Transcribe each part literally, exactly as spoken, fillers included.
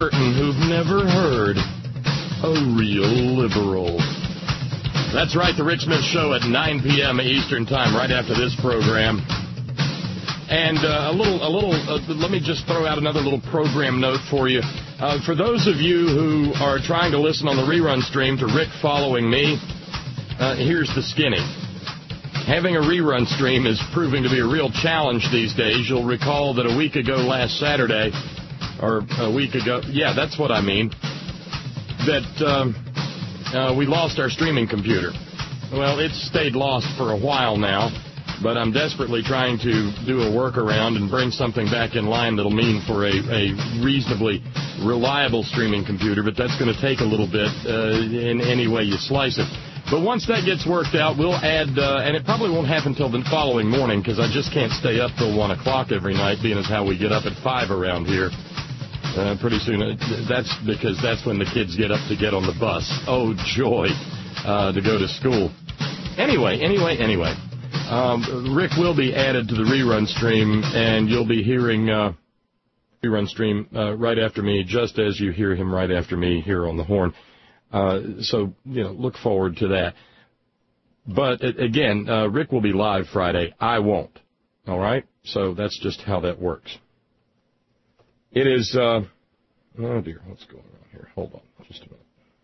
certain who've never heard a real liberal. That's right, the Rick Smith Show at nine p.m. Eastern Time, right after this program. And uh, a little, a little. Uh, let me just throw out another little program note for you. Uh, for those of you who are trying to listen on the rerun stream to Rick following me, uh, here's the skinny. Having a rerun stream is proving to be a real challenge these days. You'll recall that a week ago last Saturday, or a week ago, yeah, that's what I mean, that um, uh, we lost our streaming computer. Well, it's stayed lost for a while now, but I'm desperately trying to do a workaround and bring something back in line that'll mean for a, a reasonably reliable streaming computer, but that's going to take a little bit uh, in any way you slice it. But once that gets worked out, we'll add, uh, and it probably won't happen until the following morning because I just can't stay up till one o'clock every night, being as how we get up at five around here. Uh, pretty soon, uh, that's because that's when the kids get up to get on the bus. Oh, joy, uh, to go to school. Anyway, anyway, anyway. Um, Rick will be added to the rerun stream, and you'll be hearing uh, rerun stream uh, right after me, just as you hear him right after me here on the horn. Uh, so, you know, look forward to that. But, again, uh, Rick will be live Friday. I won't. All right? So that's just how that works. It is, uh, oh, dear, what's going on here? Hold on just a minute.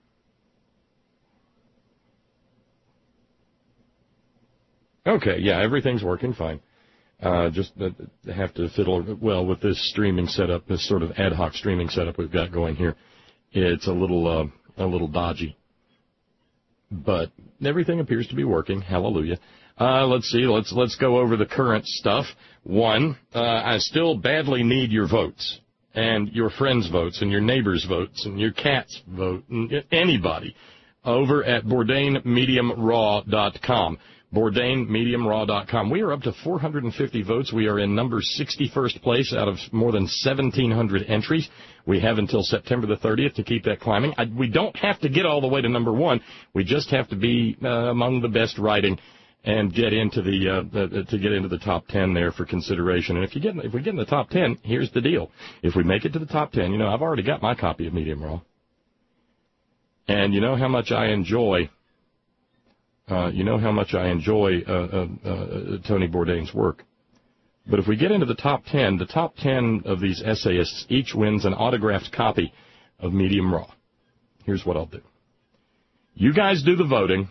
Okay, yeah, everything's working fine. Uh, just uh, have to fiddle, well, with this streaming setup, this sort of ad hoc streaming setup we've got going here. It's a little... Uh, a little dodgy, but everything appears to be working. Hallelujah. Uh, let's see. Let's let's go over the current stuff. One, uh, I still badly need your votes and your friends' votes and your neighbors' votes and your cat's vote and anybody over at Bourdain Medium Raw dot com. Bourdain Medium Raw dot com. We are up to four hundred fifty votes. We are in number sixty-first place out of more than seventeen hundred entries. We have until September the thirtieth to keep that climbing. I, we don't have to get all the way to number one. We just have to be uh, among the best writing and get into the, uh, the to get into the top ten there for consideration. And if you get if we get in the top ten, here's the deal: if we make it to the top ten, you know, I've already got my copy of Medium Raw, and you know how much I enjoy. Uh, you know how much I enjoy uh, uh, uh, Tony Bourdain's work. But if we get into the top ten, the top ten of these essayists each wins an autographed copy of Medium Raw. Here's what I'll do. You guys do the voting,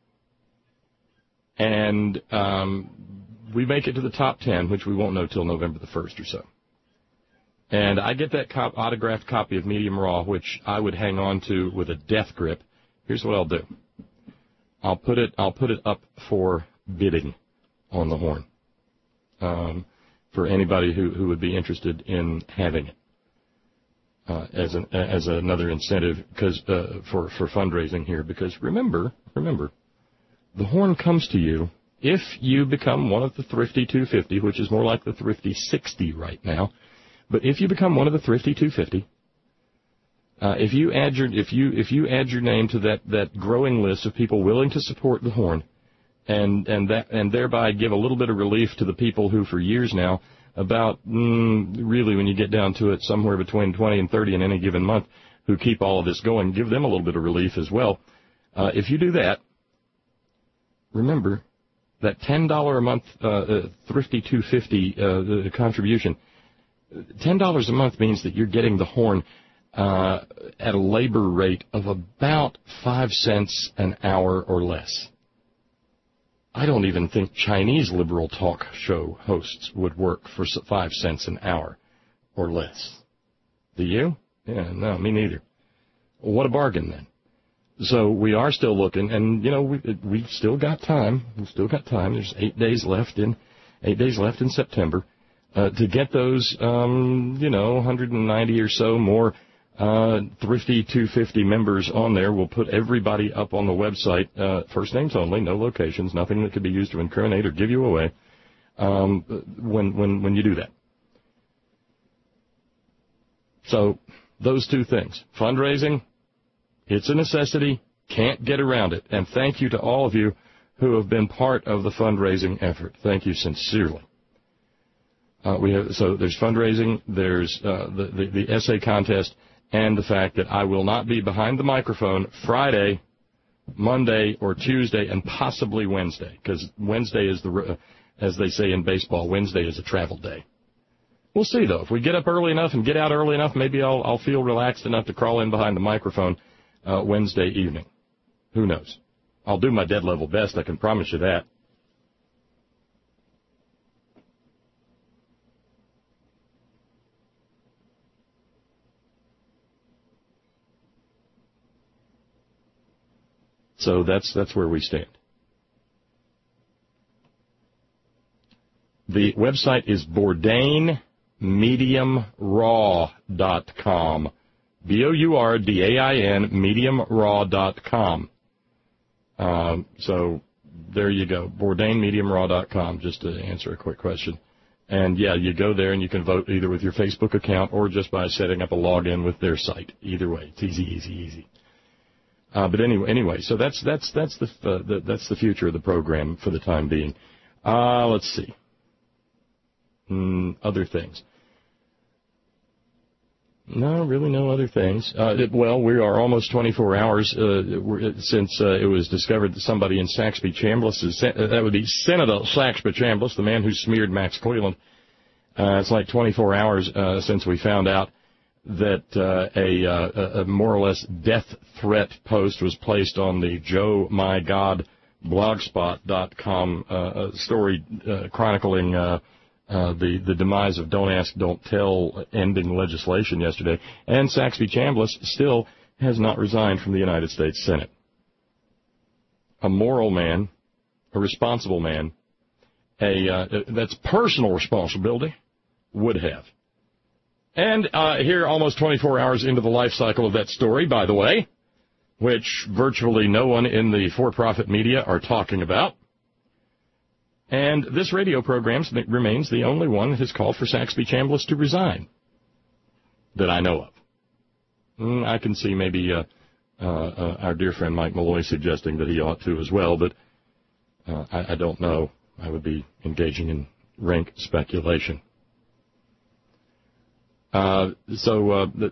and um, we make it to the top ten, which we won't know till November the first or so. And I get that cop- autographed copy of Medium Raw, which I would hang on to with a death grip. Here's what I'll do. I'll put it. I'll put it up for bidding on the horn um, for anybody who, who would be interested in having it uh, as an as another incentive because uh, for for fundraising here. Because remember, remember, the horn comes to you if you become one of the Thrifty two fifty, which is more like the Thrifty sixty right now. But if you become one of the Thrifty two fifty. Uh, if you add your if you if you add your name to that, that growing list of people willing to support the horn, and and that and thereby give a little bit of relief to the people who for years now, about mm, really when you get down to it, somewhere between twenty and thirty in any given month, who keep all of this going, give them a little bit of relief as well. Uh, if you do that, remember that ten dollars a month uh, uh, Thrifty two fifty uh, contribution. ten dollars a month means that you're getting the horn. Uh, at a labor rate of about five cents an hour or less. I don't even think Chinese liberal talk show hosts would work for five cents an hour or less. Do you? Yeah, no, me neither. Well, what a bargain then. So we are still looking, and you know we we've still got time. We've still got time. There's eight days left in eight days left in September uh, to get those, um, you know, one hundred ninety or so more. Uh, Thrifty two fifty members on there. We'll put everybody up on the website, uh, first names only, no locations, nothing that could be used to incriminate or give you away, um, when, when, when you do that. So, those two things. Fundraising, it's a necessity, can't get around it. And thank you to all of you who have been part of the fundraising effort. Thank you sincerely. Uh, we have, so there's fundraising, there's, uh, the, the, the essay contest, and the fact that I will not be behind the microphone Friday, Monday, or Tuesday, and possibly Wednesday, because Wednesday is the, uh, as they say in baseball, Wednesday is a travel day. We'll see, though. If we get up early enough and get out early enough, maybe I'll, I'll feel relaxed enough to crawl in behind the microphone uh, Wednesday evening. Who knows? I'll do my dead level best, I can promise you that. So that's that's where we stand. The website is Bourdain Medium Raw dot com. B O U R D A I N Medium Raw dot com. Um, so there you go, Bourdain Medium Raw dot com, just to answer a quick question. And, yeah, you go there and you can vote either with your Facebook account or just by setting up a login with their site. Either way, it's easy, easy, easy. Uh, but anyway, anyway, so that's that's that's the, uh, the that's the future of the program for the time being. Uh, let's see. Mm, other things. No, really no other things. Uh, well, we are almost twenty-four hours uh, since uh, it was discovered that somebody in Saxby Chambliss, is, uh, that would be Senator Saxby Chambliss, the man who smeared Max Cleland. Uh, it's like twenty-four hours uh, since we found out that uh, a, uh, a more or less death threat post was placed on the Joe My God blogspot dot com uh, story uh, chronicling uh, uh, the, the demise of Don't Ask, Don't Tell ending legislation yesterday. And Saxby Chambliss still has not resigned from the United States Senate. A moral man, a responsible man, a uh, that's personal responsibility, would have. And uh, here, almost twenty-four hours into the life cycle of that story, by the way, which virtually no one in the for-profit media are talking about. And this radio program remains the only one that has called for Saxby Chambliss to resign, that I know of. Mm, I can see maybe uh, uh, uh, our dear friend Mike Malloy suggesting that he ought to as well, but uh, I, I don't know. I would be engaging in rank speculation. Uh, so, uh, the,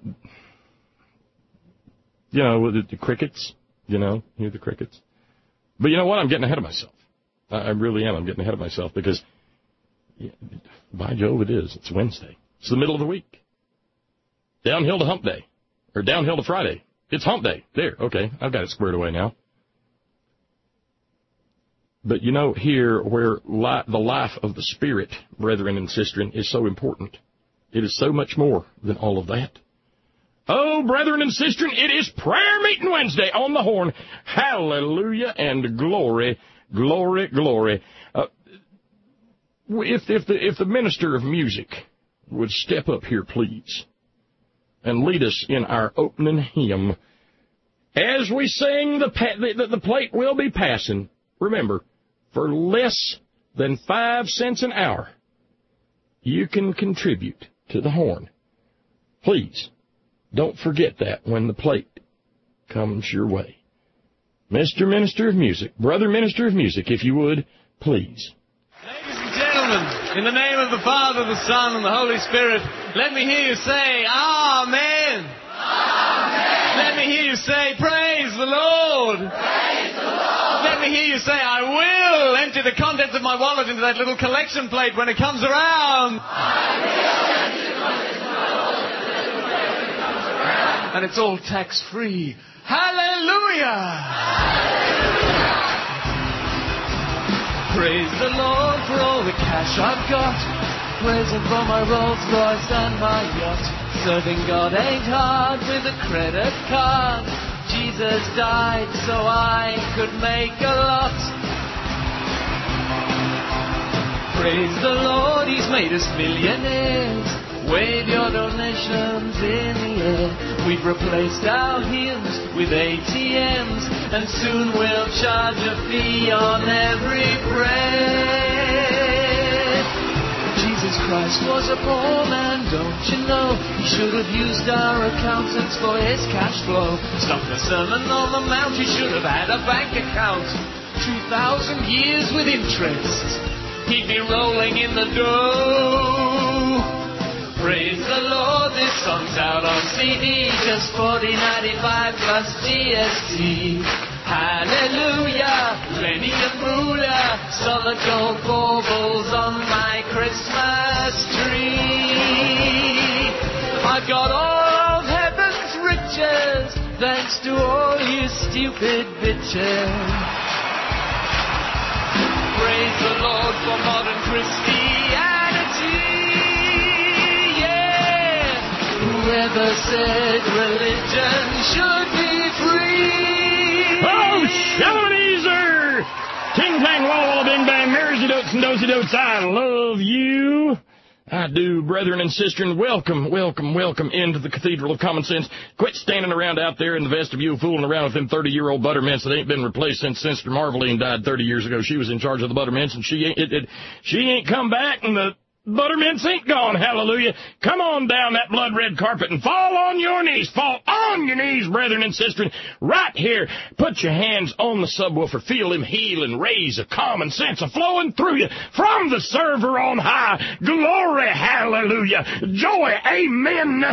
you know, the, the crickets, you know, hear the crickets. But you know what? I'm getting ahead of myself. I, I really am. I'm getting ahead of myself because, yeah, by Jove, it is. It's Wednesday. It's the middle of the week. Downhill to hump day. Or downhill to Friday. It's hump day. There. Okay. I've got it squared away now. But, you know, here where li- the life of the Spirit, brethren and sistren, is so important. It is so much more than all of that. Oh, brethren and sistren, it is Prayer Meeting Wednesday on the horn. Hallelujah and glory, glory, glory. Uh, if, if, the, if the minister of music would step up here, please, and lead us in our opening hymn. As we sing, the, pa- the, the plate will be passing. Remember, for less than five cents an hour, you can contribute to the horn. Please, don't forget that when the plate comes your way. Mister Minister of Music, Brother Minister of Music, if you would, please. Ladies and gentlemen, in the name of the Father, the Son, and the Holy Spirit, let me hear you say, Amen. Amen. Let me hear you say, Praise the Lord. Praise the Lord. Let me hear you say, I will empty the contents of my wallet into that little collection plate when it comes around. I will empty the contents of my wallet into that little plate when it comes around. And it's all tax-free. Hallelujah! Hallelujah! Praise the Lord for all the cash I've got. Praise Him for my Rolls Royce and my yacht. Serving God ain't hard with a credit card. Jesus died so I could make a lot. Praise the Lord, He's made us millionaires. Wave your donations in the air. We've replaced our hymns with A T Ms, and soon we'll charge a fee on every prayer. Jesus Christ was a poor man, don't you know? He should have used our accountants for his cash flow. Stop the Sermon on the Mount, he should have had a bank account. Two thousand years with interest, he'd be rolling in the dough. Praise the Lord, this song's out on C D, just forty ninety-five plus G S T. Hallelujah, plenty of moolah, solid gold baubles on my Christmas tree. I've got all of heaven's riches, thanks to all you stupid bitches. Praise the Lord for modern Christianity, yeah. Whoever said religion should be free. Oh, Ebenezer! Ting tang walla walla bing bang, Mersey dotes and dosey dotes, I love you. I do, brethren and sisters. Welcome, welcome, welcome into the Cathedral of Common Sense. Quit standing around out there in the vestibule fooling around with them thirty-year-old buttermints that ain't been replaced since Sister Marveline died thirty years ago. She was in charge of the buttermints, and she ain't, it, it, she ain't come back, and the buttermints ain't gone, hallelujah. Come on down that blood-red carpet and fall on your knees. Fall on your knees, brethren and sisters. Right here, put your hands on the subwoofer. Feel him healing, raise a common sense a flowing through you from the server on high. Glory, hallelujah. Joy, amen.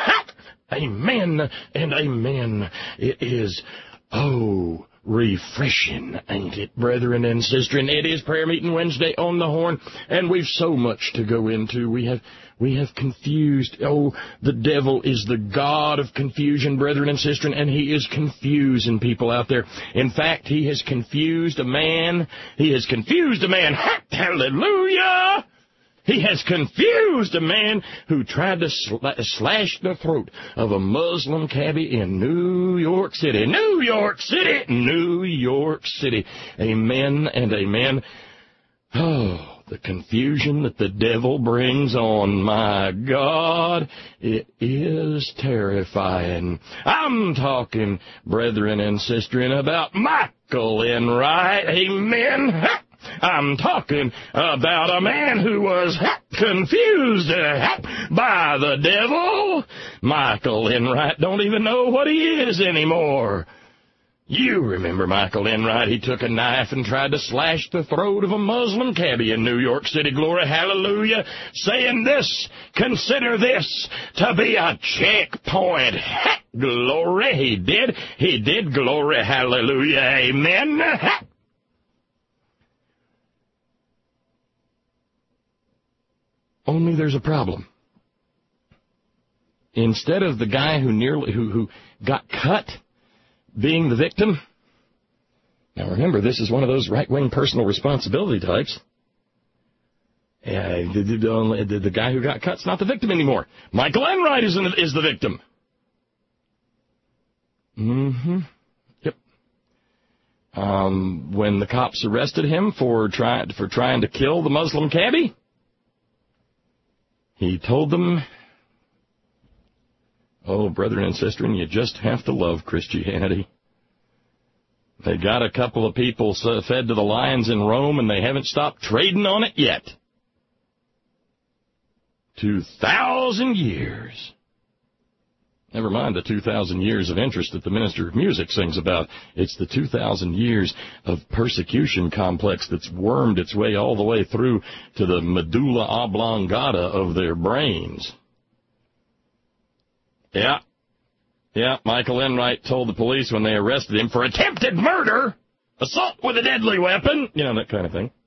Amen and amen. It is, oh, refreshing, ain't it, brethren and sisters? It is prayer meeting Wednesday on the Horn, and we've so much to go into. We have we have confused. Oh, the devil is the god of confusion, brethren and sisters, and he is confusing people out there. In fact, he has confused a man. He has confused a man. Hallelujah! He has confused a man who tried to sl- slash the throat of a Muslim cabbie in New York City. New York City! New York City. Amen and amen. Oh, the confusion that the devil brings on, my God, it is terrifying. I'm talking, brethren and sisters, about Michael Enright. Amen. I'm talking about a man who was confused by the devil. Michael Enright don't even know what he is anymore. You remember Michael Enright. He took a knife and tried to slash the throat of a Muslim cabbie in New York City. Glory, hallelujah. Saying this, consider this to be a checkpoint. Glory, he did. He did. Glory, hallelujah. Amen. Only there's a problem. Instead of the guy who nearly who, who got cut being the victim, now remember, this is one of those right-wing personal responsibility types. Uh, the, the, the, the guy who got cut's not the victim anymore. Michael Enright is, in, is the victim. Mm-hmm. Yep. Um, when the cops arrested him for trying for trying to kill the Muslim cabbie, he told them, oh, brethren and sisters, you just have to love Christianity. They got a couple of people fed to the lions in Rome, and they haven't stopped trading on it yet. Two thousand years. Never mind the two thousand years of interest that the minister of music sings about. It's the two thousand years of persecution complex that's wormed its way all the way through to the medulla oblongata of their brains. Yeah. Yeah, Michael Enright told the police when they arrested him for attempted murder, assault with a deadly weapon, you know, that kind of thing.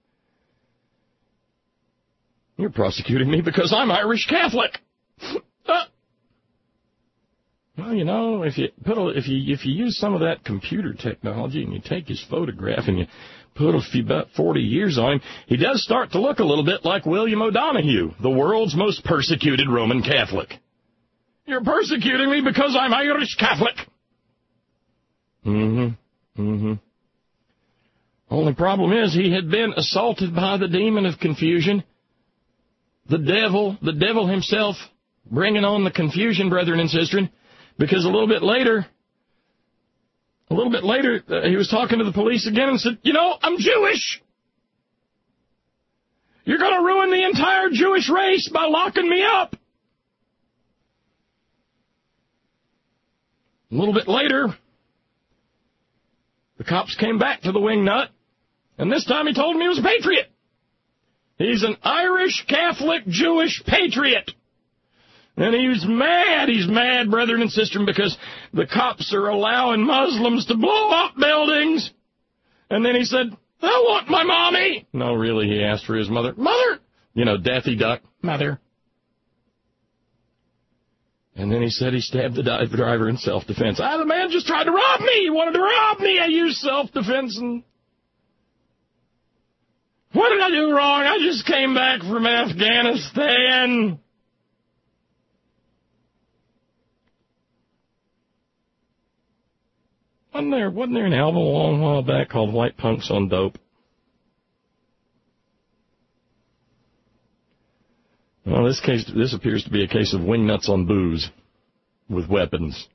You're prosecuting me because I'm Irish Catholic. uh, Well, you know, if you put a, if you if you use some of that computer technology and you take his photograph and you put a few, about forty years on him, he does start to look a little bit like William O'Donoghue, the world's most persecuted Roman Catholic. You're persecuting me because I'm Irish Catholic. Mm-hmm. Mm-hmm. Only problem is he had been assaulted by the demon of confusion. The devil, the devil himself, bringing on the confusion, brethren and sisters. Because a little bit later, a little bit later, uh, he was talking to the police again and said, you know, I'm Jewish. You're going to ruin the entire Jewish race by locking me up. A little bit later, the cops came back to the wingnut, and this time he told him he was a patriot. He's an Irish Catholic Jewish patriot. And he was mad. He's mad, brethren and sisters, because the cops are allowing Muslims to blow up buildings. And then he said, I want my mommy. No, really, he asked for his mother. Mother! You know, Daffy Duck. Mother. And then he said he stabbed the driver in self-defense. Ah, the man just tried to rob me. He wanted to rob me. I used self-defense. And what did I do wrong? I just came back from Afghanistan. Wasn't there, wasn't there an album a long while back called White Punks on Dope? Well, this case, this appears to be a case of wingnuts on booze with weapons.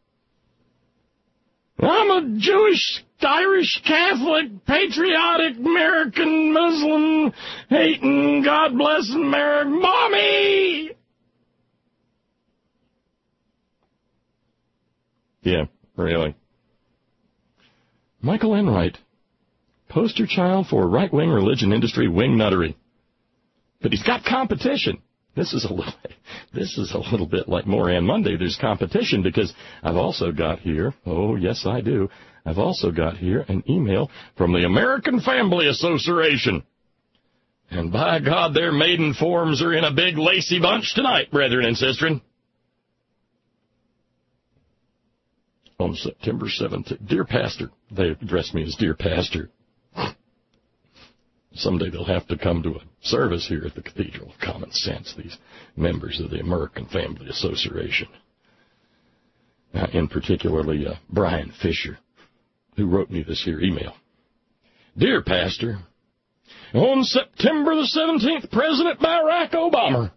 I'm a Jewish, Irish, Catholic, patriotic, American, Muslim, hating, God bless America, mommy! Yeah, really. Michael Enright, poster child for right-wing religion industry wingnuttery. But he's got competition. This is a little, this is a little bit like Moran Monday. There's competition because I've also got here, oh, yes, I do, I've also got here an email from the American Family Association. And by God, their maiden forms are in a big lacy bunch tonight, brethren and sistren. On September seventeenth, Dear Pastor, they address me as Dear Pastor. Someday they'll have to come to a service here at the Cathedral of Common Sense, these members of the American Family Association. Uh, in particularly uh, Brian Fisher, who wrote me this here email. Dear Pastor, on September the seventeenth, President Barack Obama.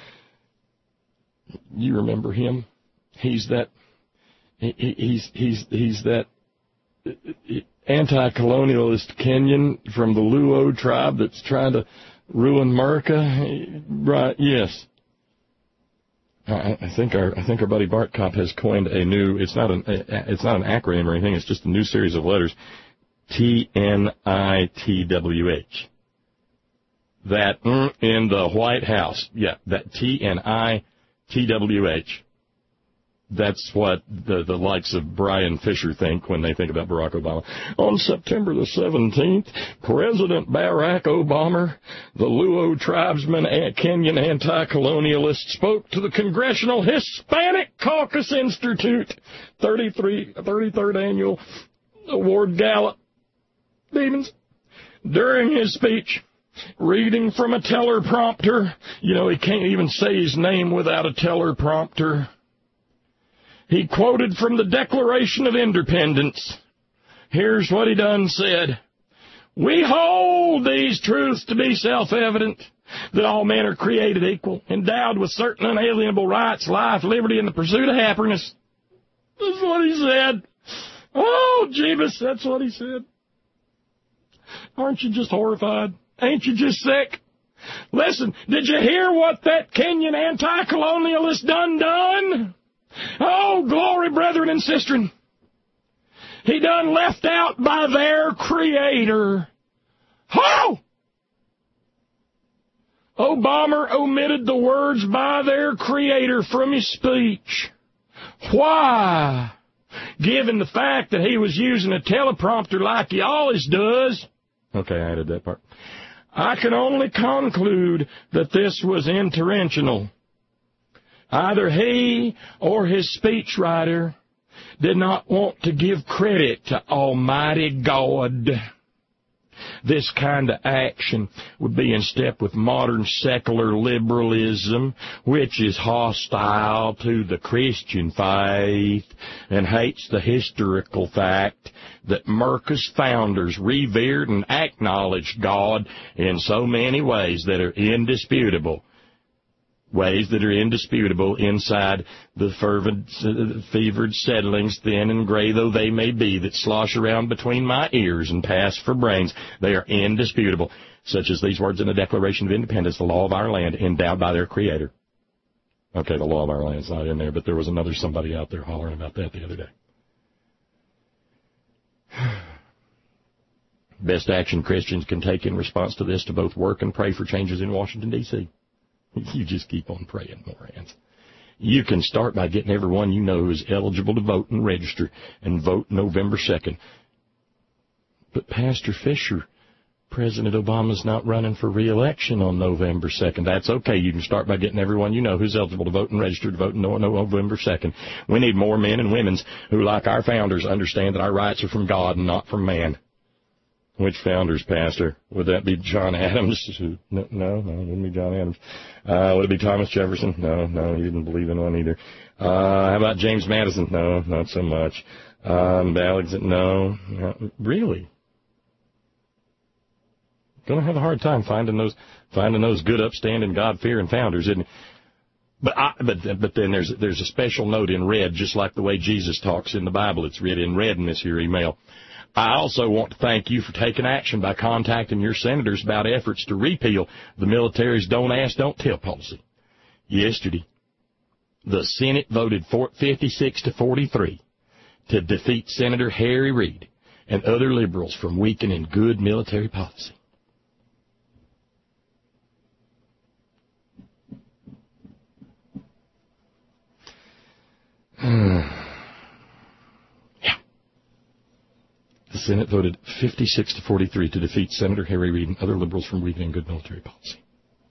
You remember him? He's that, he, he's, he's, he's that anti-colonialist Kenyan from the Luo tribe that's trying to ruin America. Right, yes. I, I think our I think our buddy Bart Kopp has coined a new. It's not an it's not an acronym or anything. It's just a new series of letters. T N I T W H. That mm, in the White House. Yeah, that T N I T W H. That's what the, the likes of Brian Fisher think when they think about Barack Obama. On September the seventeenth, President Barack Obama, the Luo tribesman and Kenyan anti-colonialist, spoke to the Congressional Hispanic Caucus Institute thirty-third Annual Award Gala. Demons. During his speech, reading from a teleprompter, you know, he can't even say his name without a teleprompter. He quoted from the Declaration of Independence. Here's what he done said. We hold these truths to be self-evident, that all men are created equal, endowed with certain unalienable rights, life, liberty, and the pursuit of happiness. That's what he said. Oh, Jeebus, that's what he said. Aren't you just horrified? Ain't you just sick? Listen, did you hear what that Kenyan anti-colonialist done done? Oh, glory, brethren and sistren. He done left out by their creator. Ho! Obama omitted the words by their creator from his speech. Why? Given the fact that he was using a teleprompter like he always does. Okay, I added that part. I can only conclude that this was intentional. Either he or his speechwriter did not want to give credit to Almighty God. This kind of action would be in step with modern secular liberalism, which is hostile to the Christian faith and hates the historical fact that America's founders revered and acknowledged God in so many ways that are indisputable. Ways that are indisputable inside the fervid, uh, fevered settlings, thin and gray though they may be, that slosh around between my ears and pass for brains. They are indisputable, such as these words in the Declaration of Independence, the law of our land, endowed by their Creator. Okay, the law of our land is not in there, but there was another somebody out there hollering about that the other day. Best action Christians can take in response to this to both work and pray for changes in Washington, D C You just keep on praying, Morans. You can start by getting everyone you know who's eligible to vote and register and vote November second. But Pastor Fisher, President Obama's not running for re-election on November second. That's okay. You can start by getting everyone you know who's eligible to vote and register to vote on November second. We need more men and women who, like our founders, understand that our rights are from God and not from man. Which founders, Pastor? Would that be John Adams? No, no, no, it wouldn't be John Adams. Uh, would it be Thomas Jefferson? No, no, he didn't believe in one either. Uh, how about James Madison? No, not so much. Um, Alexander? No, no, really? Going to have a hard time finding those finding those good, upstanding, God-fearing founders, isn't it? But I, but but then there's there's a special note in red, just like the way Jesus talks in the Bible. It's written in red in this here email. I also want to thank you for taking action by contacting your senators about efforts to repeal the military's Don't Ask, Don't Tell policy. Yesterday, the Senate voted for fifty-six to forty-three to defeat Senator Harry Reid and other liberals from weakening good military policy. yeah. The Senate voted fifty-six to forty-three to defeat Senator Harry Reid and other liberals from weakening good military policy.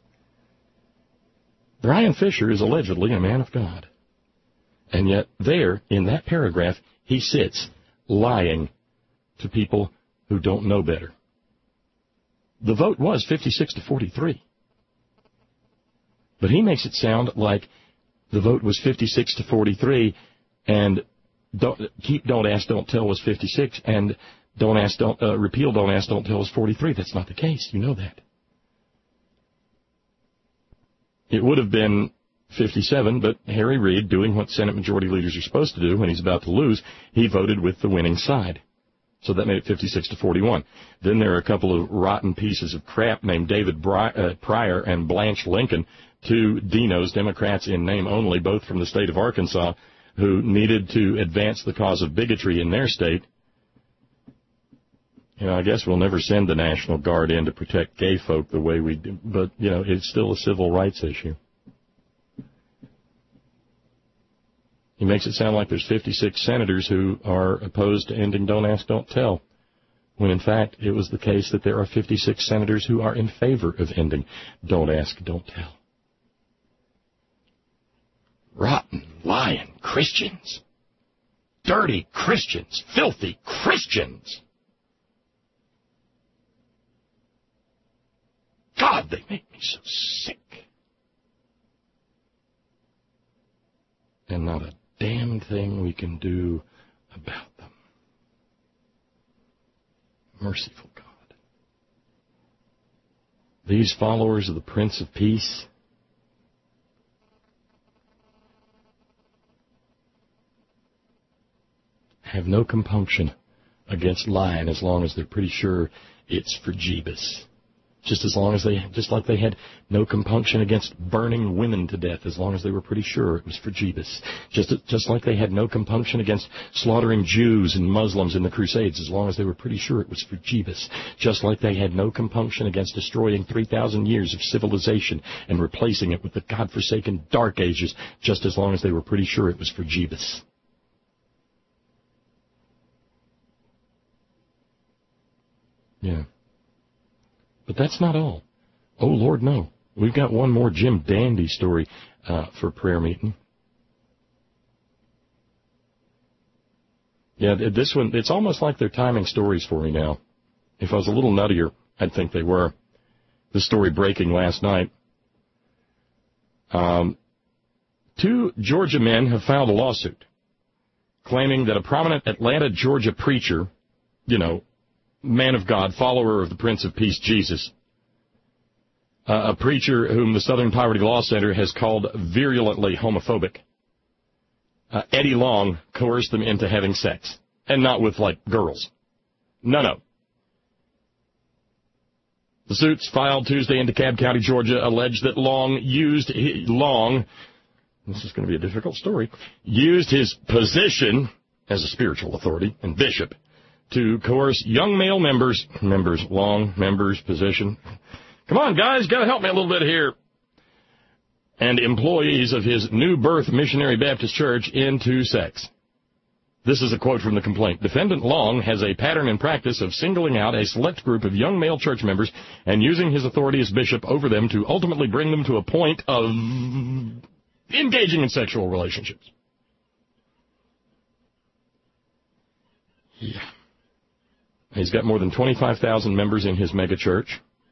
Brian Fisher is allegedly a man of God. And yet there, in that paragraph, he sits lying to people who don't know better. The vote was fifty-six to forty-three. But he makes it sound like the vote was fifty-six to forty-three, and don't, keep Don't Ask, Don't Tell was fifty-six, and Don't Ask, Don't uh, repeal Don't Ask, Don't Tell was forty-three. That's not the case. You know that. It would have been fifty-seven, but Harry Reid, doing what Senate Majority Leaders are supposed to do when he's about to lose, he voted with the winning side. So that made it fifty-six to forty-one. Then there are a couple of rotten pieces of crap named David Bry- uh, Pryor and Blanche Lincoln, two Dinos, Democrats in name only, both from the state of Arkansas, who needed to advance the cause of bigotry in their state. You know, I guess we'll never send the National Guard in to protect gay folk the way we do, but, you know, it's still a civil rights issue. He makes it sound like there's fifty-six senators who are opposed to ending Don't Ask, Don't Tell, when in fact it was the case that there are fifty-six senators who are in favor of ending Don't Ask, Don't Tell. Rotten, lying Christians. Dirty Christians. Filthy Christians. God, they make me so sick. And not a damn thing we can do about them. Merciful God. These followers of the Prince of Peace have no compunction against lying as long as they're pretty sure it's for Jeebus. Just as long as they, just like they had no compunction against burning women to death as long as they were pretty sure it was for Jeebus. Just, just like they had no compunction against slaughtering Jews and Muslims in the Crusades as long as they were pretty sure it was for Jeebus. Just like they had no compunction against destroying three thousand years of civilization and replacing it with the godforsaken Dark Ages just as long as they were pretty sure it was for Jeebus. Yeah. But that's not all. Oh, Lord, no. We've got one more Jim Dandy story uh, for prayer meeting. Yeah, this one, it's almost like they're timing stories for me now. If I was a little nuttier, I'd think they were. This story breaking last night. Um, two Georgia men have filed a lawsuit claiming that a prominent Atlanta, Georgia preacher, you know, man of God, follower of the Prince of Peace, Jesus, uh, a preacher whom the Southern Poverty Law Center has called virulently homophobic, uh, Eddie Long, coerced them into having sex. And not with, like, girls. No, no. The suits filed Tuesday in DeKalb County, Georgia, allege that Long used, Long, this is going to be a difficult story, used his position as a spiritual authority and bishop to coerce young male members, members, Long, members, position. Come on, guys, got to help me a little bit here. and employees of his New Birth Missionary Baptist Church into sex. This is a quote from the complaint. Defendant Long has a pattern and practice of singling out a select group of young male church members and using his authority as bishop over them to ultimately bring them to a point of engaging in sexual relationships. Yeah. He's got more than twenty-five thousand members in his megachurch.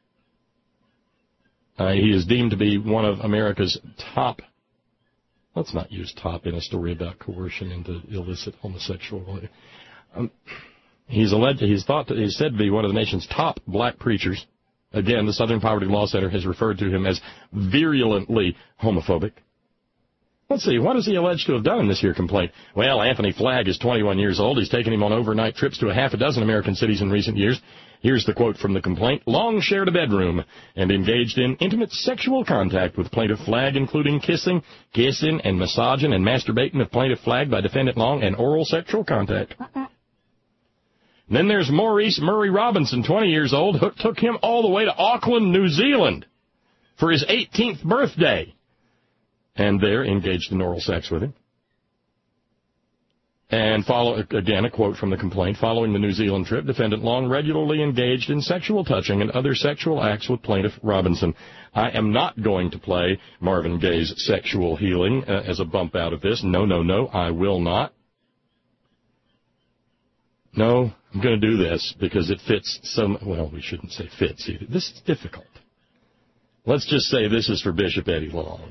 Uh, he is deemed to be one of America's top, let's not use top in a story about coercion into illicit homosexual. Um, he's alleged, he's thought, to, he's said to be one of the nation's top black preachers. Again, the Southern Poverty Law Center has referred to him as virulently homophobic. Let's see, what is he alleged to have done in this here complaint? Well, Anthony Flagg is twenty-one years old. He's taken him on overnight trips to a half a dozen American cities in recent years. Here's the quote from the complaint. Long shared a bedroom and engaged in intimate sexual contact with plaintiff Flagg, including kissing, kissing, and massaging and masturbating of plaintiff Flagg by defendant Long and oral sexual contact. Uh-uh. Then there's Maurice Murray Robinson, twenty years old, who took him all the way to Auckland, New Zealand for his eighteenth birthday. And there engaged in oral sex with him. And follow, again, a quote from the complaint. Following the New Zealand trip, defendant Long regularly engaged in sexual touching and other sexual acts with plaintiff Robinson. I am not going to play Marvin Gaye's Sexual Healing uh, as a bump out of this. No, no, no, I will not. No, I'm going to do this because it fits some, well, we shouldn't say fits either. This is difficult. Let's just say this is for Bishop Eddie Long.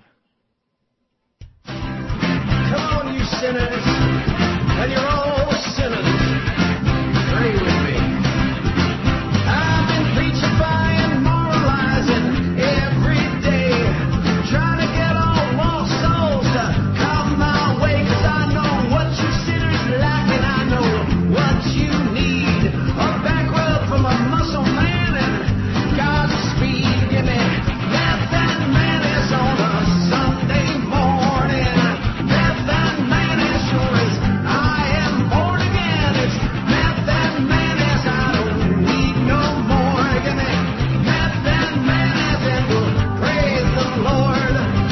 Come on, you sinners, and you're all sinners. Pray with me. I've been preaching by and moralizing every day, trying to get all lost souls to come my way, 'cause I know what you sinners like and I know what you need. A back rub from a muscle man and God's speed. Give me meth and mayonnaise on a Sunday morning. Meth and mayonnaise sure as I am born again. It's meth and mayonnaise, I don't need no more. Give me meth and mayonnaise and we'll praise the Lord.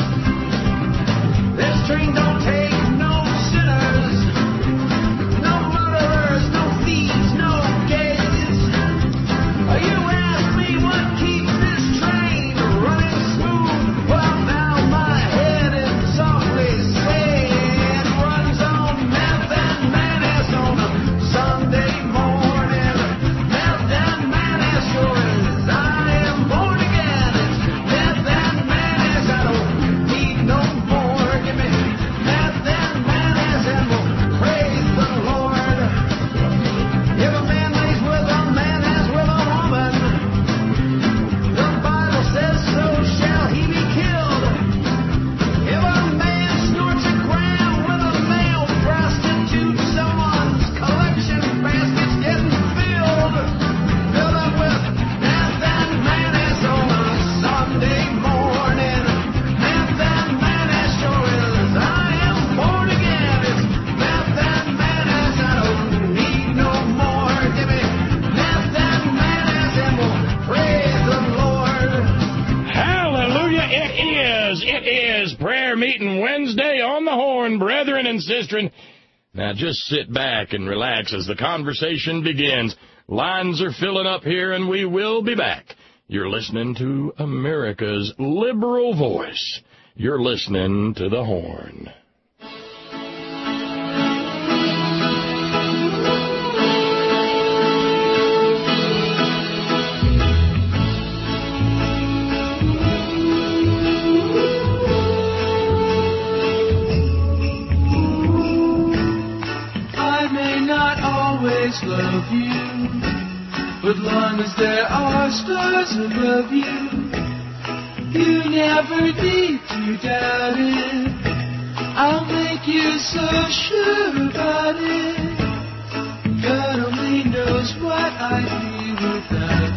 This train don't take no sinners, no murderers, no thieves, no gays. You ask me what keeps this train running smooth. Well, now my head is softly saying runs on meth and mayonnaise on a Sunday morning. Meth and mayonnaise sure as I am born again. It's meth and mayonnaise, I don't need no more. Give me meth and mayonnaise and we'll praise the Lord. If a man lays with a man as with a woman, the Bible says so shall he be killed. If a man snorts a gram with a male prostitute, someone's collection basket's getting filled. Filled up with meth and mayonnaise on a Sunday morning. Meth and mayonnaise sure as I am born again. It's meth and mayonnaise, I don't need no more. Give me meth and mayonnaise and we'll praise the Lord. Hallelujah, it is. It is Prayer Meeting Wednesday on the Horn, brethren and sistren. Now just sit back and relax as the conversation begins. Lines are filling up here, and we will be back. You're listening to America's liberal voice. You're listening to the Horn. I may not always love you, but long as there are stars above you, you never need to doubt it. I'll make you so sure about it. God only knows what I'd be without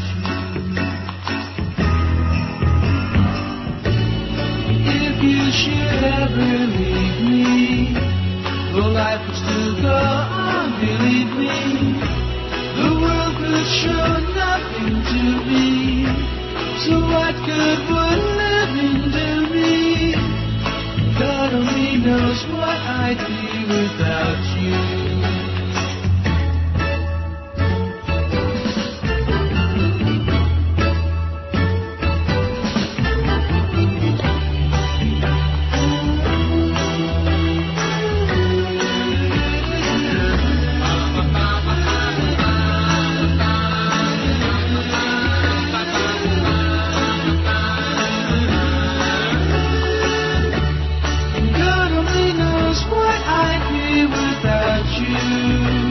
you. If you should ever leave me, well, life would still go on, believe me. The world could show nothing to me, so what good would living do me? I'd be without you. God only knows what I'd be without you.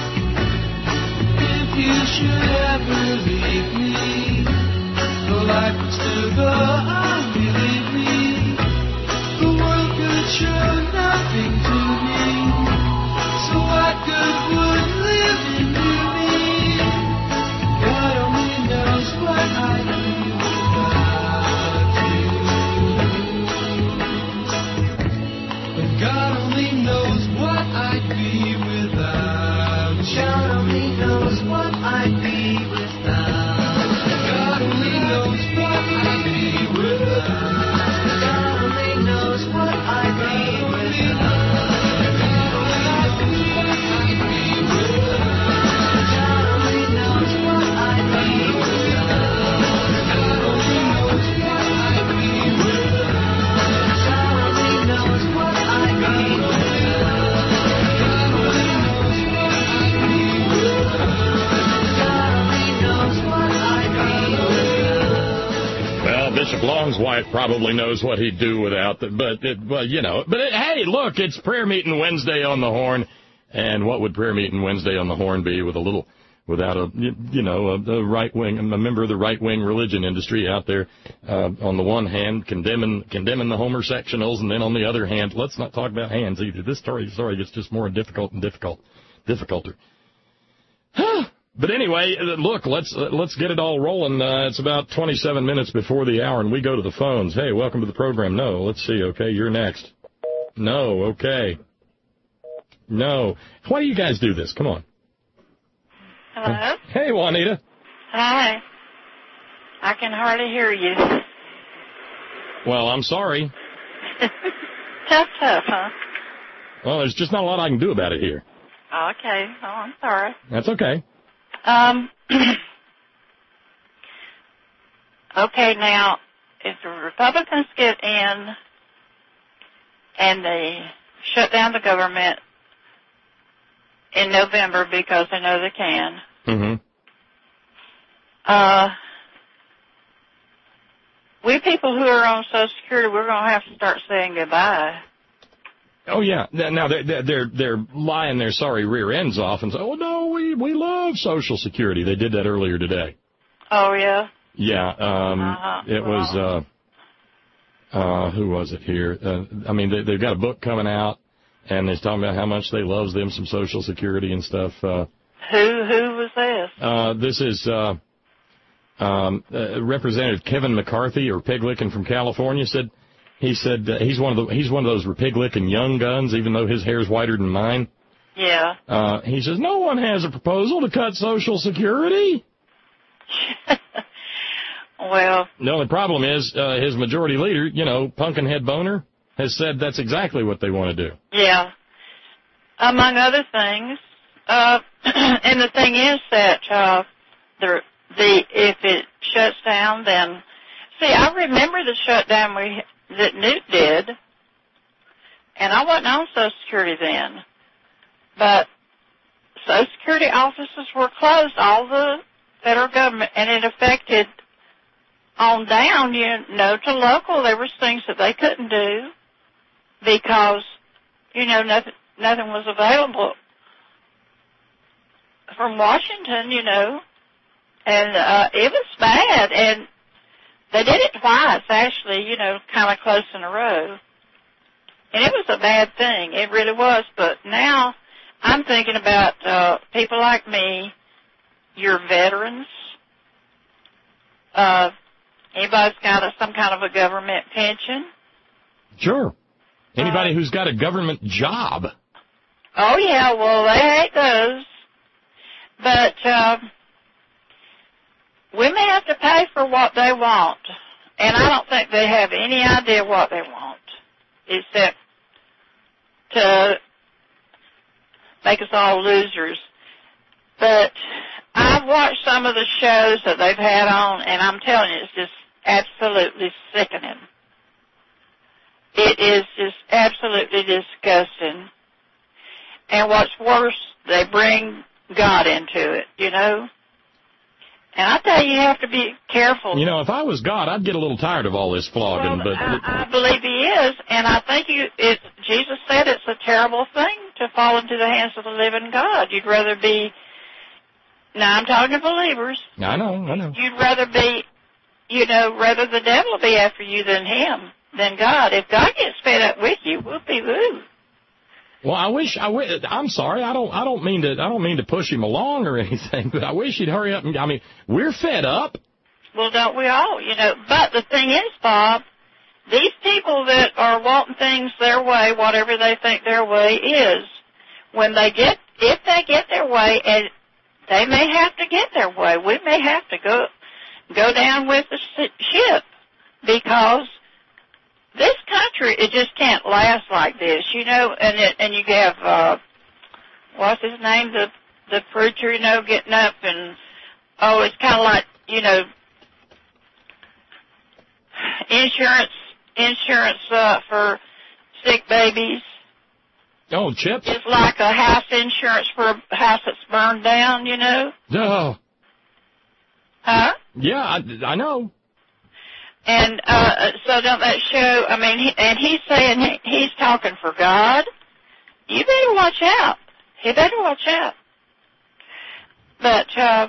If you should ever leave me, the life would still go on, believe me. The world could show nothing to me, so what good would living do me? God only knows what I'd be without you. But God only knows what I'd be without you. God only knows what I'd be without. God only knows what I'd be without. God only knows what I'd be without. God only knows what I'd be without. God only knows what I'd be without. God only knows what I'd be without. God only knows what I'd be without. God only knows what I'd be without. Well, Bishop Long's wife probably knows what he'd do without the, but it, well, you know, but it, hey, look, it's prayer meeting Wednesday on the Horn, and what would prayer meeting Wednesday on the Horn be with a little, without a, you, you know, a, a right wing, a member of the right wing religion industry out there, uh, on the one hand condemning condemning the homosexuals, and then on the other hand, let's not talk about hands either. This story story gets just more difficult and difficult, difficulter. But anyway, uh, look, let's uh, let's get it all rolling. Uh, it's about twenty-seven minutes before the hour, and we go to the phones. Hey, welcome to the program. No, let's see. Okay, you're next. No, okay. No. Why do you guys do this? Come on. Hello? Hey, Juanita. Hi. I can hardly hear you. Well, I'm sorry. Tough, tough, huh? Well, there's just not a lot I can do about it here. Okay. Oh, I'm sorry. That's okay. Um. Okay, now, if the Republicans get in and they shut down the government in November because they know they can, Mm-hmm. uh, we people who are on Social Security, we're going to have to start saying goodbye. Oh, yeah. Now, they're, they're, they're lying their sorry rear ends off and say, oh, no, we, we love Social Security. They did that earlier today. Oh, yeah? Yeah. Um, Uh-huh. It was, uh, uh, who was it here? Uh, I mean, they, they've got a book coming out, and they're talking about how much they loves them some Social Security and stuff. Uh, Who who was this? uh, this is uh, um, uh, Representative Kevin McCarthy, or Pig Lickin' from California, said he said uh, he's one of the he's one of those Pig Lickin' young guns, even though his hair's whiter than mine. Yeah. Uh, he says no one has a proposal to cut Social Security. Well, The only problem is uh, his majority leader, you know, Pumpkinhead Boner, has said that's exactly what they want to do. yeah. Among other things, uh, and the thing is that uh, the the if it shuts down, then see, I remember the shutdown we that Newt did, and I wasn't on Social Security then, but Social Security offices were closed, all the federal government, and it affected on down, you know, to local. There was things that they couldn't do because, you know, nothing nothing was available from Washington, you know, and uh, it was bad. And they did it twice, actually, you know, kind of close in a row. And it was a bad thing. It really was. But now I'm thinking about uh, people like me, your veterans, uh, anybody's got a, some kind of a government pension. Sure. Anybody uh, who's got a government job. Oh, yeah, well, they hate those. But uh, we may have to pay for what they want. And I don't think they have any idea what they want, except to make us all losers. But I've watched some of the shows that they've had on, and I'm telling you, it's just absolutely sickening. It is just absolutely disgusting. And what's worse, they bring God into it, you know. And I tell you, you have to be careful. You know, if I was God, I'd get a little tired of all this flogging. Well, but I, I believe he is, and I think you. It, Jesus said it's a terrible thing to fall into the hands of the living God. You'd rather be. Now I'm talking to believers. I know, I know. You'd rather be, you know, rather the devil be after you than him, than God. If God gets fed up with you, whoopee-woo. Well, I wish I w- I'm sorry. I don't. I don't mean to. I don't mean to push him along or anything. But I wish he'd hurry up and. I mean, we're fed up. Well, don't we all? You know. But the thing is, Bob, these people that are wanting things their way, whatever they think their way is, when they get, if they get their way, and they may have to get their way, we may have to go go down with the ship because. This country, it just can't last like this, you know, and it, and you have, uh, what's his name, the, the preacher, you know, getting up and, oh, it's kind of like, you know, insurance, insurance, uh, for sick babies. Oh, chips? It's like a house insurance for a house that's burned down, you know. Oh. Huh? Yeah, I, I know. And uh, so don't that show, I mean, he, and he's saying he, he's talking for God. You better watch out. You better watch out. But uh,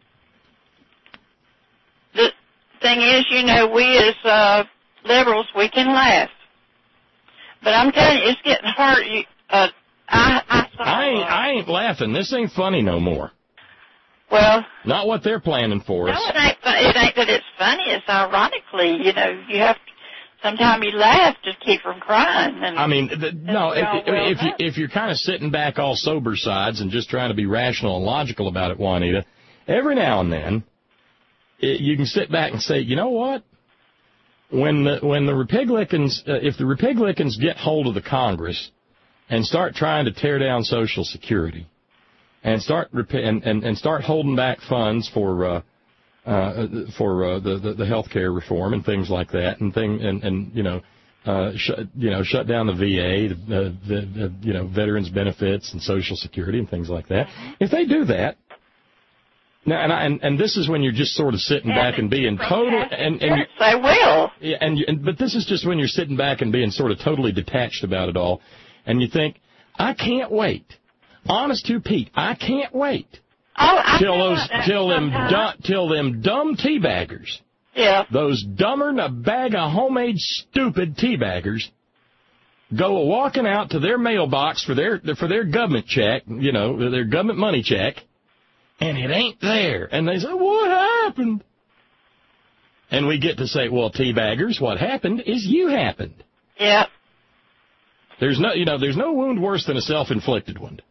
the thing is, you know, we as uh, liberals, we can laugh. But I'm telling you, it's getting hard. You, uh, I, I, saw, I, ain't, I ain't laughing. This ain't funny no more. Well, not what they're planning for us. No, it ain't, it ain't that it's funny. It's ironically, you know, you have to, sometimes you laugh to keep from crying. And I mean, the, no, if, well if, you, if you're kind of sitting back all sober sides and just trying to be rational and logical about it, Juanita, every now and then it, you can sit back and say, you know what? When the, when the Republicans, uh, if the Republicans get hold of the Congress and start trying to tear down Social Security, and start and, and, and start holding back funds for uh, uh, for uh, the, the the health care reform and things like that, and thing and, and you know uh, sh- you know shut down the V A, the, the, the you know veterans benefits and Social Security and things like that. If they do that, now and I, and, and this is when you're just sort of sitting back and being total and and yes, I will. Yeah, and, you, and but this is just when you're sitting back and being sort of totally detached about it all, and you think, I can't wait. Honest to Pete, I can't wait oh, I till those that till them sometimes. du- till them dumb teabaggers, yeah, those dumber than a bag of homemade stupid teabaggers, go walking out to their mailbox for their for their government check, you know, their government money check, and it ain't there, and they say, what happened? And we get to say, well, teabaggers, what happened is you happened. Yeah. There's no, you know, there's no wound worse than a self-inflicted one.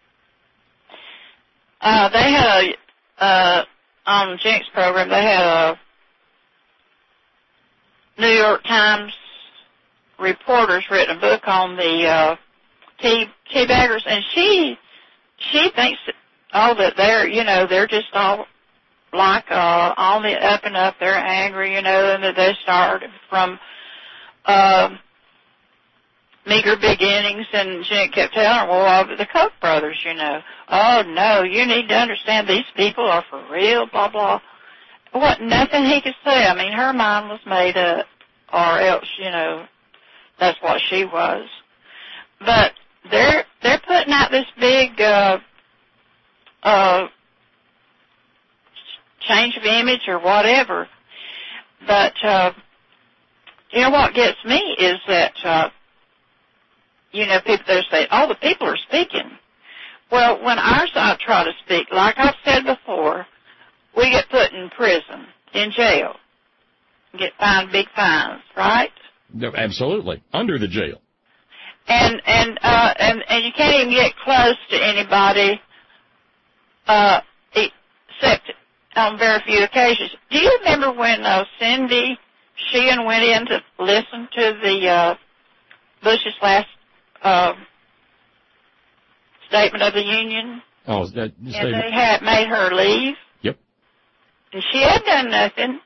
Uh, they had a, uh, on Jink's program, they had a New York Times reporter's written a book on the, uh, tea, teabaggers, and she, she thinks, oh, that they're, you know, they're just all, like, uh, on the up and up, they're angry, you know, and that they started from, um, meager beginnings, and Jink kept telling her, well, the Koch brothers, you know. Oh, no, you need to understand these people are for real, blah, blah. What, nothing he could say. I mean, her mind was made up, or else, you know, that's what she was. But they're, they're putting out this big, uh, uh, change of image or whatever. But, uh, you know what gets me is that, uh, you know, people they say, oh, the people are speaking. Well, when our side try to speak, like I've said before, we get put in prison, in jail, get fined big fines, right? Absolutely, under the jail. And and uh, and and you can't even get close to anybody, uh, except on very few occasions. Do you remember when uh, Cindy Sheehan went in to listen to the uh, Bush's last Uh, Statement of the Union. Oh, that And statement. they had made her leave. Yep. And she had done nothing.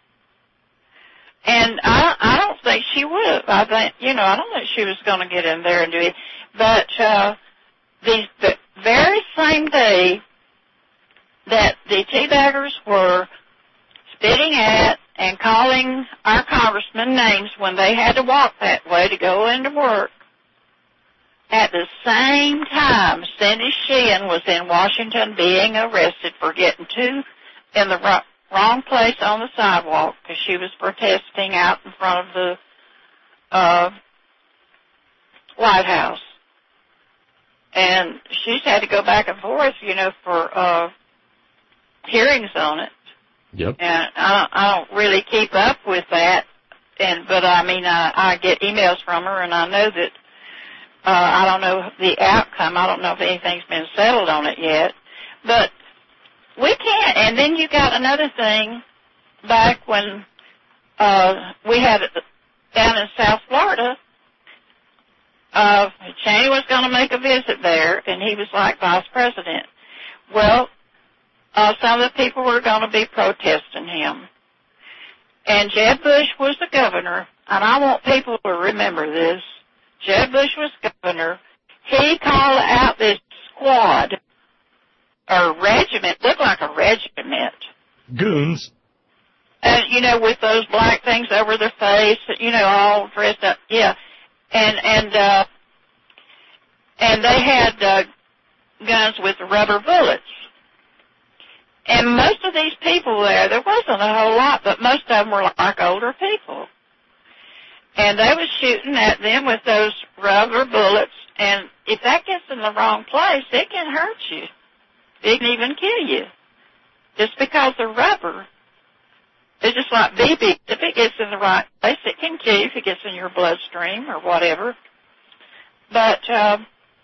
And I I don't think she would have. I think, you know, I don't think she was going to get in there and do it. But uh, the, the very same day that the teabaggers were spitting at and calling our congressmen names when they had to walk that way to go into work, at the same time, Cindy Sheehan was in Washington being arrested for getting two in the wrong, wrong place on the sidewalk because she was protesting out in front of the uh, White House. And she's had to go back and forth, you know, for uh, hearings on it. Yep. And I don't, I don't really keep up with that. And but I mean, I, I get emails from her, and I know that. Uh, I don't know the outcome. I don't know if anything's been settled on it yet. But we can't. And then you got another thing back when uh, we had it down in South Florida. Uh, Cheney was going to make a visit there, and he was like vice president. Well, uh, some of the people were going to be protesting him. And Jeb Bush was the governor, and I want people to remember this. Jeb Bush was governor. He called out this squad, or regiment, looked like a regiment. Goons. And, you know, with those black things over their face, you know, all dressed up, yeah. And, and, uh, and they had, uh, guns with rubber bullets. And most of these people there, there wasn't a whole lot, but most of them were like older people. And they was shooting at them with those rubber bullets, and if that gets in the wrong place, it can hurt you. It can even kill you. Just because they're rubber. It's just like B B. If it gets in the right place, it can kill you if it gets in your bloodstream or whatever. But uh,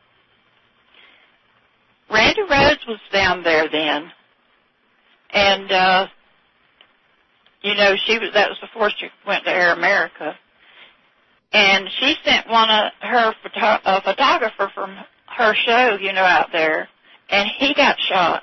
Randy Rhodes was down there then. And, uh, you know, she was, that was before she went to Air America. And she sent one of her photo- a photographer from her show, you know, out there, and he got shot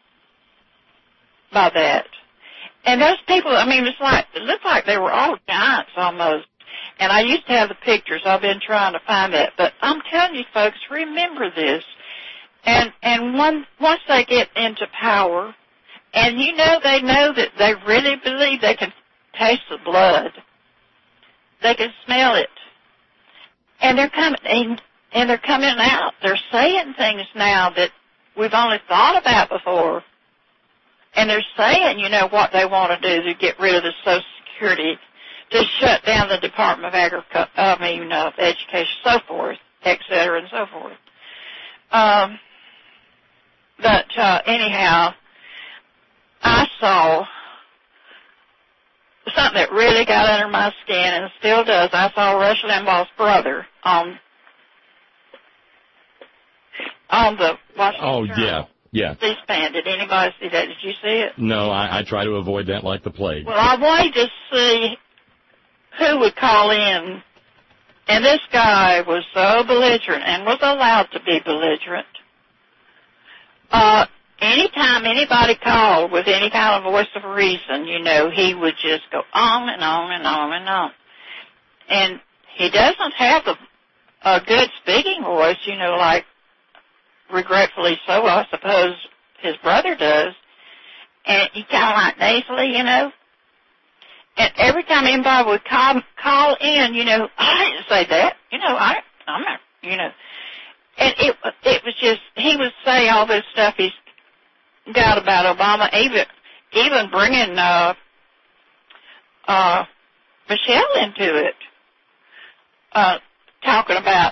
by that. And those people, I mean, it's like, it looked like they were all giants almost. And I used to have the pictures. I've been trying to find that. But I'm telling you, folks, remember this. And, and one, once they get into power, and you know they know that they really believe they can taste the blood. They can smell it. And they're coming, and, and they're coming out. They're saying things now that we've only thought about before. And they're saying, you know, what they want to do to get rid of the Social Security, to shut down the Department of Agriculture, I mean, uh, Education, so forth, et cetera, and so forth. Um, but uh, anyhow, I saw something that really got under my skin and still does. I saw Rush Limbaugh's brother on on the Washington Oh, Journal. yeah, yeah. C-SPAN. Did anybody see that? Did you see it? No, I, I try to avoid that like the plague. Well, I wanted to see who would call in. And this guy was so belligerent and was allowed to be belligerent. Uh, anytime anybody called with any kind of voice of reason, you know, he would just go on and on and on and on. And he doesn't have a, a good speaking voice, you know, like, regretfully so, I suppose his brother does. And he kind of like nasally, you know. And every time anybody would call, call in, you know, I didn't say that. You know, I, I'm not, you know. And it, it was just, he would say all this stuff he's got about Obama, even, even bringing, uh, uh, Michelle into it, uh, talking about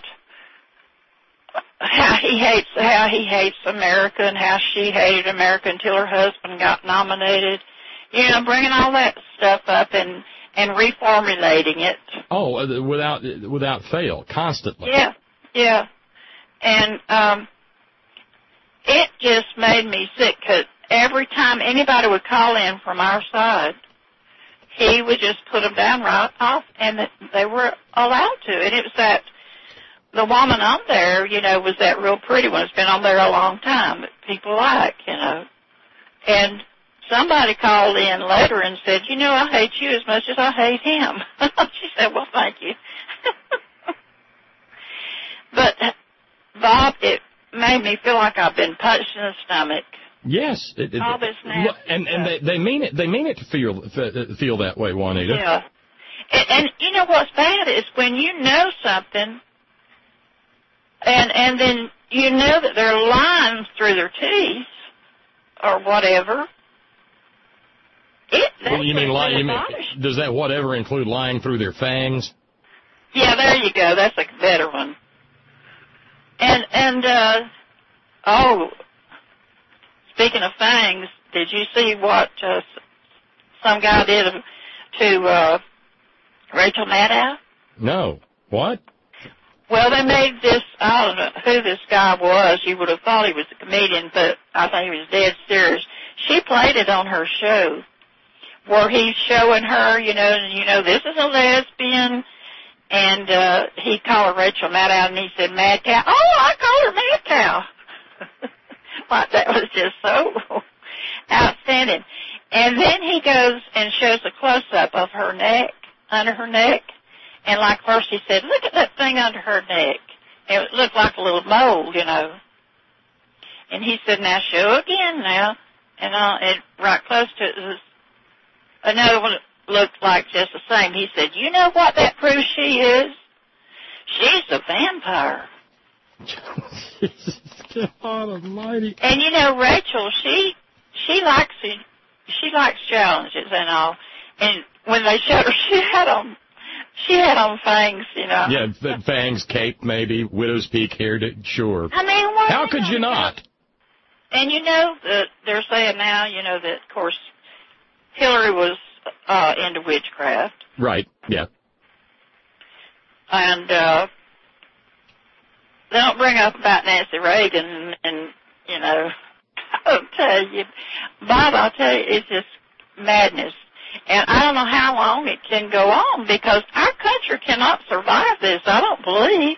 how he hates, how he hates America and how she hated America until her husband got nominated. You know, bringing all that stuff up and, and reformulating it. Oh, uh, without without fail, constantly. Yeah, yeah. And um, it just made me sick because every time anybody would call in from our side, he would just put them down right off, and they were allowed to. And it was that the woman on there, you know, was that real pretty one. It's been on there a long time that people like, you know. And somebody called in later and said, you know, I hate you as much as I hate him. She said, well, thank you. But, Bob, it made me feel like I've been punched in the stomach. Yes. It, it, All this nasty and and stuff. they, they mean it. They mean it to feel feel that way, Juanita. Yeah. And, and you know what's bad is when you know something, and and then you know that they're lying through their teeth or whatever. It, Well, you mean, really lie, you mean bothers me. does that whatever include lying through their fangs? Yeah, there you go. That's a better one. And and uh, oh, speaking of fangs, did you see what uh, some guy did to uh, Rachel Maddow? No. What? Well, they made this, I don't know who this guy was. You would have thought he was a comedian, but I think he was dead serious. She played it on her show where he's showing her, you know, and you know, this is a lesbian. And uh, he called her Rachel Maddow, and he said, Mad Cow. Oh, I called her Mad Cow. Like, that was just so outstanding. And then he goes and shows a close-up of her neck, under her neck. And like first he said, look at that thing under her neck. And it looked like a little mole, you know. And he said, now show again now. And, uh, and right close to it was another one that looked like just the same. He said, you know what that proves she is? She's a vampire. God almighty. And you know, Rachel, she she likes she likes challenges and all. And when they showed her, she had on she had on fangs, you know. Yeah, f- fangs, cape, maybe, widow's peak hair. To, sure. I mean, what, How you could know, you not? And you know that they're saying now, you know, that of course Hillary was uh, into witchcraft. Right. Yeah. And uh, they don't bring up about Nancy Reagan, and, you know, I'll tell you, Bob, I'll tell you, it's just madness. And I don't know how long it can go on, because our country cannot survive this, I don't believe.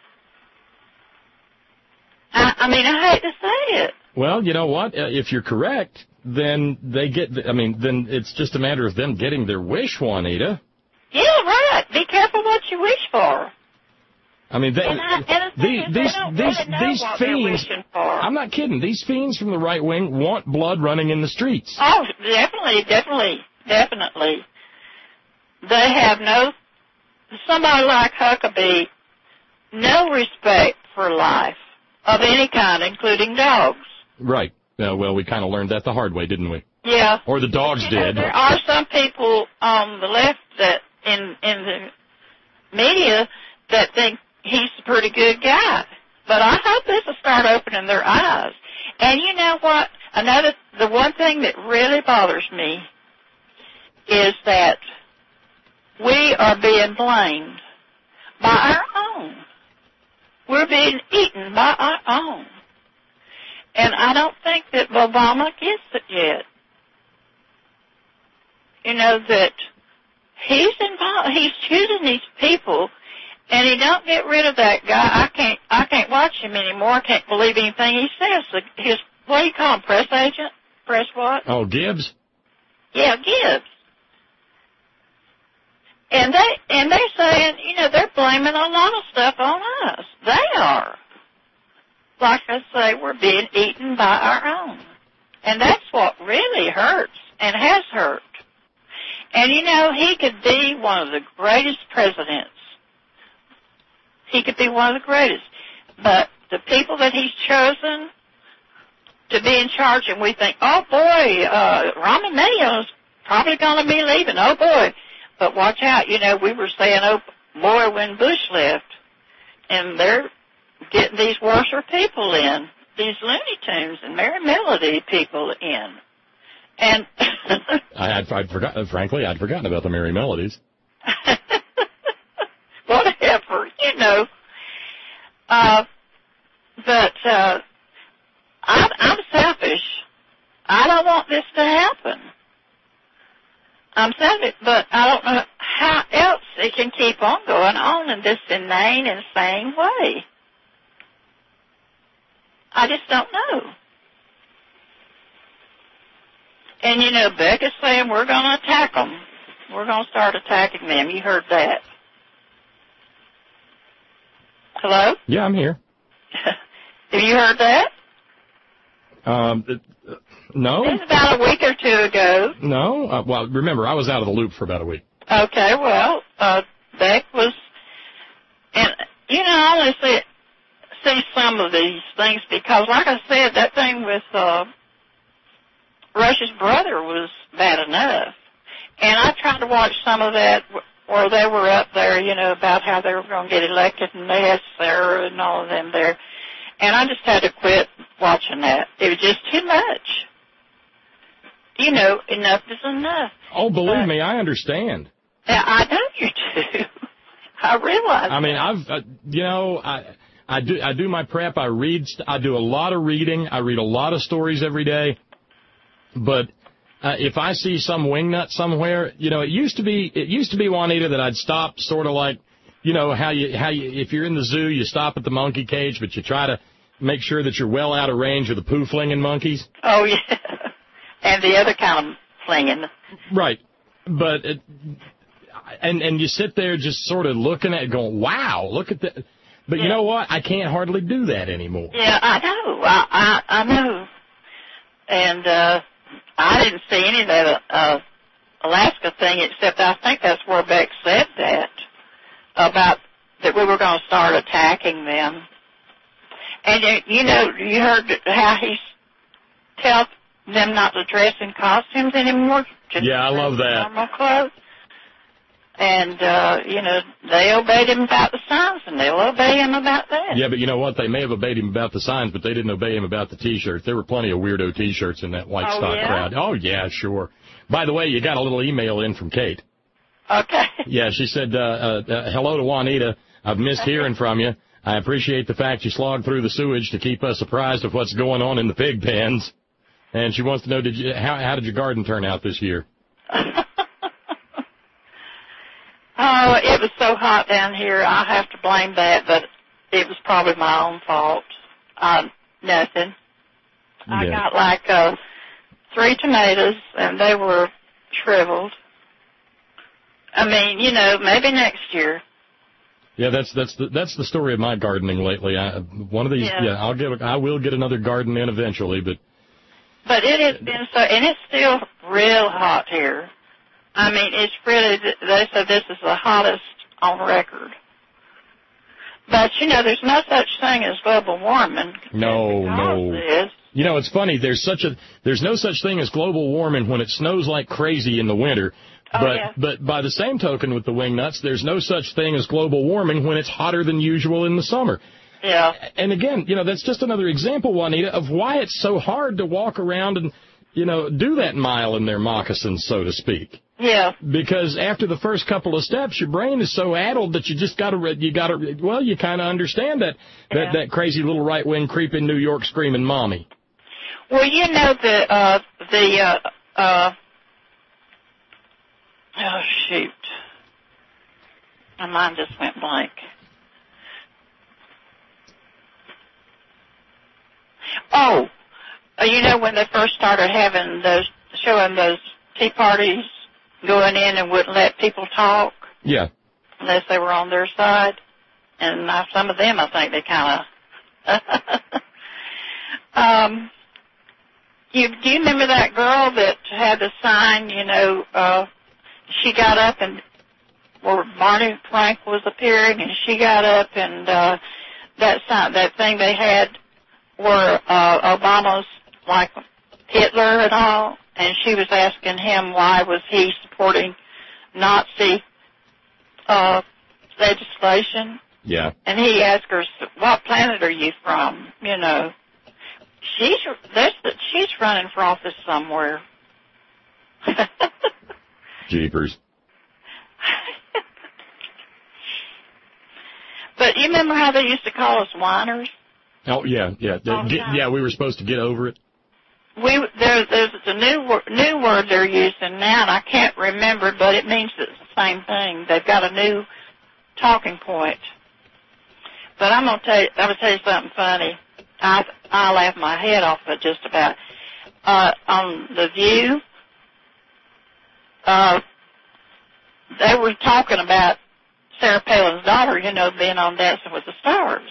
I, I mean, I hate to say it. Well, you know what? Uh, if you're correct, then they get, I mean, then it's just a matter of them getting their wish, Juanita. Yeah, right. Be careful what you wish for. I mean, they, And I- and the thing these, is, they these, don't these, really know these what they're fiends, wishing for. I'm not kidding, these fiends from the right wing want blood running in the streets. Oh, definitely, definitely, definitely. They have no, somebody like Huckabee, no respect for life of any kind, including dogs. Right. Uh, well, we kind of learned that the hard way, didn't we? Yeah. Or the dogs You know, did. there are some people on the left that in in the media that think he's a pretty good guy. But I hope this will start opening their eyes. And you know what? Another, the one thing that really bothers me is that we are being blamed by our own. We're being eaten by our own. And I don't think that Obama gets it yet. You know, that he's involved, he's choosing these people, and he don't get rid of that guy. I can't, I can't watch him anymore. I can't believe anything he says. The, his, what do you call him, press agent? Press what? Oh, Gibbs? Yeah, Gibbs. And they, and they're saying, you know, they're blaming a lot of stuff on us. They are. Like I say, we're being eaten by our own. And that's what really hurts and has hurt. And, you know, he could be one of the greatest presidents. He could be one of the greatest. But the people that he's chosen to be in charge, and we think, oh, boy, uh, Rahm Emanuel's probably going to be leaving. Oh, boy. But watch out. You know, we were saying, oh, boy, when Bush left. And they're getting these worser people in, these Looney Tunes and Mary Melody people in. And I had, I'd forgotten, frankly, I'd forgotten about the Merry Melodies. whatever, you know. Uh, but uh, I'm, I'm selfish. I don't want this to happen. I'm selfish, but I don't know how else it can keep on going on in this inane, insane way. I just don't know. And, you know, Becca's saying we're going to attack them. We're going to start attacking them. You heard that. Hello? Yeah, I'm here. Have you heard that? Um, uh, no. It was about a week or two ago. No. Uh, well, remember, I was out of the loop for about a week. Okay, well, uh, Beck was, and, you know, I only see, see some of these things because, like I said, that thing with uh, Rush's brother was bad enough. And I tried to watch some of that where they were up there, you know, about how they were going to get elected, and they had Sarah and all of them there. And I just had to quit watching that. It was just too much. You know, enough is enough. Oh, believe but, me, I understand. Yeah, I know you do. I realize I mean, that. I've, uh, you know, I, I do, I do my prep. I read, st- I do a lot of reading. I read a lot of stories every day. But uh, if I see some wingnut somewhere, you know, it used to be, it used to be, Juanita, that I'd stop sort of like, you know, how you, how you, if you're in the zoo, you stop at the monkey cage, but you try to make sure that you're well out of range of the poo-flinging monkeys. Oh, yeah. And the other kind of flinging. Right. But, it, and, and you sit there just sort of looking at it going, wow, look at that. But yeah. You know what? I can't hardly do that anymore. Yeah, I know. I, I, I know. And, uh, I didn't see any of that, uh, Alaska thing, except I think that's where Beck said that, about that we were going to start attacking them. And, uh, you know, you heard how he tells them not to dress in costumes anymore. Just yeah, I love that. Normal clothes. And, uh, you know, they obeyed him about the signs, and they'll obey him about that. Yeah, but you know what? They may have obeyed him about the signs, but they didn't obey him about the T-shirts. There were plenty of weirdo T-shirts in that white Oh, stock yeah? crowd. Oh, yeah, sure. By the way, you got a little email in from Kate. Okay. Yeah, she said, uh, uh, uh, hello to Juanita. I've missed hearing from you. I appreciate the fact you slogged through the sewage to keep us apprised of what's going on in the pig pens. And she wants to know, did you, how, how did your garden turn out this year? Oh, it was so hot down here. I have to blame that, but it was probably my own fault. Uh, nothing. I Yeah. got like uh, three tomatoes, and they were shriveled. I mean, you know, maybe next year. Yeah, that's that's the that's the story of my gardening lately. I, one of these, Yeah. yeah, I'll get, I will get another garden in eventually, but. But it has been so, and it's still real hot here. I mean, it's really, they said this is the hottest on record. But, you know, there's no such thing as global warming. No, no. This. You know, it's funny. There's such a there's no such thing as global warming when it snows like crazy in the winter. Oh, but yeah. but by the same token with the wingnuts, there's no such thing as global warming when it's hotter than usual in the summer. Yeah. And again, you know, that's just another example, Juanita, of why it's so hard to walk around and, you know, do that mile in their moccasins, so to speak. Yeah. Because after the first couple of steps, your brain is so addled that you just got to, you got to, well, you kind of understand that, that, Yeah. that crazy little right-wing creep in New York screaming mommy. Well, you know, the, uh, the, uh, uh, oh, shoot. My mind just went blank. Oh, uh, you know, when they first started having those, showing those tea parties, going in and wouldn't let people talk Yeah. unless they were on their side. And uh, some of them, I think they kind of... um, you, do you remember that girl that had the sign, you know, uh, she got up and where Barney Frank was appearing, and she got up and uh, that sign, that thing they had where uh, Obama's like Hitler and all, and she was asking him why was he supporting Nazi uh, legislation. Yeah. And he asked her, what planet are you from? You know, she's there's, she's running for office somewhere. Jeepers. But you remember how they used to call us whiners? Oh, yeah, yeah. All the Get, time. yeah, we were supposed to get over it. we there, there's a new wor- new word they're using now, and I can't remember, but it means it's the same thing. They've got a new talking point. But I'm gonna tell you, I'm gonna tell you something funny. I I laugh my head off at just about. Uh, on The View, uh, they were talking about Sarah Palin's daughter, you know, being on Dancing with the Stars.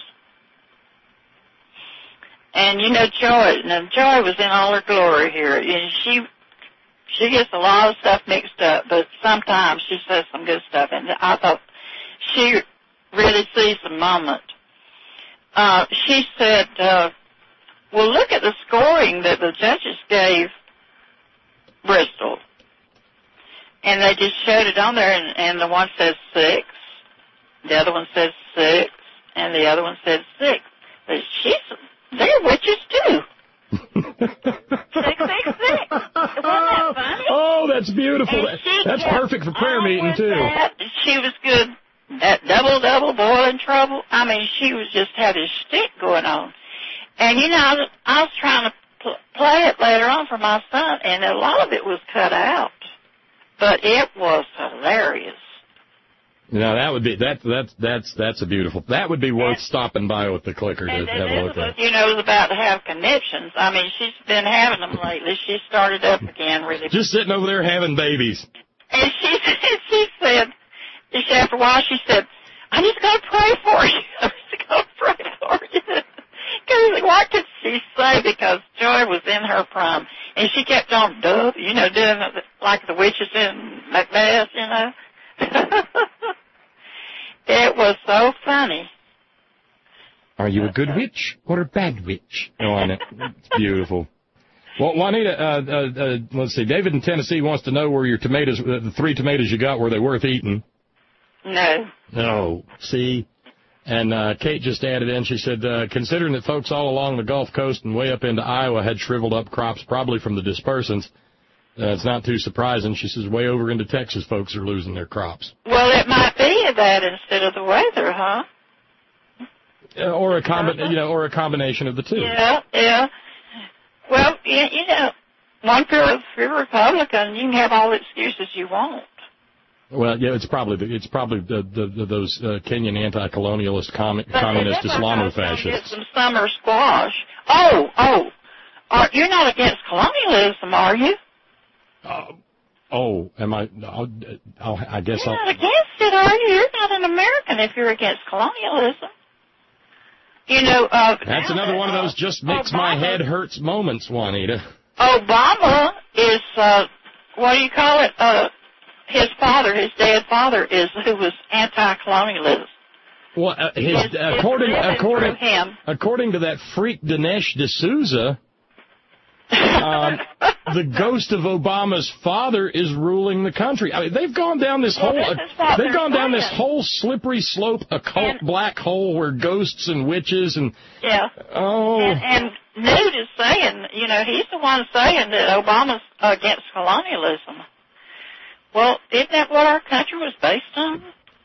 And, you know, Joy, now Joy was in all her glory here. And she she gets a lot of stuff mixed up, but sometimes she says some good stuff. And I thought she really seized the moment. Uh, she said, uh, well, look at the scoring that the judges gave Bristol. And they just showed it on there, and, and the one says six, the other one says six, and the other one says six. But she's, they're witches too. Six, six, six. Wasn't that funny? Oh, that's beautiful. And she That's kept perfect for prayer on meeting, with too. that. She was good at double, double, boiling trouble. I mean, she was just had a shtick going on. And, you know, I was, I was trying to pl- play it later on for my son, and a lot of it was cut out. But it was hilarious. No, that would be that that's that's that's a beautiful. That would be worth stopping by with the clicker to And have a look Elizabeth, at. you know, is about to have conniptions. I mean, she's been having them lately. She started up again really. Just sitting over there having babies. And she she said, she, after a while, she said, "I'm just going to pray for you. I'm just going to pray for you." Because what could she say? Because Joy was in her prime, and she kept on, duh, you know, doing it like the witches in Macbeth, you know. It was so funny. Are you a good witch or a bad witch? Oh, I know. It's beautiful. Well, Juanita, uh, uh, uh, let's see. David in Tennessee wants to know where your tomatoes, uh, the three tomatoes you got, were they worth eating? No. No. See? And uh, Kate just added in, she said, uh, considering that folks all along the Gulf Coast and way up into Iowa had shriveled up crops, probably from the dispersants, uh, it's not too surprising. She says way over into Texas, folks are losing their crops. Well, it might be that instead of the weather, huh? Uh, or a combi- you know, or a combination of the two. Yeah, yeah. Well, you, you know, one for if you're a Republican, you can have all the excuses you want. Well, yeah, it's probably the, it's probably the, the, the those uh, Kenyan anti-colonialist com- But communist then I was gonna Islamofascists. Get some summer squash. Oh, oh, are, you're not against colonialism, are you? Uh, oh, am I? I'll, I'll, I guess You're I'll. not against it, are you? You're not an American if you're against colonialism. You know, uh, That's another one of those just makes my Obama- head hurts moments, Juanita. Obama is, uh, what do you call it? Uh, his father, his dead father, is who was anti-colonialist. Well, uh, his, His- his according living according through him. according to that freak Dinesh D'Souza, um, the ghost of Obama's father is ruling the country. I mean, they've gone down this Well, whole this is what they've they're gone down this saying. whole slippery slope, occult And- black hole where ghosts and witches and Yeah. oh. And, and Newt is saying, you know, he's the one saying that Obama's against colonialism. Well, isn't that what our country was based on?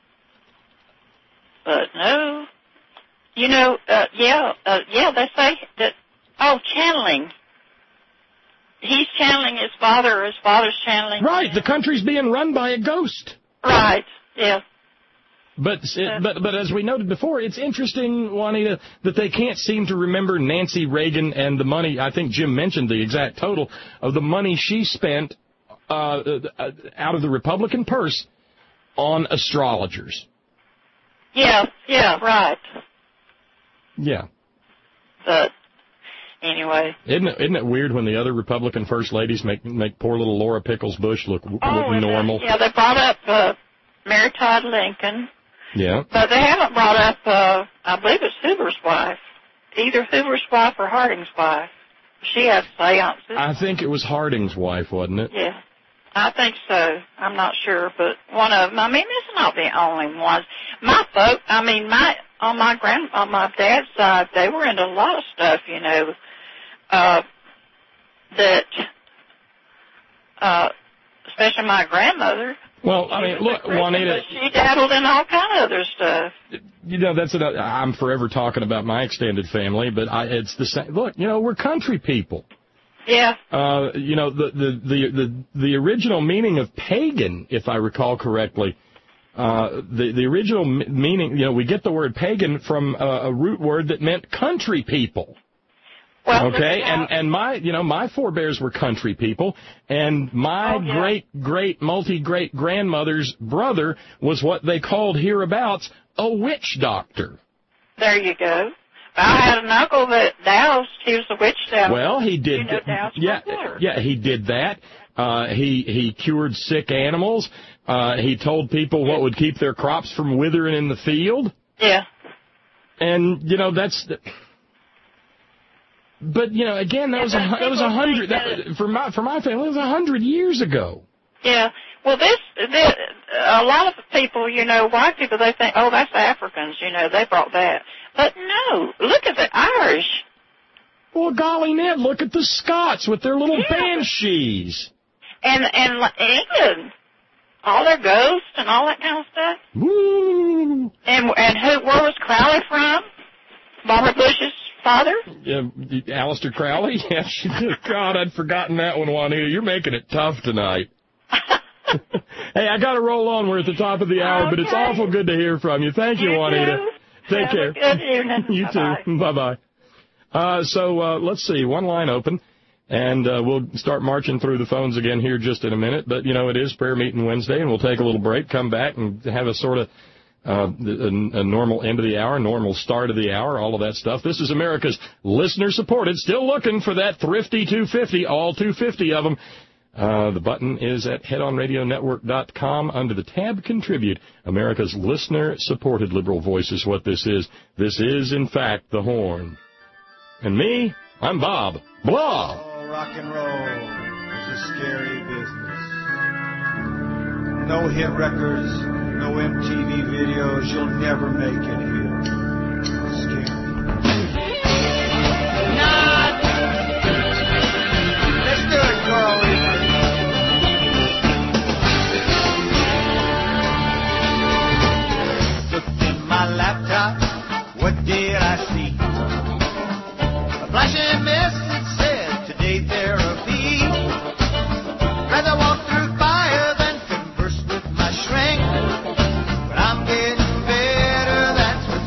But no. You know, uh, yeah, uh, yeah, they say that, oh, channeling. He's channeling his father, or his father's channeling. Right, the country's being run by a ghost. Right, yeah. But it, but but as we noted before, it's interesting, Juanita, that they can't seem to remember Nancy Reagan and the money. I think Jim mentioned the exact total of the money she spent uh, uh, out of the Republican purse on astrologers. Yeah, yeah, right. Yeah. But anyway. Isn't it, isn't it weird when the other Republican first ladies make make poor little Laura Pickles Bush look, look Oh, and, uh, normal? yeah, they brought up uh, Mary Todd Lincoln. Yeah. But they haven't brought up, uh, I believe it's Hoover's wife. Either Hoover's wife or Harding's wife. She had seances. I think it was Harding's wife, wasn't it? Yeah. I think so. I'm not sure, but one of them. I mean, it's not the only ones. My folk, I mean, my on my grand, on my dad's side, they were into a lot of stuff, you know, uh, that, uh, especially my grandmother. Well, I mean, look, Juanita. She dabbled in all kind of other stuff. You know, that's another, I'm forever talking about my extended family, but I, it's the same. Look, you know, we're country people. Yeah. Uh, you know, the, the, the, the, the original meaning of pagan, if I recall correctly, uh, the, the original m- meaning, you know, we get the word pagan from a, a root word that meant country people. Well, Okay, and, and my, you know, my forebears were country people, and my Oh, yeah. great, great, multi-great grandmother's brother was what they called hereabouts a witch doctor. There you go. I had an uncle that doused. He was a witch doctor. Well, he did. You know, doused yeah, with water. yeah, he did that. Uh, he he cured sick animals. Uh, he told people what would keep their crops from withering in the field. Yeah. And you know that's. The, but you know, again, that Yeah, was a but that was a people hundred think that, for my for my family. It was a hundred years ago. Yeah. Well, this, this, a lot of people, you know, white people, they think, oh, that's Africans, you know, they brought that. But no, look at the Irish. Well, golly, Ned, look at the Scots with their little Yeah. banshees. And, and England, all their ghosts and all that kind of stuff. Woo! And, and who, where was Crowley from? Barbara Bush's father? Uh, Aleister Crowley? Yeah, she did. God, I'd forgotten that one, Juanita. You're making it tough tonight. Hey, I got to roll on. We're at the top of the hour, but it's Okay. awful good to hear from you. Thank you, You Juanita. too. Take Have care. a good evening. You Bye-bye. too. Bye-bye. Uh, so uh, let's see. One line open, and uh, we'll start marching through the phones again here just in a minute. But, you know, it is prayer meeting Wednesday, and we'll take a little break, come back, and have a sort of uh, a, a normal end of the hour, normal start of the hour, all of that stuff. This is America's listener-supported, still looking for that thrifty two fifty, all two fifty of them. Uh, the button is at head on radio network dot com under the tab Contribute. America's listener-supported liberal voice is what this is. This is, in fact, the Horn. And me, I'm Bob. Blah! Oh, rock and roll is a scary business. No hit records, no M T V videos, you'll never make it here. Scary. Let's do it, Carl Reaper. Looked in my laptop, what did I see? A flashing message said, today therapy. Rather walk through fire than converse with my shrink. But I'm getting better, that's for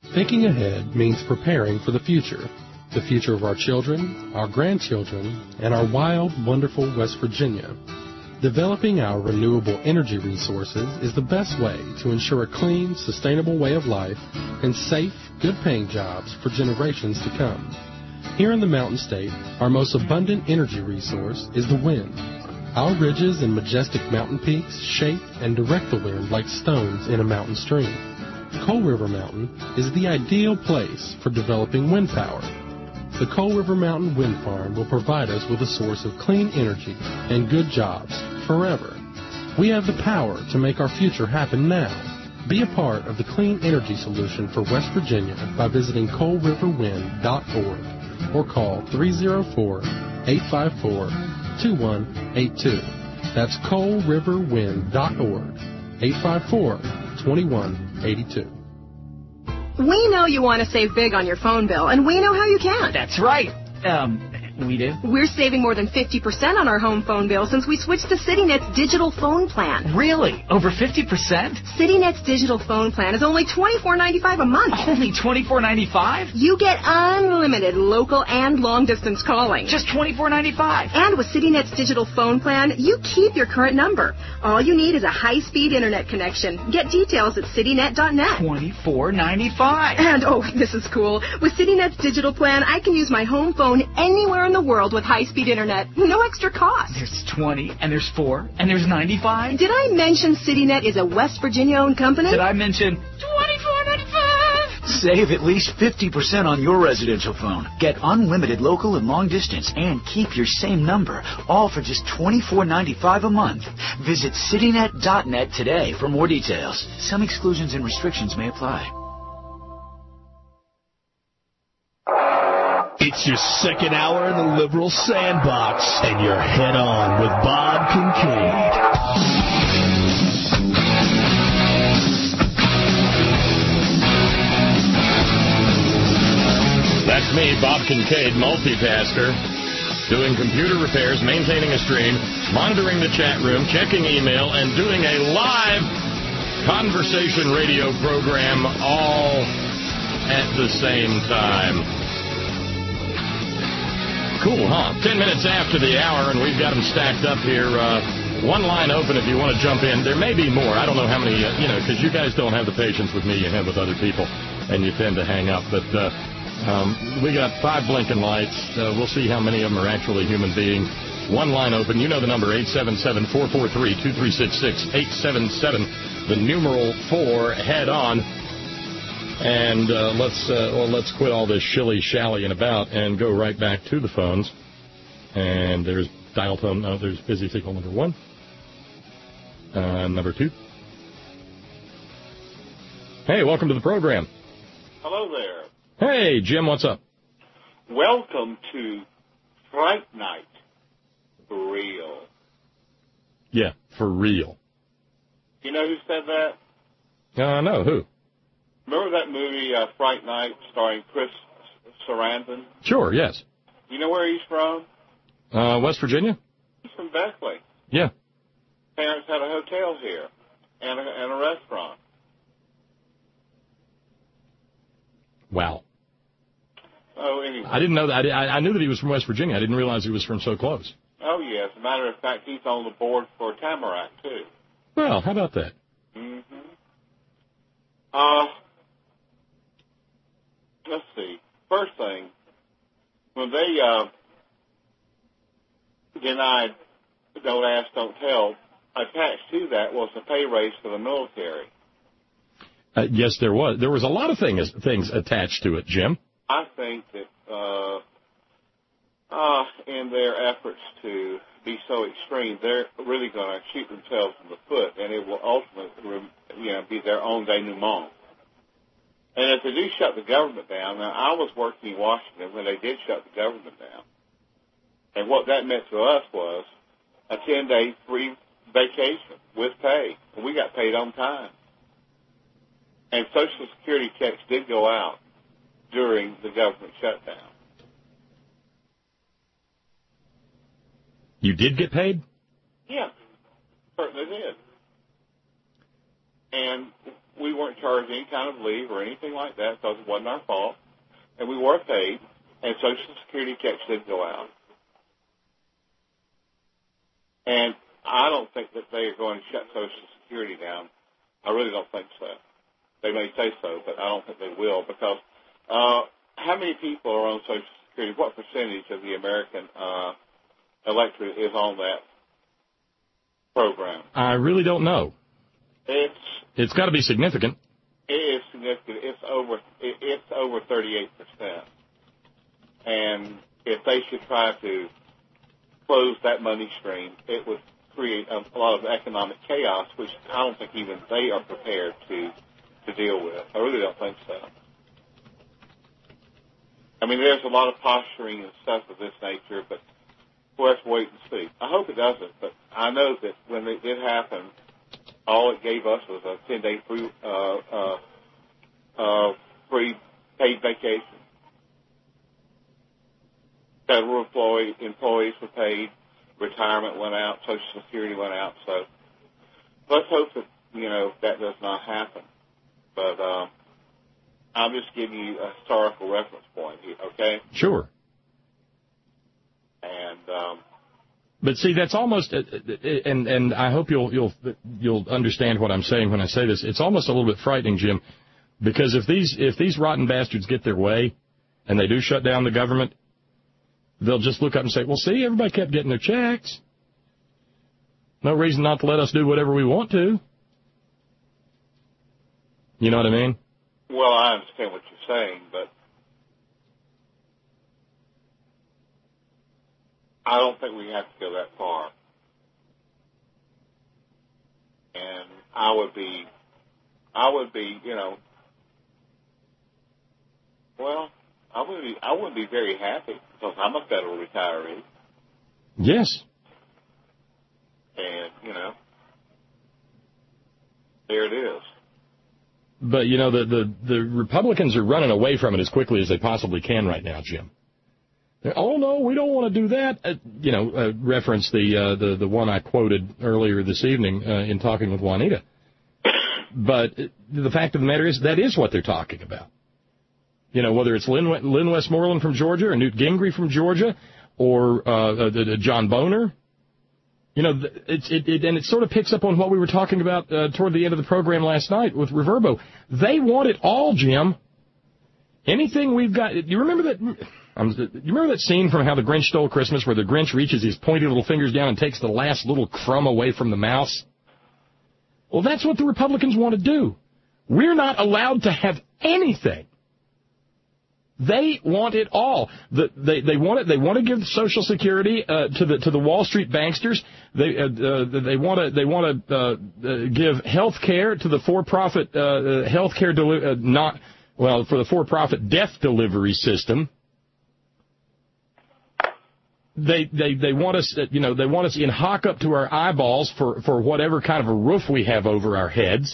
Thinking ahead means preparing for the future. The future of our children, our grandchildren, and our wild, wonderful West Virginia. Developing our renewable energy resources is the best way to ensure a clean, sustainable way of life and safe, good-paying jobs for generations to come. Here in the Mountain State, our most abundant energy resource is the wind. Our ridges and majestic mountain peaks shape and direct the wind like stones in a mountain stream. Coal River Mountain is the ideal place for developing wind power. The Coal River Mountain Wind Farm will provide us with a source of clean energy and good jobs forever. We have the power to make our future happen now. Be a part of the clean energy solution for West Virginia by visiting coal river wind dot org or call three oh four, eight five four, two one eight two. That's coal river wind dot org, eight five four, two one eight two. We know you want to save big on your phone bill, and we know how you can. That's right. Um, we do. We're saving more than fifty percent on our home phone bill since we switched to CityNet's digital phone plan. Really? Over fifty percent? CityNet's digital phone plan is only twenty-four ninety-five a month. Only twenty-four ninety-five? You get unlimited local and long-distance calling. Just twenty-four ninety-five. And with CityNet's digital phone plan, you keep your current number. All you need is a high-speed internet connection. Get details at citynet dot net. twenty-four ninety-five. And, oh, this is cool. With CityNet's digital plan, I can use my home phone anywhere in the world with high-speed internet. No extra cost. There's twenty, and there's four, and there's ninety-five. Did I mention CityNet is a West Virginia-owned company? Did I mention twenty-four ninety-five? Save at least fifty percent on your residential phone. Get unlimited local and long distance and keep your same number, all for just twenty-four ninety-five a month. Visit citynet dot net today for more details. Some exclusions and restrictions may apply. It's your second hour in the Liberal Sandbox, and you're head on with Bob Kincaid. That's me, Bob Kincaid, multitasker, doing computer repairs, maintaining a stream, monitoring the chat room, checking email, and doing a live conversation radio program all at the same time. Cool, huh? Ten minutes after the hour, and we've got them stacked up here. Uh, one line open if you want to jump in. There may be more. I don't know how many, uh, you know, because you guys don't have the patience with me you have with other people, and you tend to hang up. But uh, um, we got five blinking lights. Uh, we'll see how many of them are actually human beings. One line open. You know the number, eight seven seven, four four three, two three six six, eight seven seven, the numeral four, head on. And uh, let's uh, well, let's quit all this shilly-shallying about and go right back to the phones. And there's dial tone. No, there's busy signal number one. Uh, number two. Hey, welcome to the program. Hello there. Hey, Jim, what's up? Welcome to Fright Night. For real. Yeah, for real. You know who said that? Uh, no, who? Remember that movie, uh, Fright Night, starring Chris Sarandon? Sure, yes. You know where he's from? Uh, West Virginia? He's from Beckley. Yeah. Parents had a hotel here and a, and a restaurant. Wow. Oh, anyway. I didn't know that. I, I knew that he was from West Virginia. I didn't realize he was from so close. Oh, yeah. As a matter of fact, he's on the board for Tamarack, too. Well, how about that? Mm-hmm. Uh... Let's see. First thing, when they uh, denied Don't Ask, Don't Tell, attached to that was a pay raise for the military. Uh, yes, there was. There was a lot of things things attached to it, Jim. I think that uh, uh, in their efforts to be so extreme, they're really going to shoot themselves in the foot, and it will ultimately, you know, be their own denouement. And if they do shut the government down, now I was working in Washington when they did shut the government down. And what that meant to us was a ten-day free vacation with pay. And we got paid on time. And Social Security checks did go out during the government shutdown. You did get paid? Yeah, certainly did. And we weren't charged any kind of leave or anything like that because it wasn't our fault, and we were paid, and Social Security checks did go out. And I don't think that they are going to shut Social Security down. I really don't think so. They may say so, but I don't think they will, because uh, how many people are on Social Security? What percentage of the American uh, electorate is on that program? I really don't know. It's It's got to be significant. It is significant. It's over. It, it's over thirty-eight percent. And if they should try to close that money stream, it would create a, a lot of economic chaos, which I don't think even they are prepared to to deal with. I really don't think so. I mean, there's a lot of posturing and stuff of this nature, but we'll have to wait and see. I hope it doesn't, but I know that when it did happen, all it gave us was a ten-day free, uh, uh, uh, free paid vacation. Federal employee, employees were paid, retirement went out, Social Security went out. So let's hope that, you know, that does not happen. But uh, I'm just giving you a historical reference point here, okay? Sure. And um, But see, that's almost, and and I hope you'll you'll you'll understand what I'm saying when I say this. It's almost a little bit frightening, Jim, because if these if these rotten bastards get their way, and they do shut down the government, they'll just look up and say, "Well, see, everybody kept getting their checks. No reason not to let us do whatever we want to." You know what I mean? well, I understand what you're saying, but I don't think we have to go that far. And I would be, I would be, you know, well, I would be, I wouldn't be very happy because I'm a federal retiree. Yes. And, you know, there it is. But, you know, the, the, the Republicans are running away from it as quickly as they possibly can right now, Jim. They're, oh, no, we don't want to do that. Uh, you know, uh, reference the, uh, the the one I quoted earlier this evening uh, in talking with Juanita. But the fact of the matter is that is what they're talking about. You know, whether it's Lynn, Lynn Westmoreland from Georgia or Newt Gingrich from Georgia or uh, uh, John Boehner. You know, it's, it, it, and it sort of picks up on what we were talking about uh, toward the end of the program last night with Reverbo. They want it all, Jim. Anything we've got. You remember that? Um, you remember that scene from How the Grinch Stole Christmas, where the Grinch reaches his pointy little fingers down and takes the last little crumb away from the mouse? Well, that's what the Republicans want to do. We're not allowed to have anything. They want it all. The, they they want it. They want to give Social Security uh, to the to the Wall Street banksters. They uh, uh, they want to they want to uh, uh, give health care to the for-profit uh, health care deli- uh, not well for the for-profit death delivery system. They they they want us you know they want us in hock up to our eyeballs for for whatever kind of a roof we have over our heads.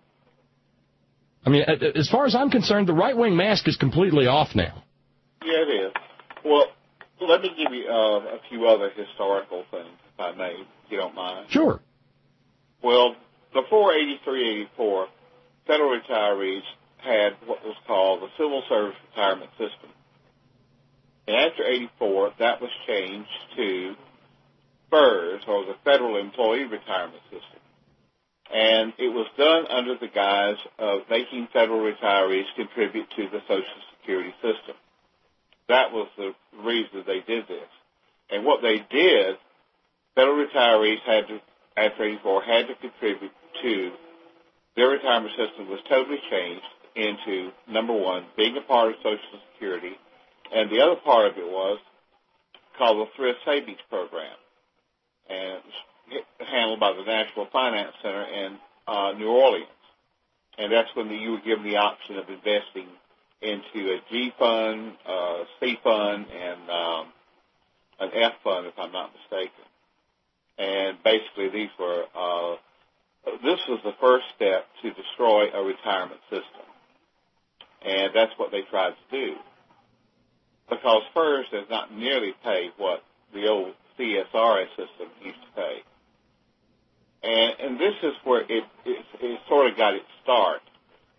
I mean, as far as I'm concerned, the right-wing mask is completely off now. Yeah, it is. Well, let me give you uh, a few other historical things, if I may, if you don't mind. Sure. Well, before eighty-three, eighty-four, federal retirees had what was called the Civil Service Retirement System. And after eighty-four, that was changed to FERS, or the Federal Employee Retirement System. And it was done under the guise of making federal retirees contribute to the Social Security system. That was the reason they did this. And what they did, federal retirees had to, after eighty-four, had to contribute to their retirement system was totally changed into, number one, being a part of Social Security, and the other part of it was called the Thrift Savings Program. And handled by the National Finance Center in uh, New Orleans. And that's when the, you were given the option of investing into a G fund, uh, C fund, and um, an F fund, if I'm not mistaken. And basically these were, uh, this was the first step to destroy a retirement system. And that's what they tried to do. Because FERS does not nearly pay what the old C S R S system used to pay. And, and this is where it, it, it sort of got its start.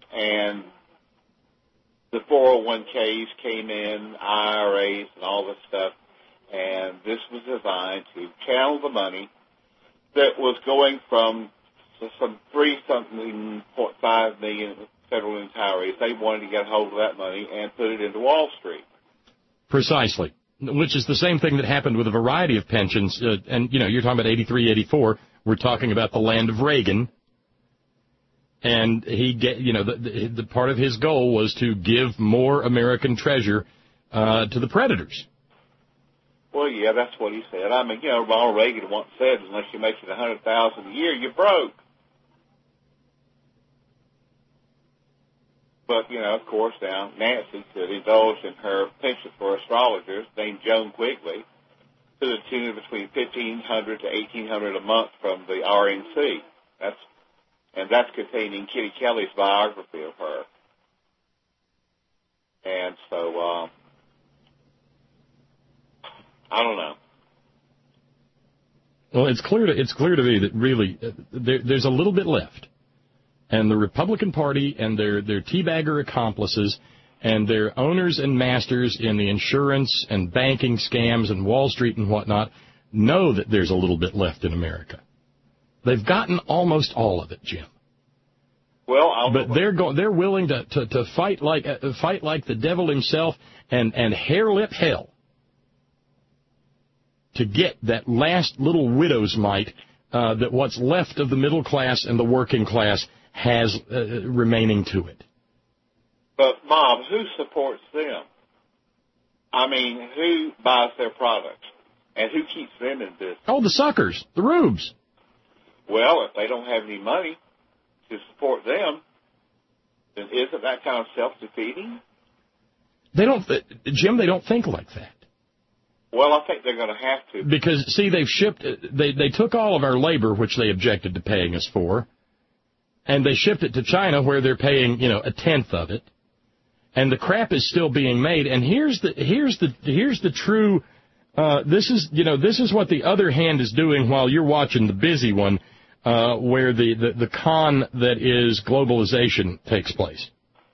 and the four oh one k's came in, I R As and all this stuff, and this was designed to channel the money that was going from some three something point five million federal retirees. They wanted to get hold of that money and put it into Wall Street. Precisely, which is the same thing that happened with a variety of pensions. Uh, and, you know, you're talking about eighty-three, eighty-four. We're talking about the land of Reagan. And he get, you know, the, the, the part of his goal was to give more American treasure uh, to the predators. Well, yeah, that's what he said. I mean, you know, Ronald Reagan once said, unless you make it a hundred thousand a year, you're broke. But, you know, of course, now Nancy could indulge in her pension for astrologers named Joan Quigley to the tune of between fifteen hundred to eighteen hundred a month from the R N C. That's and that's containing Kitty Kelly's biography of her. And so, um, I don't know. Well, it's clear to it's clear to me that really uh, there, there's a little bit left, and the Republican Party and their their teabagger accomplices and their owners and masters in the insurance and banking scams and Wall Street and whatnot know that there's a little bit left in America. They've gotten almost all of it, Jim. Well, I'll but they're going. They're willing to, to, to fight like uh, fight like the devil himself and and hair lip hell to get that last little widow's mite uh, that what's left of the middle class and the working class has uh, remaining to it. But Bob, who supports them? I mean, who buys their products and who keeps them in business? Oh, the suckers, the rubes. Well, if they don't have any money to support them, then isn't that kind of self-defeating? They don't, th- Jim. They don't think like that. Well, I think they're going to have to. Because see, they've shipped. They they took all of our labor, which they objected to paying us for, and they shipped it to China, where they're paying you know a tenth of it, and the crap is still being made. And here's the here's the here's the true. Uh, this is you know this is what the other hand is doing while you're watching the busy one. Uh, where the, the, the con that is globalization takes place.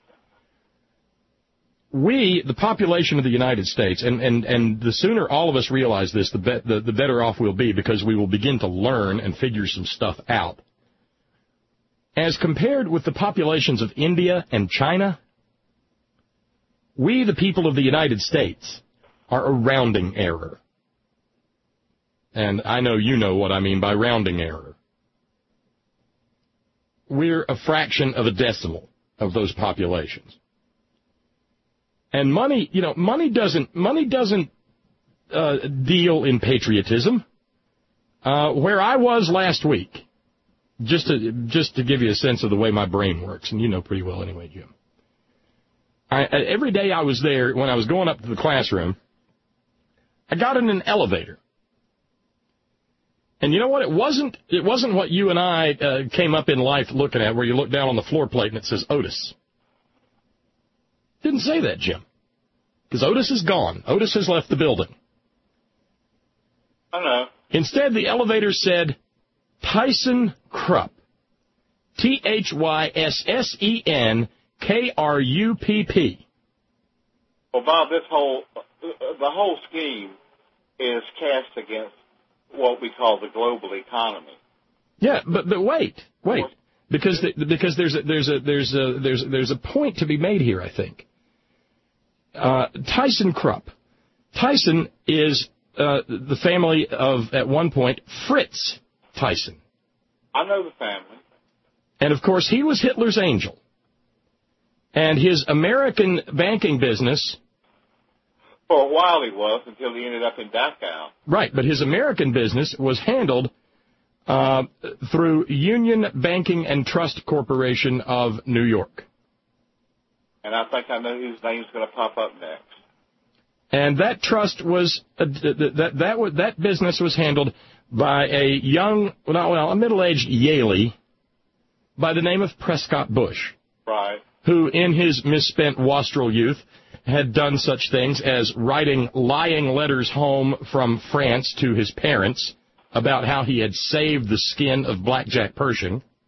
We, the population of the United States, and, and, and the sooner all of us realize this, the, be, the, the better off we'll be, because we will begin to learn and figure some stuff out. As compared with the populations of India and China, we, the people of the United States, are a rounding error. And I know you know what I mean by rounding error. We're a fraction of a decimal of those populations. And money, you know, money doesn't, money doesn't uh, deal in patriotism. Uh, where I was last week, just to, just to give you a sense of the way my brain works, and you know pretty well anyway, Jim. I, every day I was there, when I was going up to the classroom, I got in an elevator. And you know what? It wasn't it wasn't what you and I uh, came up in life looking at, where you look down on the floor plate and it says Otis. Didn't say that, Jim. Because Otis is gone. Otis has left the building. I know. Instead, the elevator said Tyson Krupp. T H Y S S E N K R U P P. Well, Bob, this whole, the whole scheme is cast against what we call the global economy. Yeah, but but wait, wait, because the, because there's a, there's a there's a there's there's a point to be made here. I think uh, Tyson Krupp. Tyson is uh, the family of, at one point, Fritz Tyson. I know the family. And of course, he was Hitler's angel. And his American banking business. For a while he was, until he ended up in Dachau. Right, but his American business was handled uh, through Union Banking and Trust Corporation of New York. And I think I know whose name's going to pop up next. And that trust was, uh, that, that, that, that business was handled by a young, well, well a middle-aged Yalie by the name of Prescott Bush. Right. Who, in his misspent wastrel youth, had done such things as writing lying letters home from France to his parents about how he had saved the skin of Blackjack Pershing,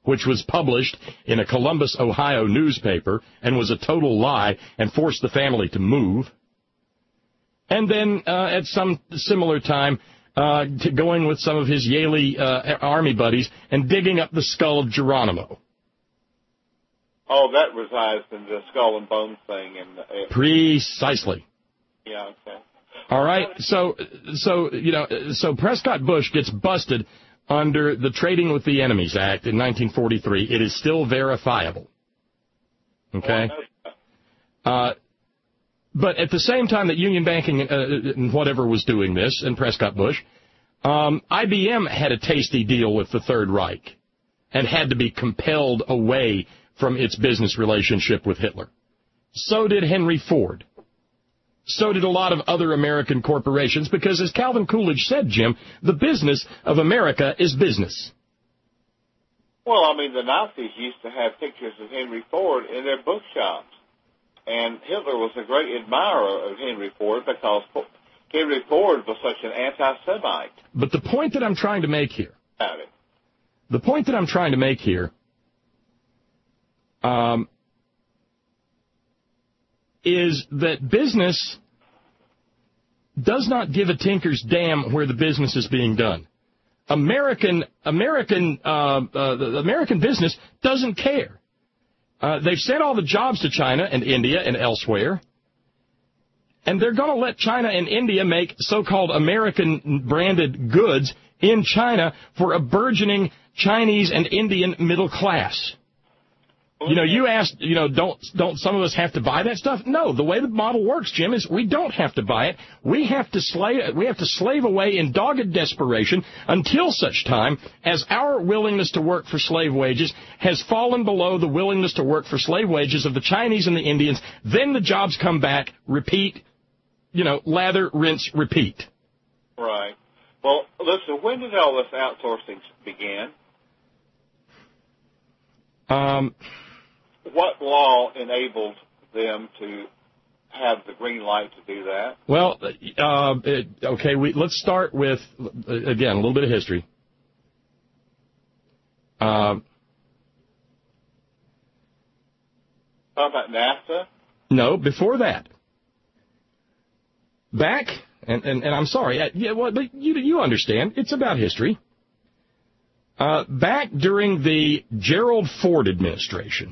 which was published in a Columbus, Ohio newspaper and was a total lie and forced the family to move. And then uh, at some similar time, uh, to going with some of his Yale uh, army buddies and digging up the skull of Geronimo. Oh, that resides in the skull and bones thing. And uh, Precisely. Yeah, okay. All right, so, so you know, so Prescott Bush gets busted under the Trading with the Enemies Act in nineteen forty-three. It is still verifiable. Okay? Uh, but at the same time that Union Banking uh, and whatever was doing this, and Prescott Bush, um, I B M had a tasty deal with the Third Reich and had to be compelled away from its business relationship with Hitler. So did Henry Ford. So did a lot of other American corporations, because as Calvin Coolidge said, Jim, the business of America is business. Well, I mean, the Nazis used to have pictures of Henry Ford in their bookshops. And Hitler was a great admirer of Henry Ford because Henry Ford was such an anti-Semite. But the point that I'm trying to make here, About it. the point that I'm trying to make here, um, is that business does not give a tinker's damn where the business is being done. American American uh, uh, the American business doesn't care. Uh, they've sent all the jobs to China and India and elsewhere, and they're going to let China and India make so-called American-branded goods in China for a burgeoning Chinese and Indian middle class. You know, you asked, you know, don't don't some of us have to buy that stuff? No, the way the model works, Jim, is we don't have to buy it. We have to slave, we have to slave away in dogged desperation until such time as our willingness to work for slave wages has fallen below the willingness to work for slave wages of the Chinese and the Indians. Then the jobs come back, repeat, you know, lather, rinse, repeat. Right. Well, listen, when did all this outsourcing begin? Um... What law enabled them to have the green light to do that? Well, uh, it, okay, we, let's start with, uh, again, a little bit of history. Uh, How about NAFTA? No, before that. Back, and, and, and I'm sorry, uh, yeah, well, but you, you understand, it's about history. Uh, back during the Gerald Ford administration,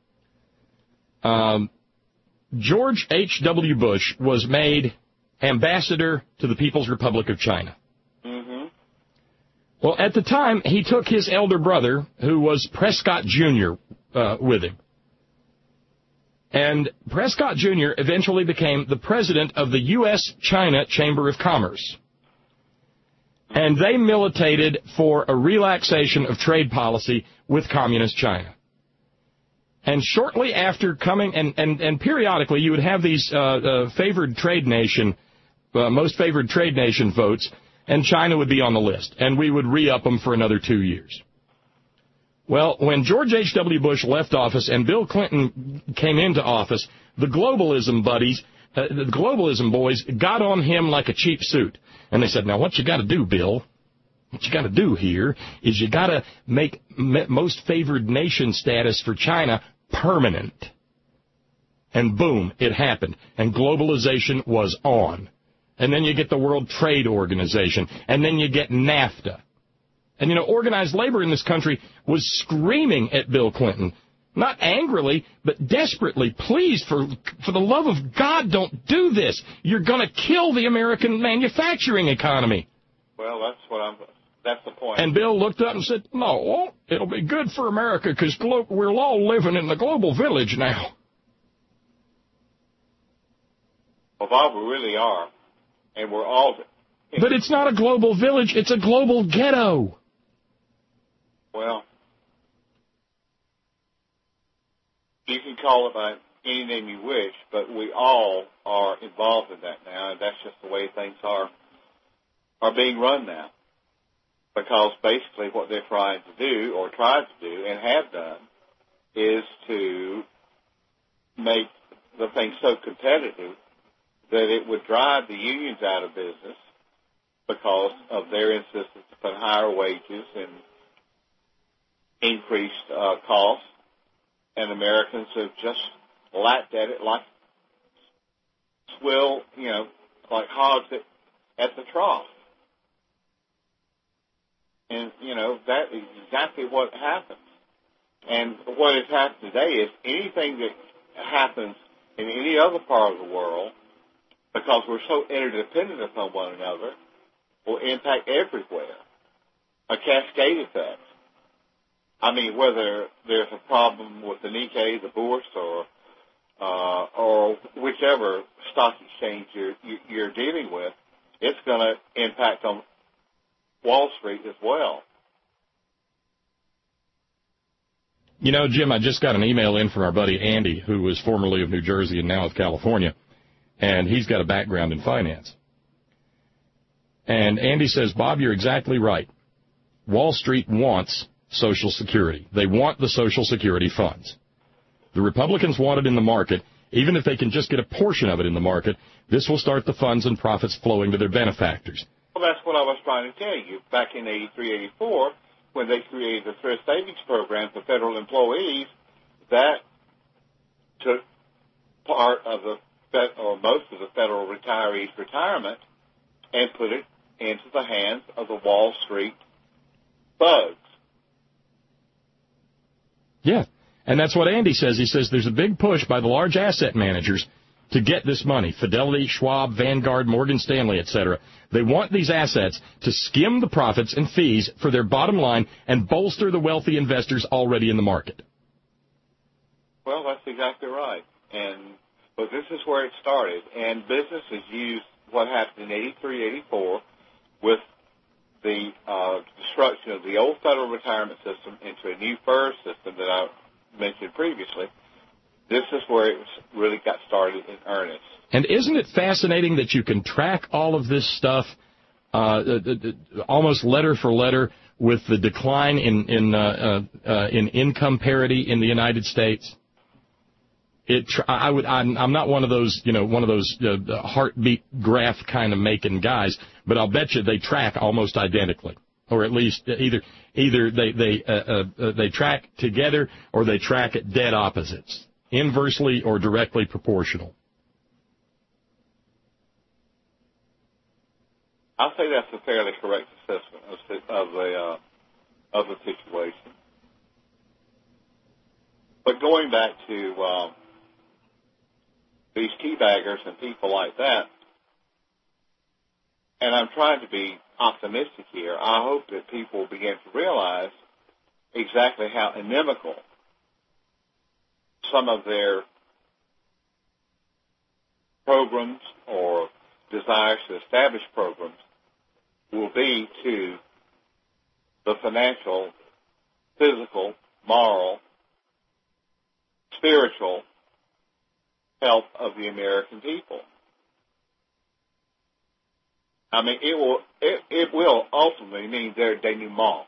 Um, George H W. Bush was made ambassador to the People's Republic of China. Mm-hmm. Well, at the time, he took his elder brother, who was Prescott Junior, uh, with him. And Prescott Junior eventually became the president of the U S China Chamber of Commerce. And they militated for a relaxation of trade policy with Communist China. And shortly after coming, and, and, and periodically, you would have these uh, uh, favored trade nation, uh, most favored trade nation votes, and China would be on the list, and we would re-up them for another two years. Well, when George H W. Bush left office and Bill Clinton came into office, the globalism buddies, uh, the globalism boys, got on him like a cheap suit. And they said, now, what you got to do, Bill, what you got to do here is you got to make most favored nation status for China permanent. And boom, it happened. And globalization was on. And then you get the World Trade Organization. And then you get NAFTA. And, you know, organized labor in this country was screaming at Bill Clinton, not angrily, but desperately, please, for for the love of God, don't do this. You're going to kill the American manufacturing economy. Well, that's what I'm... That's the point. And Bill looked up and said, no, it'll be good for America because glo- we're all living in the global village now. Well, Bob, we really are. And we're all... But it's not a global village. It's a global ghetto. Well, you can call it by any name you wish, but we all are involved in that now, and that's just the way things are are being run now. Because basically what they're trying to do, or tried to do, and have done, is to make the thing so competitive that it would drive the unions out of business because of their insistence to put higher wages and increased uh, costs, and Americans have just lapped at it like swill, you know, like hogs at, at the trough. And, you know, that is exactly what happens. And what has happened today is anything that happens in any other part of the world, because we're so interdependent upon one another, will impact everywhere. A cascade effect. I mean, whether there's a problem with the Nikkei, the Bourse, or uh, or whichever stock exchange you're, you're dealing with, it's going to impact on Wall Street as well. You know, Jim, I just got an email in from our buddy Andy, who was formerly of New Jersey and now of California, and he's got a background in finance. And Andy says, Bob, you're exactly right. Wall Street wants Social Security. They want the Social Security funds. The Republicans want it in the market. Even if they can just get a portion of it in the market, this will start the funds and profits flowing to their benefactors. Well, that's what I was trying to tell you. Back in eighty-three, eighty-four, when they created the Thrift Savings Program for federal employees, that took part of the, or most of the federal retirees' retirement and put it into the hands of the Wall Street thugs. Yeah, and that's what Andy says. He says there's a big push by the large asset managers to get this money. Fidelity, Schwab, Vanguard, Morgan Stanley, et cetera. They want these assets to skim the profits and fees for their bottom line and bolster the wealthy investors already in the market. Well, that's exactly right. And but this is where it started. And businesses used what happened in eighty-three, eighty-four with the uh, destruction of the old federal retirement system into a new FERS system that I mentioned previously. This is where it really got started in earnest. And isn't it fascinating that you can track all of this stuff uh, almost letter for letter with the decline in in, uh, uh, in income parity in the United States? It, I would, I'm, I'm not one of those, you know, one of those uh, heartbeat graph kind of making guys, but I'll bet you they track almost identically, or at least either either they they uh, uh, they track together or they track at dead opposites, inversely or directly proportional. I'll say that's a fairly correct assessment of, of the uh, of the situation. But going back to um, these teabaggers and people like that, and I'm trying to be optimistic here, I hope that people will begin to realize exactly how inimical some of their programs or desires to establish programs will be to the financial, physical, moral, spiritual health of the American people. I mean, it will it, it will ultimately mean their denouement.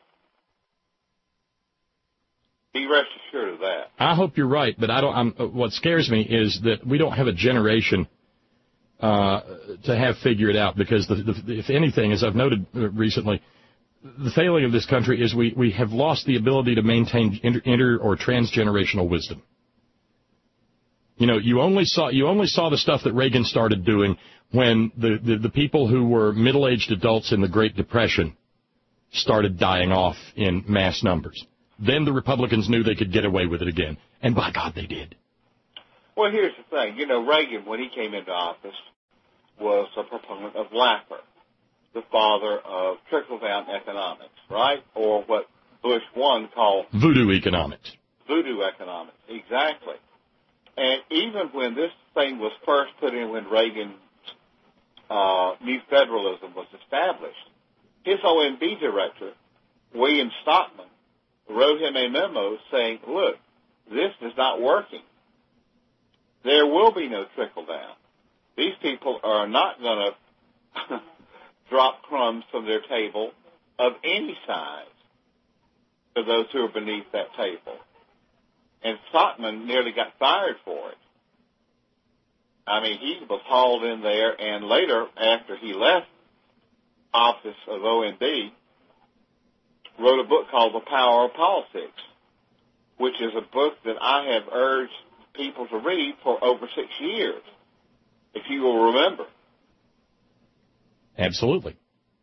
Be rest assured of that. I hope you're right, but I don't. I'm, what scares me is that we don't have a generation uh, to have figured out. Because the, the, if anything, as I've noted recently, the failing of this country is we, we have lost the ability to maintain inter, inter or transgenerational wisdom. You know, you only saw you only saw the stuff that Reagan started doing when the, the, the people who were middle-aged adults in the Great Depression started dying off in mass numbers. Then the Republicans knew they could get away with it again. And by God, they did. Well, here's the thing. You know, Reagan, when he came into office, was a proponent of Laffer, the father of trickle-down economics, right? Or what Bush one called voodoo economics. Voodoo economics, exactly. And even when this thing was first put in, when Reagan's uh, new federalism was established, his O M B director, William Stockman, wrote him a memo saying, look, this is not working. There will be no trickle-down. These people are not going to drop crumbs from their table of any size to those who are beneath that table. And Stockman nearly got fired for it. I mean, he was hauled in there, and later, after he left office of O M B, wrote a book called The Power of Politics, which is a book that I have urged people to read for over six years, if you will remember. Absolutely.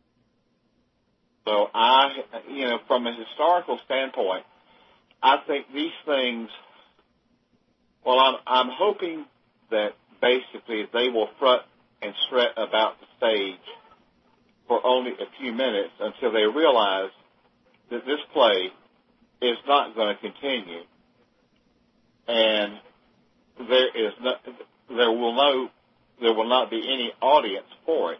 So I, you know, from a historical standpoint, I think these things, well, I'm, I'm hoping that basically they will front and strut about the stage for only a few minutes until they realize that this play is not going to continue, and there is no, there will no, there will not be any audience for it,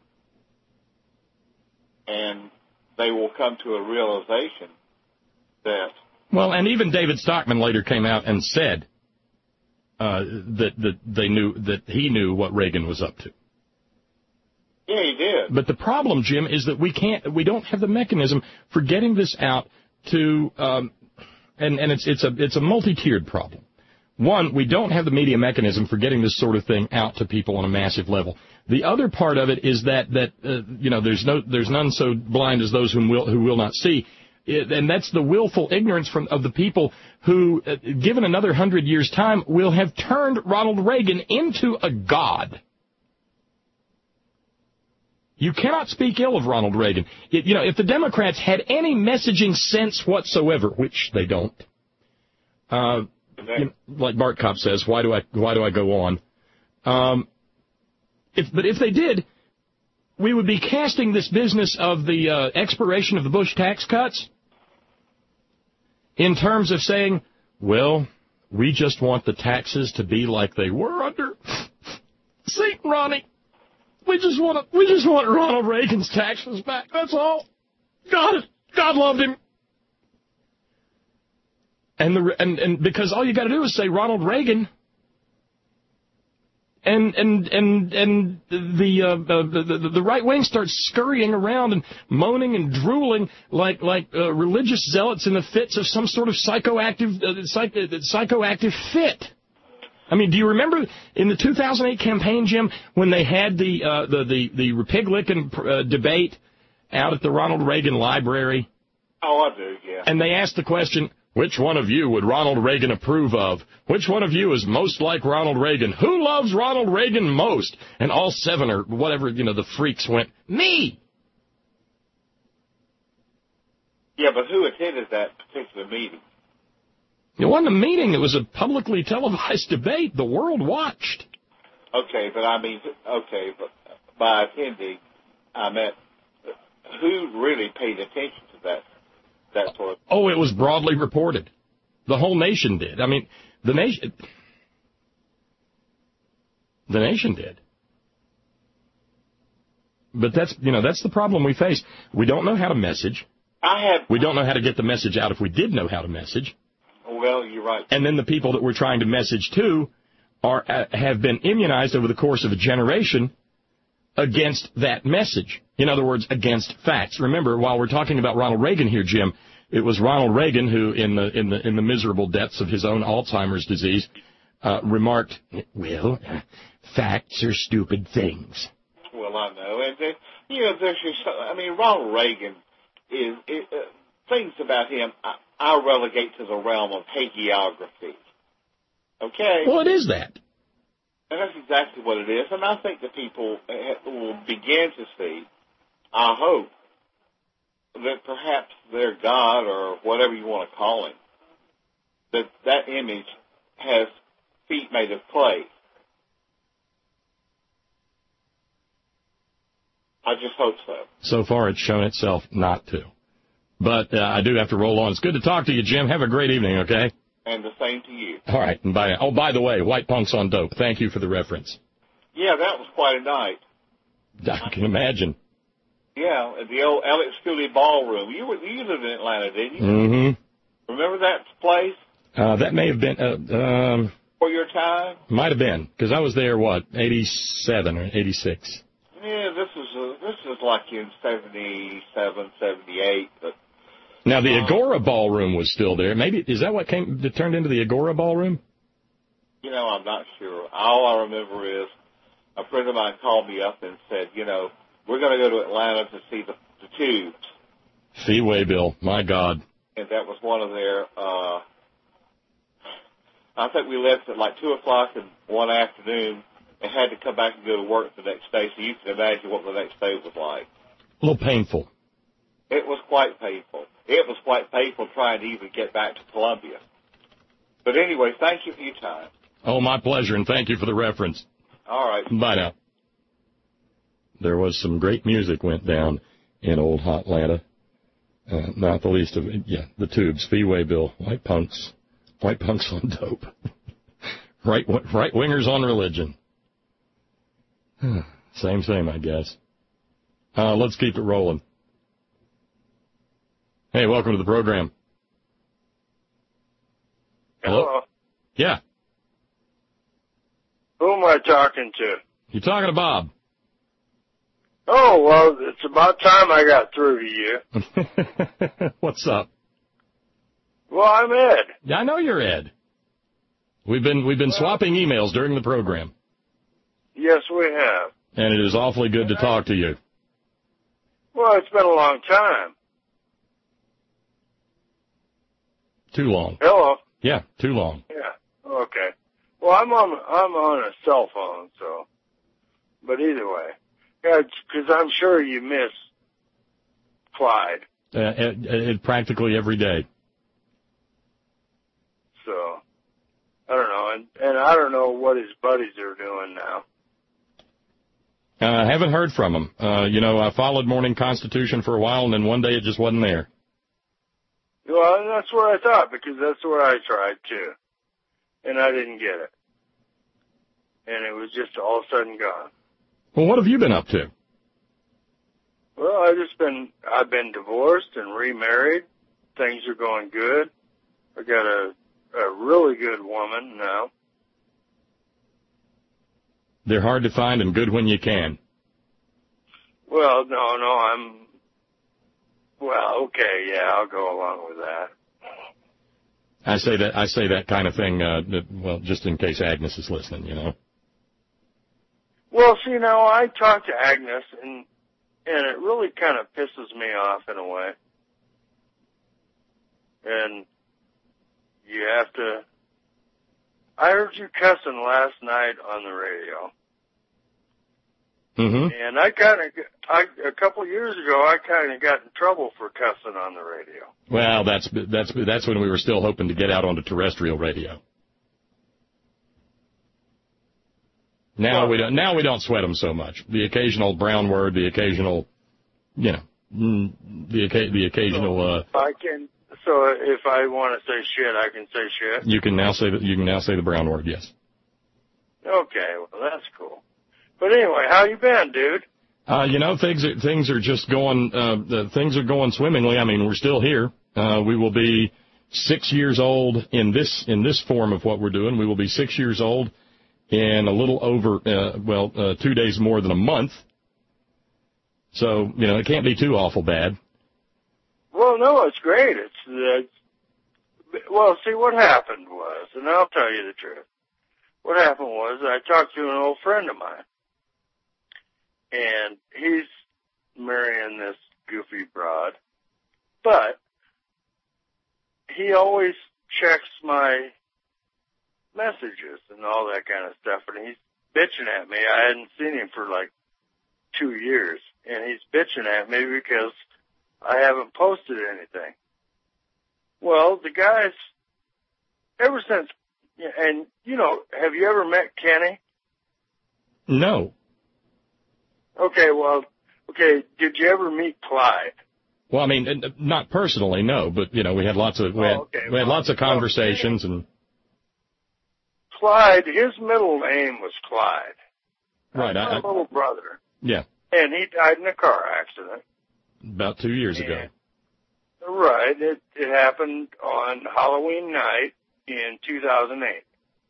and they will come to a realization that. Well, and even David Stockman later came out and said uh, that that they knew that he knew what Reagan was up to. Yeah, he did. But the problem, Jim, is that we can't, we don't have the mechanism for getting this out to, um, and and it's it's a it's a multi-tiered problem. One, we don't have the media mechanism for getting this sort of thing out to people on a massive level. The other part of it is that that uh, you know there's no there's none so blind as those who will who will not see, it, and that's the willful ignorance from of the people who, uh, given another hundred years' time, will have turned Ronald Reagan into a god. You cannot speak ill of Ronald Reagan. It, you know, if the Democrats had any messaging sense whatsoever, which they don't, uh, you know, like Bart Kopp says, why do I why do I go on? Um, if, but if they did, we would be casting this business of the uh, expiration of the Bush tax cuts in terms of saying, well, we just want the taxes to be like they were under Saint Ronnie. We just want to, we just want Ronald Reagan's taxes back. That's all. God, God loved him. And the and and because all you got to do is say Ronald Reagan, and and and and the uh, the, the the right wing starts scurrying around and moaning and drooling like like uh, religious zealots in the fits of some sort of psychoactive uh, psych, uh, psychoactive fit. I mean, do you remember in the two thousand eight campaign, Jim, when they had the uh, the the the Republican uh, debate out at the Ronald Reagan Library? Oh, I do, yeah. And they asked the question, which one of you would Ronald Reagan approve of? Which one of you is most like Ronald Reagan? Who loves Ronald Reagan most? And all seven or whatever, you know, the freaks went, me. Yeah, but who attended that particular meeting? It wasn't a meeting. It was a publicly televised debate. The world watched. Okay, but I mean, okay, but by attending, I meant who really paid attention to that, that sort of. Oh, it was broadly reported. The whole nation did. I mean, the nation, the nation did. But that's, you know, that's the problem we face. We don't know how to message. I have. We don't know how to get the message out if we did know how to message. Well, you're right. And then the people that we're trying to message to are uh, have been immunized over the course of a generation against that message. In other words, against facts. Remember, while we're talking about Ronald Reagan here, Jim, it was Ronald Reagan who, in the in the in the miserable depths of his own Alzheimer's disease, uh, remarked, "Well, facts are stupid things." Well, I know, and uh, you know, there's just, I mean, Ronald Reagan is it, uh, things about him. I, I relegate to the realm of hagiography. Okay? Well, it is that. And that's exactly what it is. And I think that people will begin to see, I hope, that perhaps their God, or whatever you want to call him, that that image has feet made of clay. I just hope so. So far, it's shown itself not to. But uh, I do have to roll on. It's good to talk to you, Jim. Have a great evening, okay? And the same to you. All right. And by, oh, by the way, White Punks on Dope. Thank you for the reference. Yeah, that was quite a night. I can imagine. Yeah, at the old Alex Cooley Ballroom. You were, you lived in Atlanta, didn't you? Mm-hmm. Remember that place? Uh, that may have been, uh, um, for your time? Might have been, because I was there, what, eighty-seven or eighty-six? Yeah, this was, uh, this was like in seventy-seven, seventy-eight, but. Now, the um, Agora Ballroom was still there. Maybe, is that what came, that turned into the Agora Ballroom? You know, I'm not sure. All I remember is a friend of mine called me up and said, you know, we're going to go to Atlanta to see the, the Tubes. Feeway Bill, my God. And that was one of their, uh, I think we left at like two o'clock in one afternoon and had to come back and go to work the next day, so you can imagine what the next day was like. A little painful. It was quite painful. It was quite painful trying to even get back to Columbia. But anyway, thank you for your time. Oh, my pleasure, and thank you for the reference. All right. Bye now. There was some great music went down in old Hotlanta. Uh, not the least of it, yeah, the Tubes, Feeway Bill, White Punks, White Punks on dope, right right wingers on religion. Same, same, I guess. Uh, let's keep it rolling. Hey, welcome to the program. Hello? Hello. Yeah. Who am I talking to? You talking to Bob? Oh, well, it's about time I got through to you. What's up? Well, I'm Ed. Yeah, I know you're Ed. We've been we've been well, swapping emails during the program. Yes, we have. And it is awfully good to talk to you. Well, it's been a long time. Too long. Hello. Yeah, too long. Yeah. Okay. Well, I'm on I'm on a cell phone, so. But either way, yeah, because I'm sure you miss Clyde. Uh, it, it, practically every day. So, I don't know, and and I don't know what his buddies are doing now. I uh, haven't heard from him. Uh, you know, I followed Morning Constitution for a while, and then one day it just wasn't there. Well, and that's what I thought, because that's what I tried too, and I didn't get it, and it was just all of a sudden gone. Well, what have you been up to? Well, I've just been, I've been divorced and remarried. Things are going good. I got a, a really good woman now. They're hard to find and good when you can. Well, no, no, I'm, well, okay, yeah, I'll go along with that. I say that, I say that kind of thing, uh, well, just in case Agnes is listening, you know. Well, see, now I talked to Agnes, and and it really kind of pisses me off in a way. And you have to. I heard you cussing last night on the radio. Mm-hmm. And I kind of, I a couple of years ago, I kind of got in trouble for cussing on the radio. Well, that's that's that's when we were still hoping to get out onto terrestrial radio. Now well, we don't. Now we don't sweat them so much. The occasional brown word, the occasional, you know, the the occasional. So uh, I can. So if I want to say shit, I can say shit. You can now say that. You can now say the brown word. Yes. Okay. Well, that's cool. But anyway, how you been, dude? Uh, you know, things are, things are just going. Uh, the things are going swimmingly. I mean, we're still here. Uh, we will be six years old in this in this form of what we're doing. We will be six years old in a little over, uh, well, uh, two days more than a month. So, you know, it can't be too awful bad. Well, no, it's great. It's, uh, well, see, what happened was, and I'll tell you the truth. What happened was I talked to an old friend of mine, and he's marrying this goofy broad, but he always checks my messages and all that kind of stuff, and he's bitching at me. I hadn't seen him for like two years, and he's bitching at me because I haven't posted anything. Well, the guys, ever since, and you know, have you ever met Kenny? No. Okay, well, okay, did you ever meet Clyde? Well, I mean, not personally, no, but you know, we had lots of we had, oh, okay. we had well, lots of conversations well, and. Clyde, his middle name was Clyde. Right. My I, little brother. Yeah. And he died in a car accident. About two years and, ago. Right. It, it happened on Halloween night in two thousand eight.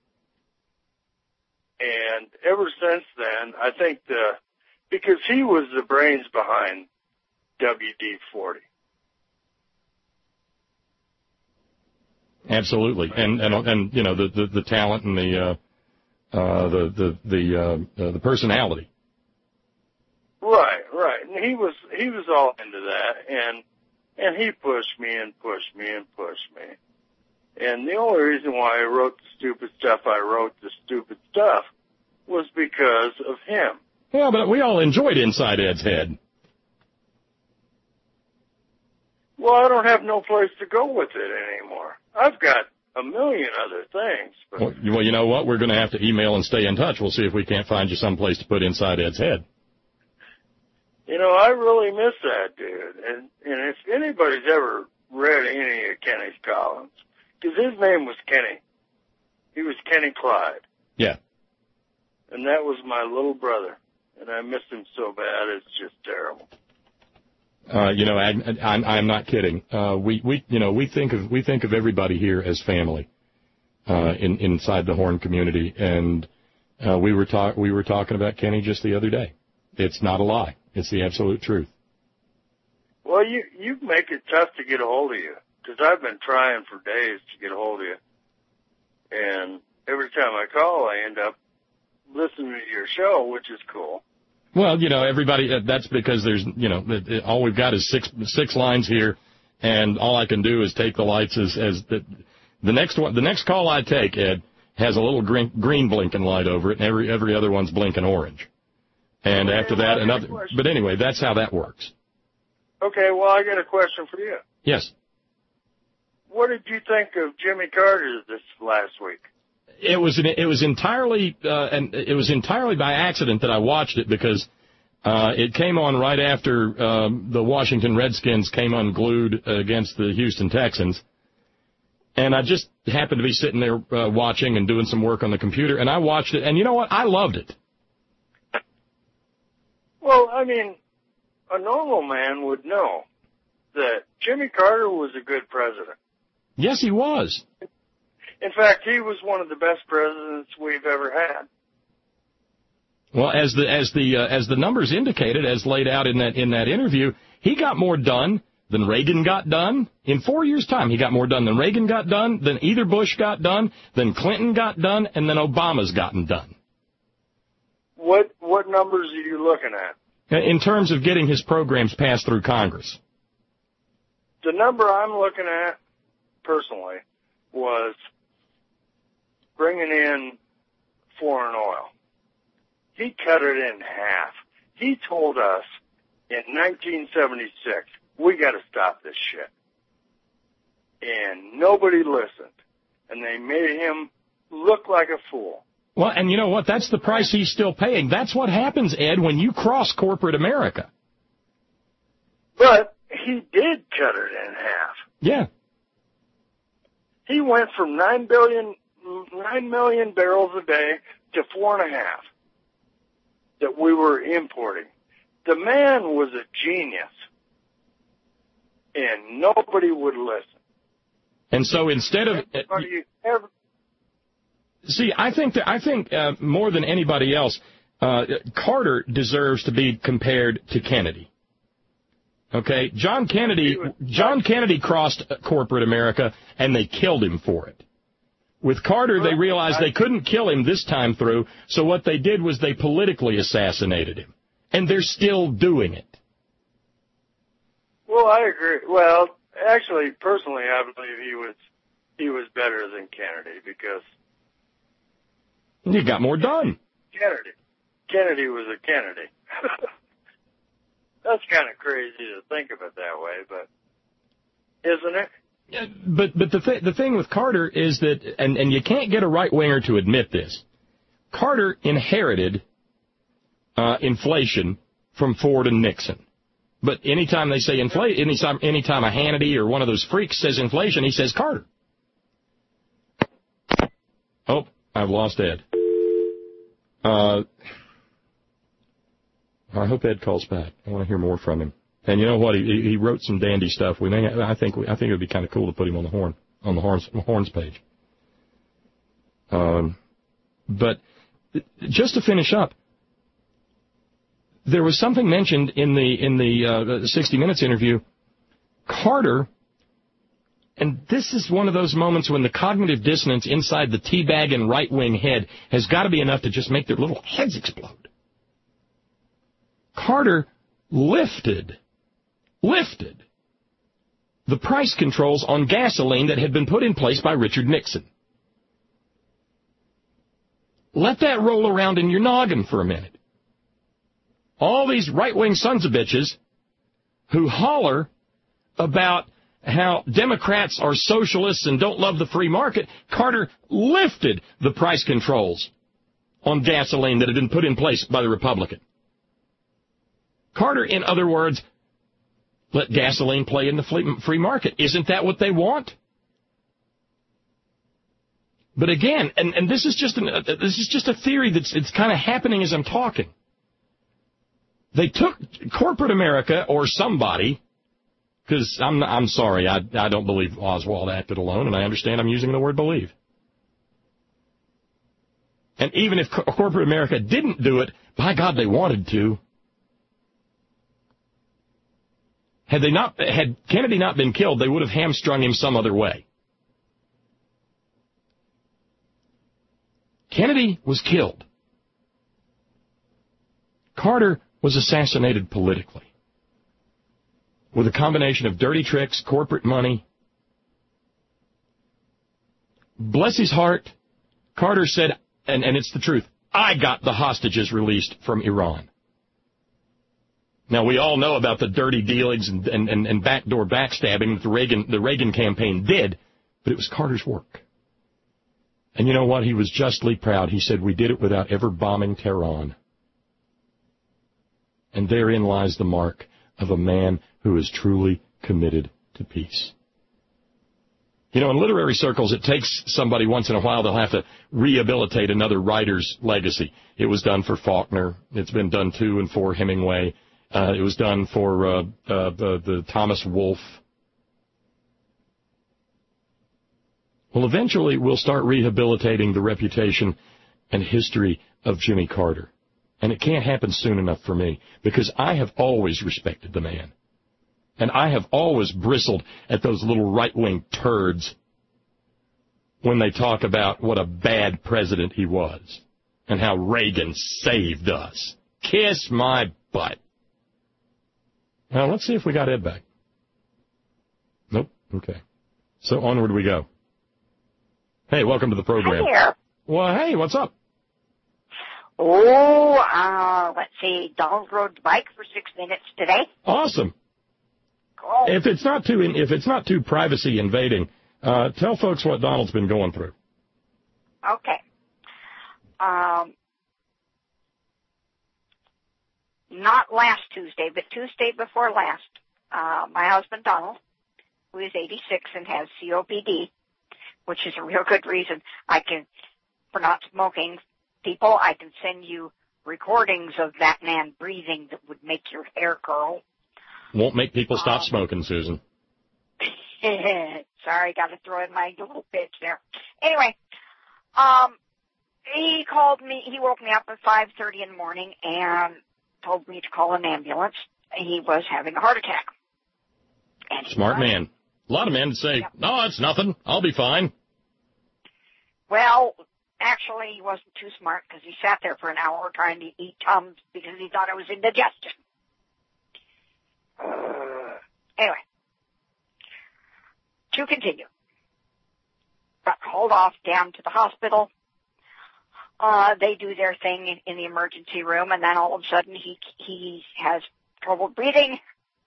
And ever since then, I think the, because he was the brains behind W D forty. Absolutely, and and and you know the the, the talent and the uh, uh, the the the uh, uh, the personality. Right, right, and he was he was all into that, and And he pushed me and pushed me and pushed me. And the only reason why I wrote the stupid stuff I wrote, the stupid stuff, was because of him. Yeah, but we all enjoyed Inside Ed's Head. Well, I don't have no place to go with it anymore. I've got a million other things. But Well, you- well, you know what? We're going to have to email and stay in touch. We'll see if we can't find you some place to put Inside Ed's Head. You know, I really miss that dude. And, and if anybody's ever read any of Kenny's columns, because his name was Kenny. He was Kenny Clyde. Yeah. And that was my little brother. And I miss him so bad, it's just terrible. Uh, you know, I, I'm, I'm not kidding. Uh, we, we, you know, we think of, we think of everybody here as family, uh, in, inside the Horn community. And, uh, we were talk, we were talking about Kenny just the other day. It's not a lie. It's the absolute truth. Well, you, you make it tough to get a hold of you. Because I've been trying for days to get a hold of you. And every time I call, I end up listening to your show, which is cool. Well, you know, everybody, uh, that's because there's, you know, it, it, all we've got is six six lines here, and all I can do is take the lights as, as the, the next one, the next call I take, Ed, has a little green, green blinking light over it, and every every other one's blinking orange. And Okay, after well, that, I got a another, question. but anyway, that's how that works. Okay, well, I got a question for you. Yes. What did you think of Jimmy Carter this last week? It was an, it was entirely uh, and it was entirely by accident that I watched it because uh, it came on right after um, the Washington Redskins came unglued against the Houston Texans, and I just happened to be sitting there uh, watching and doing some work on the computer, and I watched it, and you know what? I loved it. Well, I mean, a normal man would know that Jimmy Carter was a good president. Yes, he was. In fact, he was one of the best presidents we've ever had. Well, as the as the uh, as the numbers indicated, as laid out in that in that interview, he got more done than Reagan got done in four years' time. He got more done than Reagan got done, than either Bush got done, than Clinton got done, and then Obama's gotten done. What what numbers are you looking at? In terms of getting his programs passed through Congress. The number I'm looking at, personally, was bringing in foreign oil. He cut it in half. He told us in nineteen seventy-six, we got to stop this shit. And nobody listened. And they made him look like a fool. Well, and you know what? That's the price he's still paying. That's what happens, Ed, when you cross corporate America. But he did cut it in half. Yeah. He went from nine billion, nine million barrels a day to four and a half that we were importing. The man was a genius, and nobody would listen. And so instead of Everybody ever, see, I think that I think uh, more than anybody else, uh, Carter deserves to be compared to Kennedy. Okay, John Kennedy, John Kennedy crossed corporate America, and they killed him for it. With Carter, they realized they couldn't kill him this time through, so what they did was they politically assassinated him, and they're still doing it. well, I agree. Well, actually, personally, I believe he was he was better than Kennedy because You got more done. Kennedy, Kennedy was a Kennedy. That's kind of crazy to think of it that way, but isn't it? Yeah, but but the th- the thing with Carter is that, and, and you can't get a right-winger to admit this, Carter inherited uh, inflation from Ford and Nixon. But anytime they say inflation, anytime, anytime a Hannity or one of those freaks says inflation, he says Carter. Oh, I've lost Ed. Uh, I hope Ed calls back. I want to hear more from him. And you know what? He he wrote some dandy stuff. We may. I think. I think it would be kind of cool to put him on the horn on the horns horns page. Um, but just to finish up, there was something mentioned in the in the uh, sixty minutes interview. Carter, and this is one of those moments when the cognitive dissonance inside the teabagging right-wing head has got to be enough to just make their little heads explode. Carter lifted, lifted the price controls on gasoline that had been put in place by Richard Nixon. Let that roll around in your noggin for a minute. All these right-wing sons of bitches who holler about how Democrats are socialists and don't love the free market, Carter lifted the price controls on gasoline that had been put in place by the Republican. Carter, in other words, let gasoline play in the free market. Isn't that what they want? But again, and, and this is just an, uh, this is just a theory that's it's kind of happening as I'm talking. They took corporate America or somebody, because I'm I'm sorry, I I don't believe Oswald acted alone, and I understand I'm using the word believe. And even if co- corporate America didn't do it, by God, they wanted to. Had they not, had Kennedy not been killed, they would have hamstrung him some other way. Kennedy was killed. Carter was assassinated politically with a combination of dirty tricks, corporate money. Bless his heart, Carter said, and, and it's the truth, I got the hostages released from Iran. Now, we all know about the dirty dealings and, and, and, and backdoor backstabbing that the Reagan, the Reagan campaign did, but it was Carter's work. And you know what? He was justly proud. He said, we did it without ever bombing Tehran. And therein lies the mark of a man who is truly committed to peace. You know, in literary circles, it takes somebody once in a while, they'll have to rehabilitate another writer's legacy. It was done for Faulkner. It's been done to and for Hemingway. Uh, it was done for uh, uh, the, the Thomas Wolfe. Well, eventually we'll start rehabilitating the reputation and history of Jimmy Carter. And it can't happen soon enough for me, because I have always respected the man. And I have always bristled at those little right-wing turds when they talk about what a bad president he was and how Reagan saved us. Kiss my butt. Now, let's see if we got Ed back. Nope. Okay. So onward we go. Hey, welcome to the program. Hi there. Well, hey, what's up? Oh, uh, let's see. Donald rode the bike for six minutes today. Awesome. Cool. If it's not too if it's not too privacy invading, uh, tell folks what Donald's been going through. Okay. Um, not last Tuesday, but Tuesday before last, uh, my husband Donald, who is eighty-six and has C O P D, which is a real good reason I can, for not smoking, people, I can send you recordings of that man breathing that would make your hair curl. Won't make people stop um, smoking, Susan. Sorry, got to throw in my little pitch there. Anyway, um, he called me, he woke me up at five thirty in the morning and told me to call an ambulance. He was having a heart attack. And Smart man. A lot of men say, yep. No, it's nothing. I'll be fine. Well, actually, he wasn't too smart because he sat there for an hour trying to eat Tums because he thought it was indigestion. Uh, anyway, to continue. Got hauled off down to the hospital. Uh, they do their thing in, in the emergency room, and then all of a sudden he he has trouble breathing,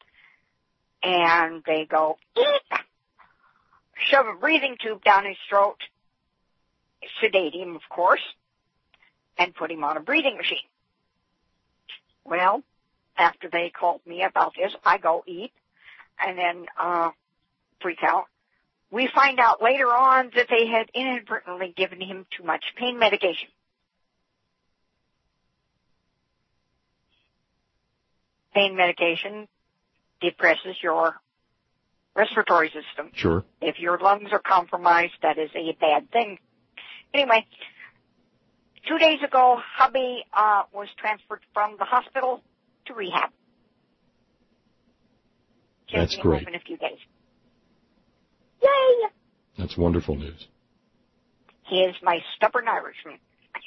and they go, eek, shove a breathing tube down his throat, sedate him, of course, and put him on a breathing machine. Well, after they called me about this, I go eat and then uh freak out. We find out later on that they had inadvertently given him too much pain medication. Pain medication depresses your respiratory system. Sure. If your lungs are compromised, that is a bad thing. Anyway, two days ago, hubby uh was transferred from the hospital to rehab. That's great. In a few days. Yay! That's wonderful news. He is my stubborn Irishman.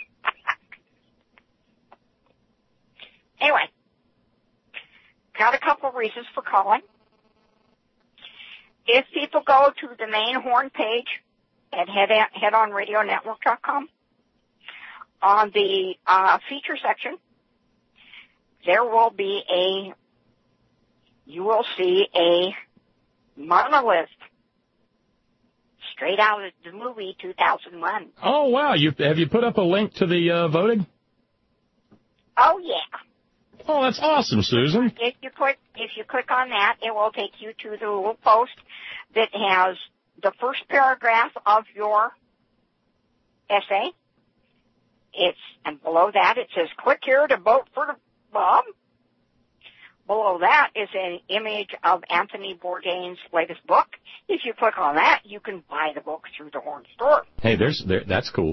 Anyway, got a couple of reasons for calling. if people go to the main Horn page at head, head on radio network dot com, on the uh, feature section, there will be a, you will see a monolith straight out of the movie two thousand one. Oh, wow. You, have you put up a link to the uh, voting? Oh, yeah. Oh, that's awesome, Susan. If you click, if you click on that, it will take you to the little post that has the first paragraph of your essay. It's, and below that it says, click here to vote for Bob. Below that is an image of Anthony Bourdain's latest book. If you click on that, you can buy the book through the Horn store. Hey, there's, there, that's cool.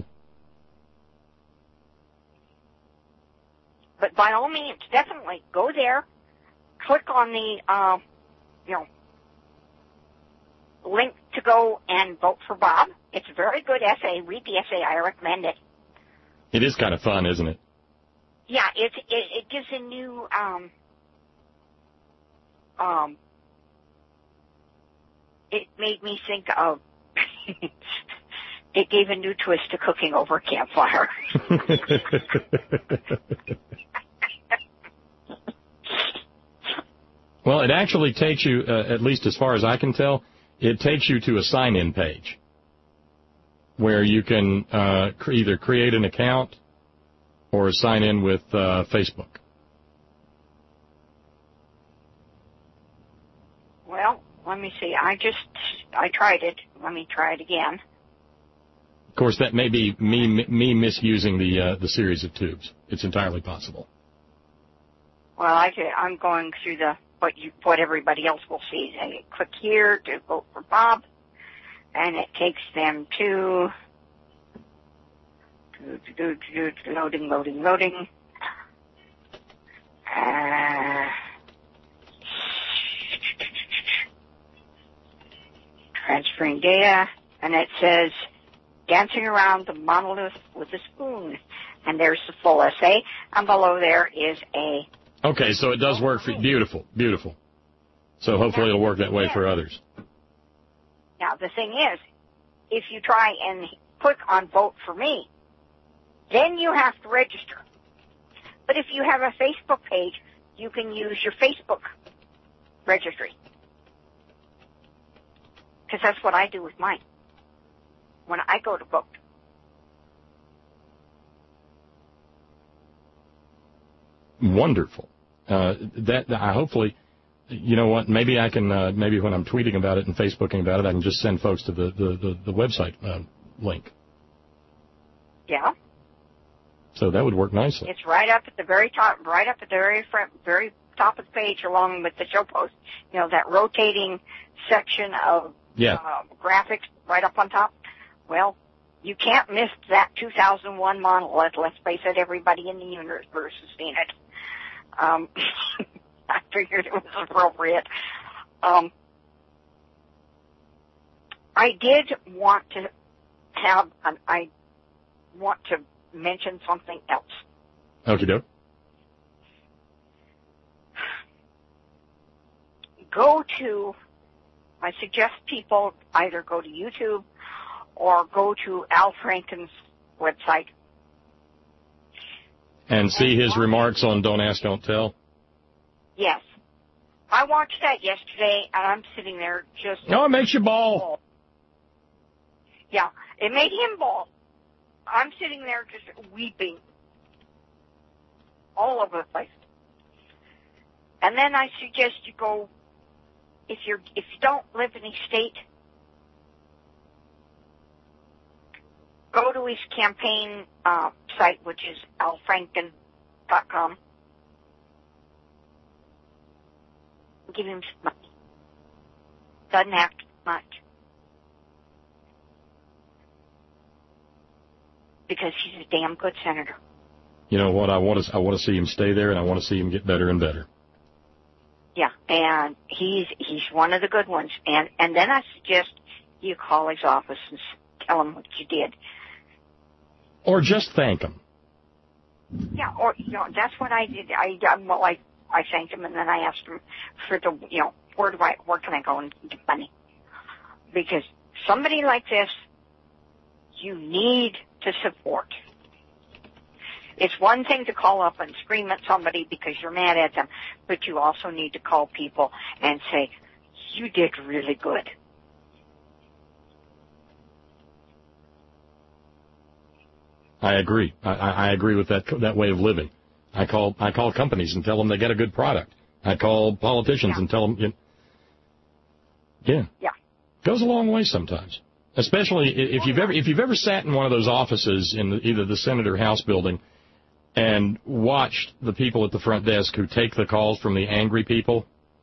But by all means, definitely go there, click on the, uh, you know, link to go and vote for Bob. It's a very good essay. Read the essay. I recommend it. It is kind of fun, isn't it? Yeah, it it, it gives a new um um. It made me think of. It gave a new twist to cooking over a campfire. Well, it actually takes you, uh, at least as far as I can tell, it takes you to a sign-in page where you can uh, cr- either create an account or sign in with uh, Facebook. Well, let me see. I just, I tried it. Let me try it again. Of course, that may be me me misusing the uh, the series of tubes. It's entirely possible. Well, I, I'm going through the what you what everybody else will see. They click here to vote for Bob, and it takes them to, to, to, to, to loading, loading, loading. Uh, transferring data, and it says dancing around the monolith with a spoon. And there's the full essay, and below there is a... Okay, so it does work for you. Beautiful, beautiful. So hopefully it'll work that way for others. Now, the thing is, if you try and click on Vote for Me, then you have to register. But if you have a Facebook page, you can use your Facebook registry. Because that's what I do with mine when I go to vote. Wonderful. Uh, that I hopefully, you know what? Maybe I can. Uh, maybe when I'm tweeting about it and Facebooking about it, I can just send folks to the the the, the website uh, link. Yeah. So that would work nicely. It's right up at the very top, right up at the very front, very top of the page, along with the show post. You know, that rotating section of yeah. uh, graphics right up on top. Well, you can't miss that two thousand one monolith. Let's face it, everybody in the universe has seen it. Um, I figured it was appropriate. Um, I did want to have, an, I want to mention something else. Okie doke. Go to, I suggest people either go to YouTube or go to Al Franken's website. And see his remarks on Don't Ask, Don't Tell? Yes. I watched that yesterday, and I'm sitting there just... Oh, it makes you bawl. Yeah, it made him bawl. I'm sitting there just weeping all over the place. And then I suggest you go, if you're if you don't live in a state, go to his campaign uh, site, which is al franken dot com. Give him some money. Doesn't have to be much. Because he's a damn good senator. You know what? I want to I want to see him stay there, and I want to see him get better and better. Yeah, and he's he's one of the good ones. And and then I suggest you call his office and tell him what you did. Or just thank him. Yeah, or you know that's what I did. I well, I I thanked him, and then I asked him for the you know where do I where can I go and get money. Because somebody like this, you need to support. It's one thing to call up and scream at somebody because you're mad at them, but you also need to call people and say, you did really good. I agree. I, I agree with that that way of living. I call I call companies and tell them they get a good product. I call politicians Yeah. and tell them, you know, yeah, Yeah. goes a long way sometimes. Especially if you've ever if you've ever sat in one of those offices in the, either the Senate or House building and watched the people at the front desk who take the calls from the angry people.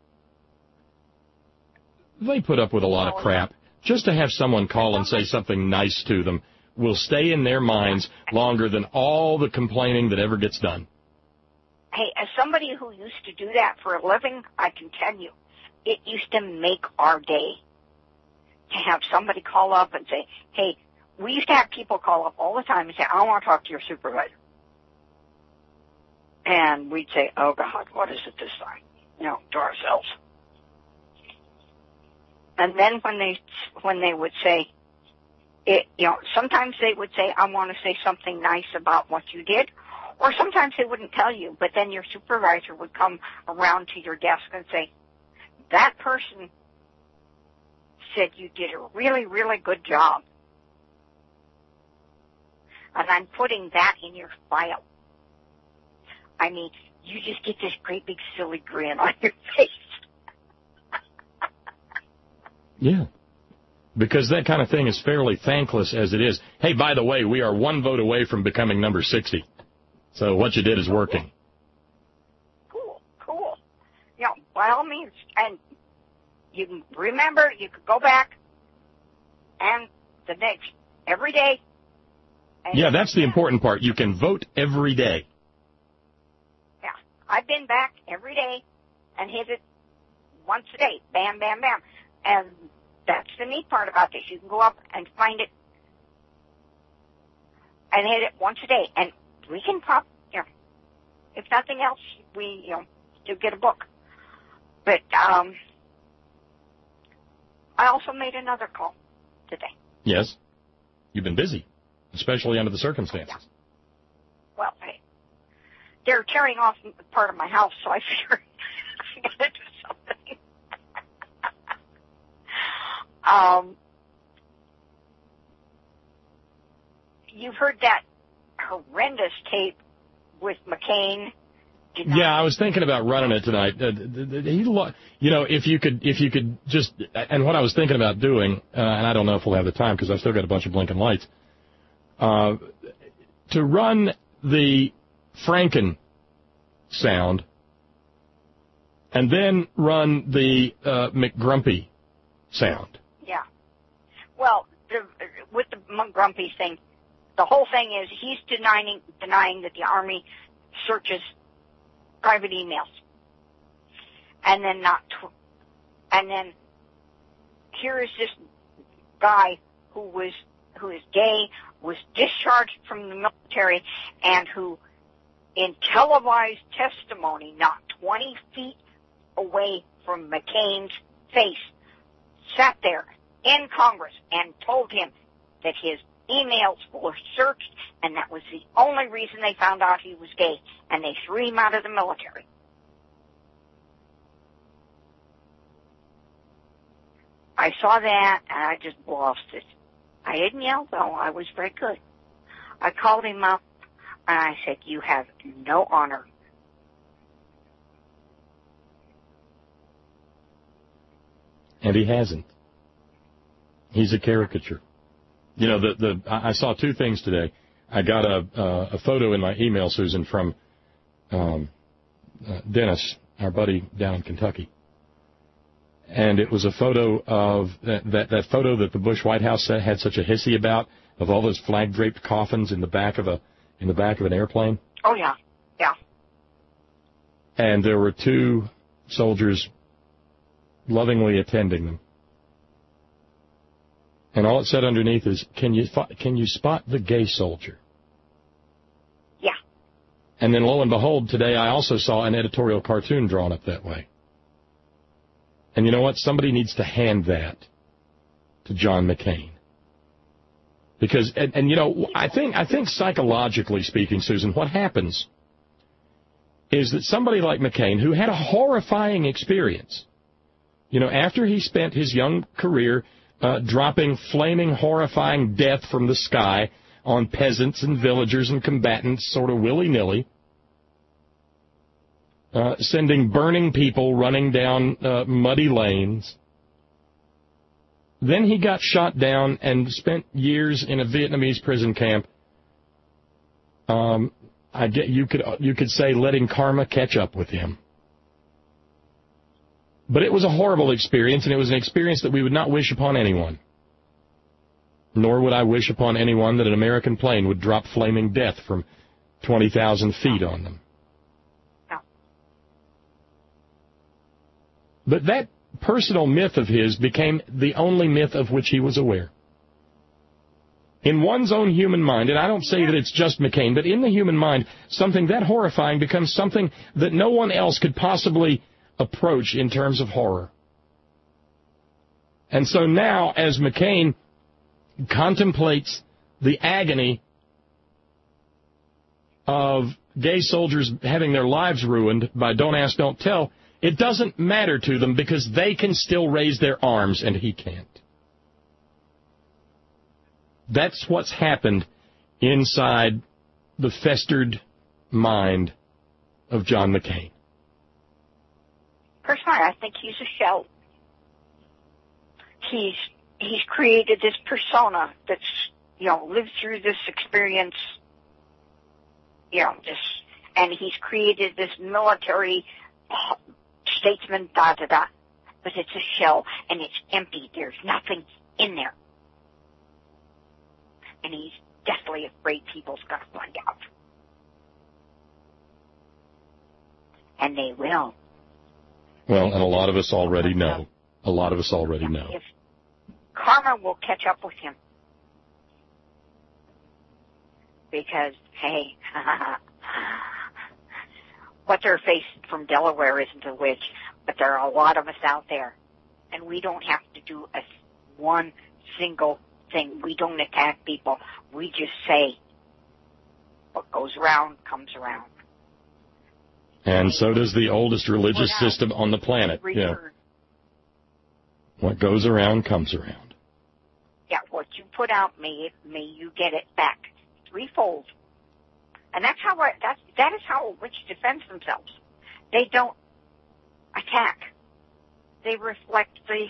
They put up with a lot of crap. Just to have someone call and say something nice to them will stay in their minds longer than all the complaining that ever gets done. Hey, as somebody who used to do that for a living, I can tell you, it used to make our day to have somebody call up and say, hey, we used to have people call up all the time and say, I want to talk to your supervisor. And we'd say, oh, God, what is it this time? You know, to ourselves. And then when they when they would say, it, you know, sometimes they would say, I want to say something nice about what you did. Or sometimes they wouldn't tell you, but then your supervisor would come around to your desk and say, that person said you did a really, really good job. And I'm putting that in your file. I mean, you just get this great big silly grin on your face. Yeah. Because that kind of thing is fairly thankless as it is. Hey, by the way, we are one vote away from becoming number sixty. So what you did is working. Cool, cool. You know, by all means, and you can remember, you could go back and the next, every day. Yeah, that's the important part. You can vote every day. Yeah, I've been back every day and hit it once a day. Bam, bam, bam. And that's the neat part about this. You can go up and find it and hit it once a day. And we can pop, you know, if nothing else, we, you know, do get a book. But um, I also made another call today. Yes. You've been busy, especially under the circumstances. Yeah. Well, hey, they're tearing off part of my house, so I figured I got to do something. um, you've heard that horrendous tape with McCain. Yeah, I was thinking about running it tonight. Uh, he, lo- you know, if you could, if you could just, and what I was thinking about doing, uh, and I don't know if we'll have the time because I've still got a bunch of blinking lights, uh, to run the Franken sound, and then run the uh, McGrumpy sound. Yeah. Well, the, with the McGrumpy thing, the whole thing is he's denying denying that the Army searches private emails, and then not, tw- and then here is this guy who was who is gay, was discharged from the military, and who, in televised testimony, not twenty feet away from McCain's face, sat there in Congress and told him that his emails were searched, and that was the only reason they found out he was gay, and they threw him out of the military. I saw that, and I just lost it. I didn't yell, though. I was very good. I called him up, and I said, you have no honor. And he hasn't. He's a caricature. You know, the the I saw two things today. I got a uh, a photo in my email, Susan, from um, uh, Dennis, our buddy down in Kentucky, and it was a photo of that that, that photo that the Bush White House had such a hissy about, of all those flag draped coffins in the back of a in the back of an airplane. Oh yeah, yeah. And there were two soldiers lovingly attending them. And all it said underneath is, can you can you spot the gay soldier? Yeah. And then lo and behold, today I also saw an editorial cartoon drawn up that way. And you know what? Somebody needs to hand that to John McCain. Because, and, and you know, I think, I think psychologically speaking, Susan, what happens is that somebody like McCain, who had a horrifying experience, you know, after he spent his young career uh, dropping flaming, horrifying death from the sky on peasants and villagers and combatants sort of willy-nilly, uh, sending burning people running down uh, muddy lanes. Then he got shot down and spent years in a Vietnamese prison camp. Um, I get you could you could say letting karma catch up with him. But it was a horrible experience, and it was an experience that we would not wish upon anyone. Nor would I wish upon anyone that an American plane would drop flaming death from twenty thousand feet on them. No. But that personal myth of his became the only myth of which he was aware. In one's own human mind, and I don't say that it's just McCain, but in the human mind, something that horrifying becomes something that no one else could possibly approach in terms of horror. And so now, as McCain contemplates the agony of gay soldiers having their lives ruined by Don't Ask, Don't Tell, it doesn't matter to them because they can still raise their arms and he can't. That's what's happened inside the festered mind of John McCain. Personally, I think he's a shell. He's he's created this persona that's, you know, lived through this experience, you know, this, and he's created this military statesman, da da da. But it's a shell, and it's empty. There's nothing in there. And he's deathly afraid people's going to find out. And they will. Well, and a lot of us already know. A lot of us already know. If karma will catch up with him. Because, hey, what's her face from Delaware isn't a witch, but there are a lot of us out there. And we don't have to do a one single thing. We don't attack people. We just say, what goes around comes around. And so does the oldest religious system on the planet. Yeah. What goes around comes around. Yeah, what you put out, may may you get it back threefold. And that's how that's that is how a witch defends themselves. They don't attack. They reflect the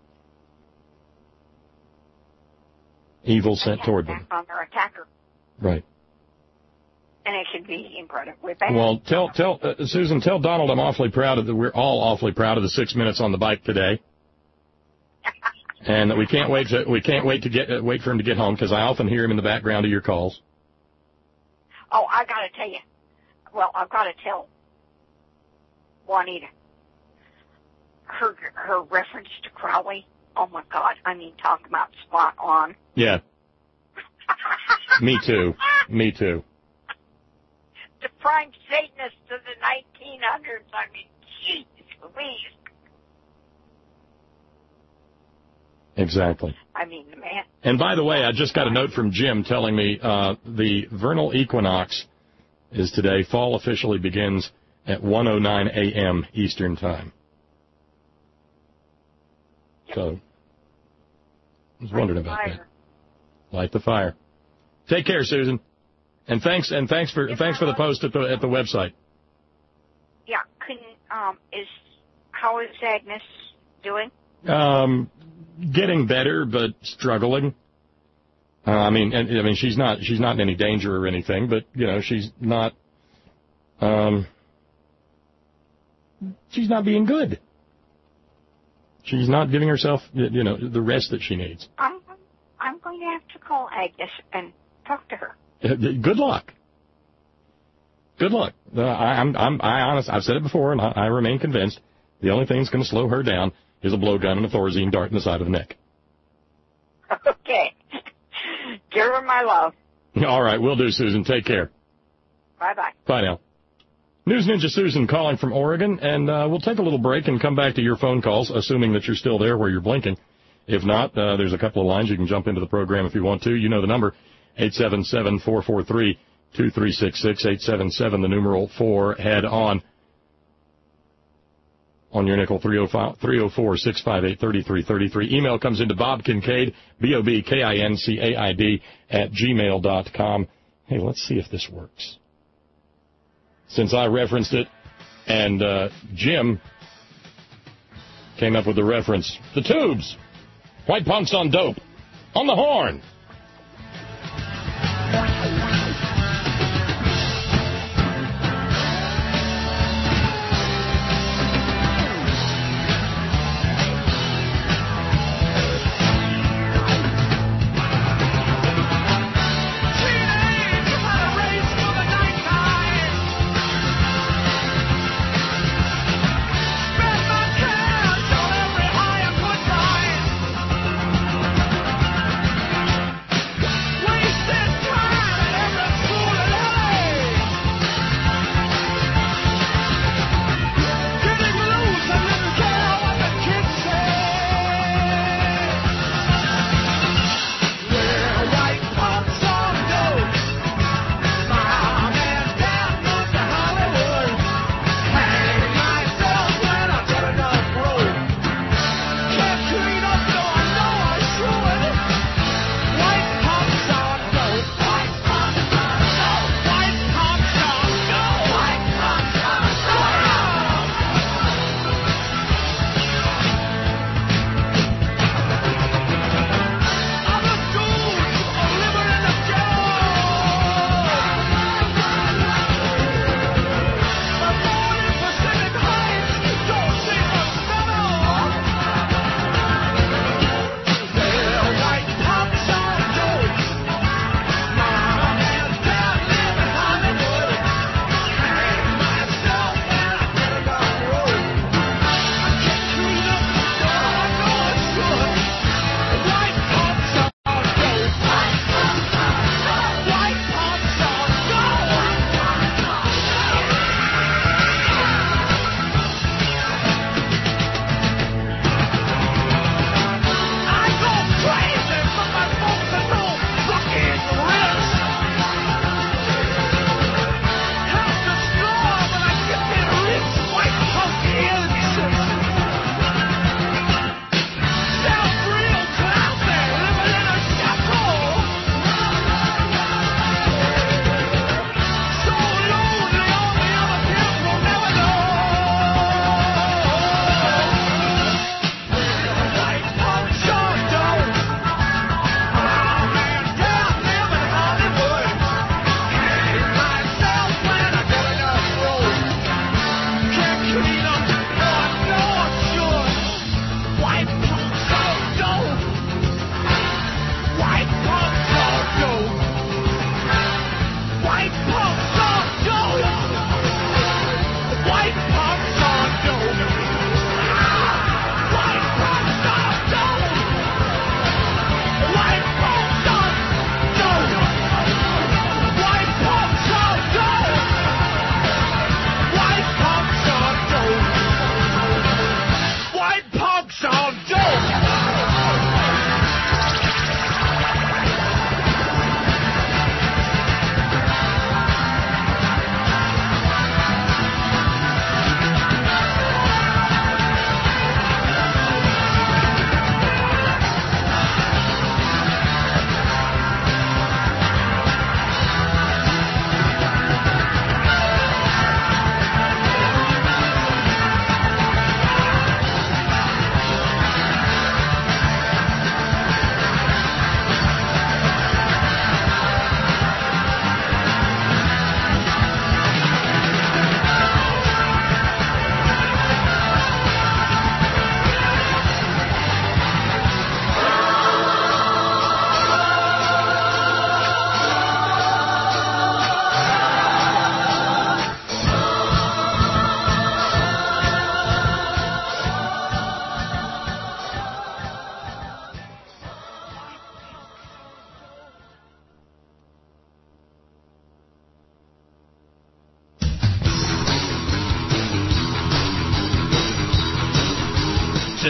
evil sent toward them on their attacker. Right. And it can be incredibly bad. Well, tell tell uh, Susan, tell Donald I'm awfully proud of the. We're all awfully proud of the six minutes on the bike today, and that we can't wait to we can't wait to get uh, wait for him to get home because I often hear him in the background of your calls. Oh, I got to tell you. Well, I've got to tell Juanita. Her her reference to Crowley. Oh my God! I mean, talk about spot on. Yeah. Me too. Me too. The prime Satanist of the nineteen hundreds. I mean, jeez Louise. Exactly. I mean, the man. And by the way, I just got a note from Jim telling me uh, the vernal equinox is today. Fall officially begins at one oh nine a.m. Eastern Time. So, I was wondering about that. Light the fire. Take care, Susan. And thanks, and thanks for thanks for the post at the at the website. Yeah, can um is how is Agnes doing? Um, getting better, but struggling. Uh, I mean, and, I mean, she's not she's not in any danger or anything, but you know, she's not. Um, she's not being good. She's not giving herself, you know, the rest that she needs. I'm I'm going to have to call Agnes and talk to her. Good luck. Good luck. Uh, I, I'm, I'm, I honest, I've said it before, and I, I remain convinced the only thing that's going to slow her down is a blowgun and a Thorazine dart in the side of the neck. Okay. Give her my love. All right, will do, Susan. Take care. Bye-bye. Bye now. News Ninja Susan calling from Oregon, and uh, we'll take a little break and come back to your phone calls, assuming that you're still there where you're blinking. If not, uh, there's a couple of lines. You can jump into the program if you want to. You know the number, eight seven seven, four four three, two three six six, eight seven seven, the numeral four. Head on. On your nickel, three oh four, six five eight, three three three three. Email comes into Bob Kincaid, B O B K I N C A I D, at gmail dot com. Hey, let's see if this works. Since I referenced it, and uh, Jim came up with the reference. The Tubes. White Punks on Dope. On the horn.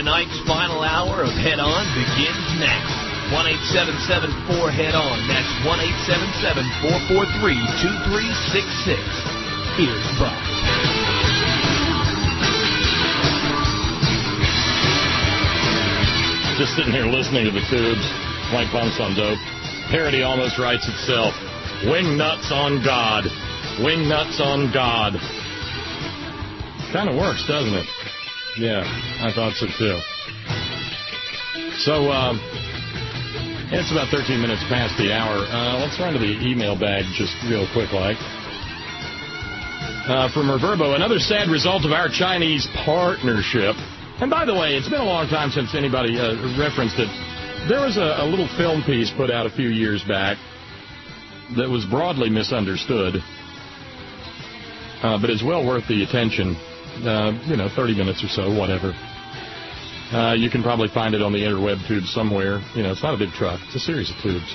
Tonight's final hour of Head On begins now. one eight seven seven four head on. That's one eight seven seven four four three two three six six. Here's Bob. Just sitting here listening to the Tubes, like Bumps on Dope. Parody almost writes itself. Wing nuts on God. Wing nuts on God. Kind of works, doesn't it? Yeah, I thought so too. So, um, it's about thirteen minutes past the hour. Uh, let's run to the email bag just real quick, like. Uh, from Reverbo, another sad result of our Chinese partnership. And by the way, it's been a long time since anybody uh, referenced it. There was a, a little film piece put out a few years back that was broadly misunderstood, uh, but is well worth the attention. Uh, you know, thirty minutes or so, whatever. Uh, you can probably find it on the interweb tubes somewhere. You know, it's not a big truck. It's a series of tubes.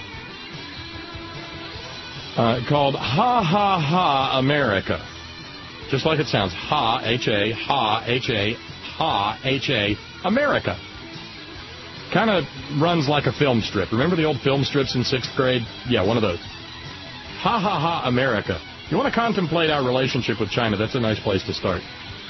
Uh, called Ha Ha Ha America. Just like it sounds. Ha, H A, Ha, H A, Ha, H A, America. Kind of runs like a film strip. Remember the old film strips in sixth grade? Yeah, one of those. Ha Ha Ha America. You want to contemplate our relationship with China, that's a nice place to start.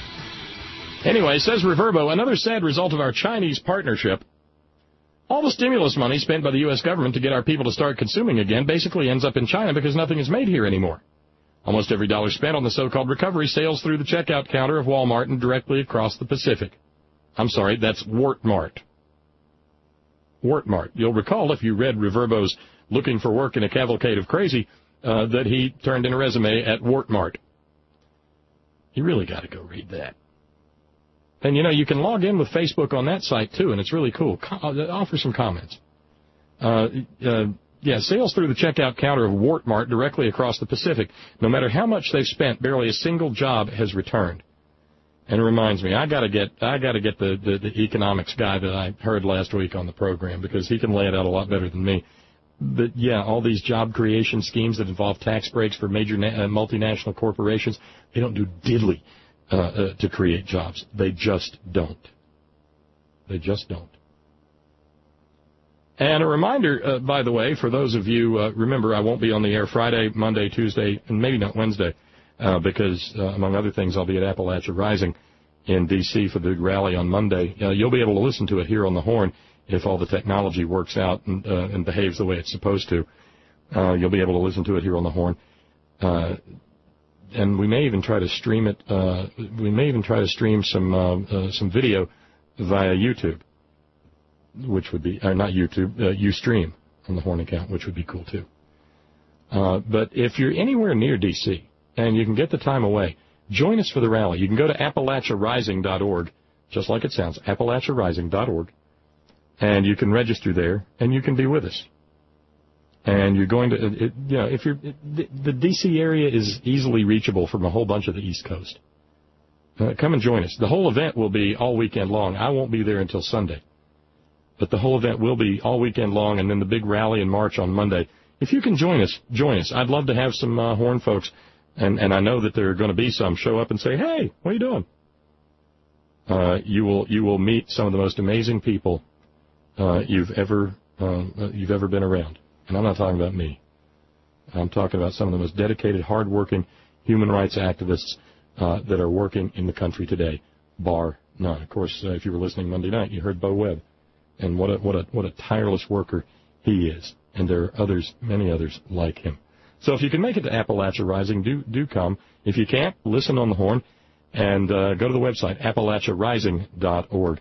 Anyway, says Reverbo, another sad result of our Chinese partnership. All the stimulus money spent by the U S government to get our people to start consuming again basically ends up in China because nothing is made here anymore. Almost every dollar spent on the so-called recovery sails through the checkout counter of Walmart and directly across the Pacific. I'm sorry, that's Wortmart. Wortmart. You'll recall if you read Reverbo's Looking for Work in a Cavalcade of Crazy uh, that he turned in a resume at Wortmart. You really got to go read that. And, you know, you can log in with Facebook on that site, too, and it's really cool. Co- offer some comments. Uh, uh, yeah, sales through the checkout counter of Wortmart directly across the Pacific. No matter how much they've spent, barely a single job has returned. And it reminds me, I got to get I got to get the, the, the economics guy that I heard last week on the program because he can lay it out a lot better than me. But, yeah, all these job creation schemes that involve tax breaks for major na- uh, multinational corporations, they don't do diddly. Uh, uh, to create jobs. They just don't. They just don't. And a reminder, uh, by the way, for those of you, uh, remember I won't be on the air Friday, Monday, Tuesday, and maybe not Wednesday, uh, because, uh, among other things, I'll be at Appalachia Rising in D C for the big rally on Monday. Uh, you'll be able to listen to it here on the Horn if all the technology works out and, uh, and behaves the way it's supposed to. Uh, you'll be able to listen to it here on the Horn. Uh, And we may even try to stream it. Uh, we may even try to stream some uh, uh, some video via YouTube, which would be, or not YouTube, uh, Ustream on the Horn account, which would be cool too. Uh, but if you're anywhere near D C and you can get the time away, join us for the rally. You can go to Appalachia Rising dot org, just like it sounds, Appalachia Rising dot org, and you can register there and you can be with us. And you're going to, it, you know, if you're, the, the D C area is easily reachable from a whole bunch of the East Coast. Uh, come and join us. The whole event will be all weekend long. I won't be there until Sunday. But the whole event will be all weekend long, and then the big rally in March on Monday. If you can join us, join us. I'd love to have some uh, Horn folks, and, and I know that there are going to be some, show up and say, hey, what are you doing? Uh, you will you will meet some of the most amazing people uh, you've ever uh, you've ever been around. And I'm not talking about me. I'm talking about some of the most dedicated, hardworking human rights activists uh, that are working in the country today, bar none. Of course, uh, if you were listening Monday night, you heard Bo Webb, and what a what a what a tireless worker he is. And there are others, many others like him. So if you can make it to Appalachia Rising, do do come. If you can't, listen on the Horn, and uh, go to the website Appalachia Rising dot org.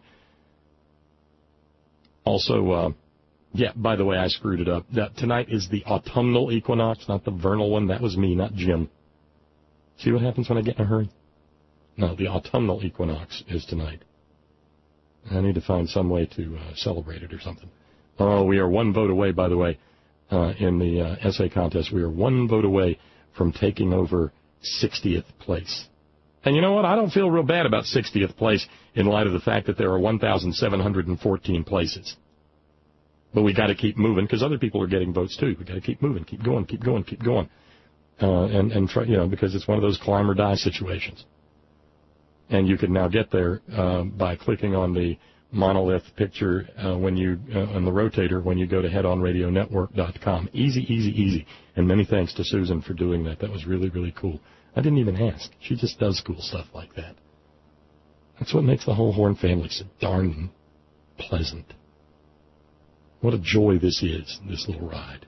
Also. Uh, Yeah, by the way, I screwed it up. That tonight is the autumnal equinox, not the vernal one. That was me, not Jim. See what happens when I get in a hurry? No, the autumnal equinox is tonight. I need to find some way to uh, celebrate it or something. Oh, we are one vote away, by the way, uh, in the uh, essay contest. We are one vote away from taking over sixtieth place. And you know what? I don't feel real bad about sixtieth place in light of the fact that there are one thousand seven hundred fourteen places. But we got to keep moving because other people are getting votes too. We got to keep moving, keep going, keep going, keep going, uh, and and try, you know, because it's one of those climb or die situations. And you can now get there uh, by clicking on the monolith picture uh, when you uh, on the rotator when you go to head on radio network dot com. Easy, easy, easy. And many thanks to Susan for doing that. That was really, really cool. I didn't even ask. She just does cool stuff like that. That's what makes the whole Horn family so darn pleasant. What a joy this is, this little ride.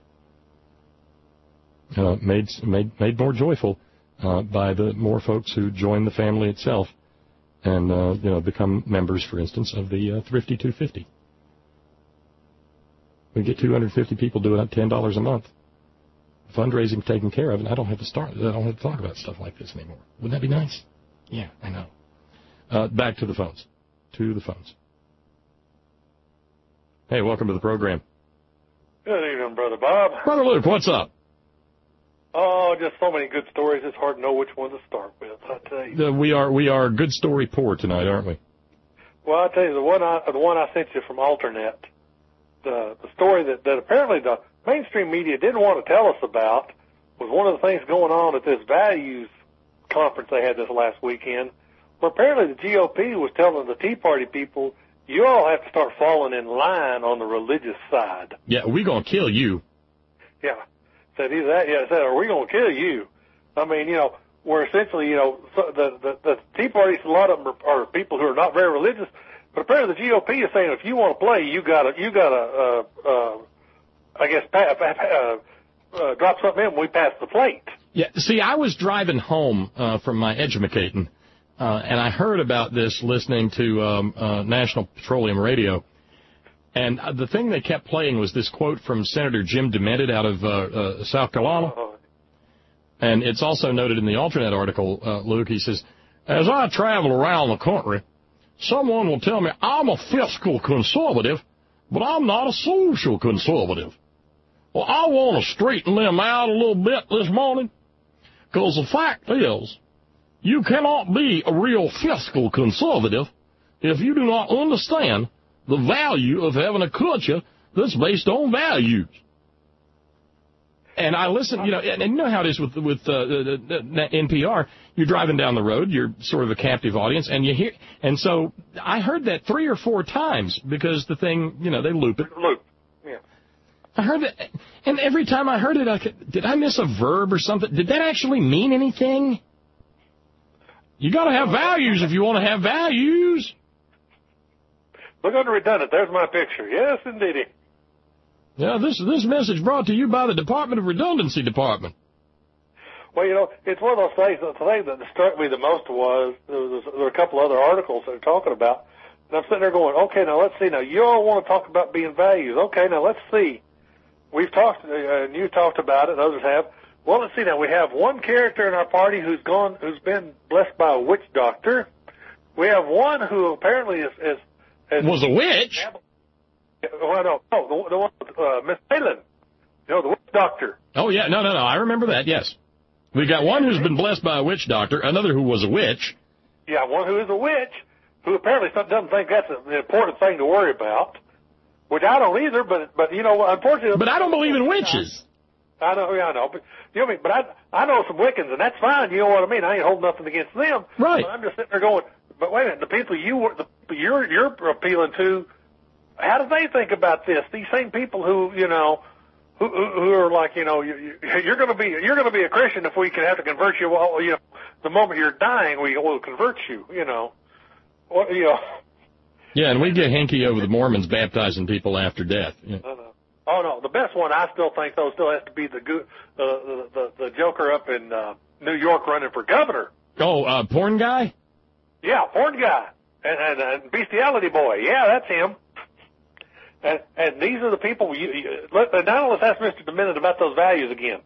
Uh, made, made, made more joyful uh, by the more folks who join the family itself and, uh, you know, become members, for instance, of the uh, Thrifty two fifty. We get two hundred fifty people doing it at ten dollars a month. Fundraising taken care of, and I don't have to start. I don't have to talk about stuff like this anymore. Wouldn't that be nice? Yeah, I know. Uh, back to the phones. To the phones. Hey, welcome to the program. Good evening, Brother Bob. Brother Luke, what's up? Oh, just so many good stories. It's hard to know which one to start with, I tell you. Uh, we are we are good story poor tonight, aren't we? Well, I tell you, the one I the one I sent you from Alternet, the the story that, that apparently the mainstream media didn't want to tell us about was one of the things going on at this values conference they had this last weekend, where apparently the G O P was telling the Tea Party people, you all have to start falling in line on the religious side. Yeah, we're going to kill you. Yeah. Said either that, yeah, said, or we're going to kill you. I mean, you know, we're essentially, you know, so the, the, the Tea Party, a lot of them are, are people who are not very religious, but apparently the G O P is saying if you want to play, you gotta, you gotta, uh, uh, I guess, pa- pa- uh, uh, drop something in when we pass the plate. Yeah, see, I was driving home uh, from my educating, uh, and I heard about this listening to um, uh, National Petroleum Radio. And the thing they kept playing was this quote from Senator Jim Demented out of uh, uh, South Carolina. And it's also noted in the Alternet article, uh, Luke, he says, as I travel around the country, someone will tell me I'm a fiscal conservative, but I'm not a social conservative. Well, I want to straighten them out a little bit this morning, because the fact is, you cannot be a real fiscal conservative if you do not understand the value of having a culture that's based on values. And I listen, you know, and you know how it is with with uh, N P R. You're driving down the road, you're sort of a captive audience, and you hear, and so I heard that three or four times because the thing, you know, they loop it. Loop, yeah. I heard it, and every time I heard it, I could, did I miss a verb or something? Did that actually mean anything? You got to have values if you want to have values. Look under redundant. There's my picture. Yes, indeedy. Yeah, this this message brought to you by the Department of Redundancy Department. Well, you know, it's one of those things. The thing that struck me the most was there, was there were a couple other articles that are talking about, and I'm sitting there going, okay, now let's see. Now you all want to talk about being values. Okay, now let's see. We've talked, uh, and you talked about it, and others have. Well, let's see. Now we have one character in our party who's gone, who's been blessed by a witch doctor. We have one who apparently is. is was a witch? Well, no, no, the, the one, uh, Miss Palin, you know, the witch doctor. Oh, yeah, no, no, no, I remember that, yes. We got one who's been blessed by a witch doctor, another who was a witch. Yeah, one who is a witch, who apparently doesn't think that's an important thing to worry about, which I don't either, but, but you know, unfortunately... But I don't believe in witches. I know, yeah, I know, but, you know what I mean, but I, I know some Wiccans, and that's fine, you know what I mean, I ain't holding nothing against them. Right. But I'm just sitting there going, but wait a minute, the people you were, the, you're, you're appealing to, how do they think about this? These same people who, you know, who, who are like, you know, you, you're going to be, you're going to be a Christian if we can have to convert you. Well, you know, the moment you're dying, we will convert you. You know, well, you know. Yeah, and we get hanky over the Mormons baptizing people after death. Yeah. Uh, oh no, the best one I still think though still has to be the go- uh, the, the the joker up in uh, New York running for governor. Oh, uh, porn guy. Yeah, porn guy and, and, and bestiality boy. Yeah, that's him. And, and these are the people. You, you, let, now let's ask Mister Demented about those values again.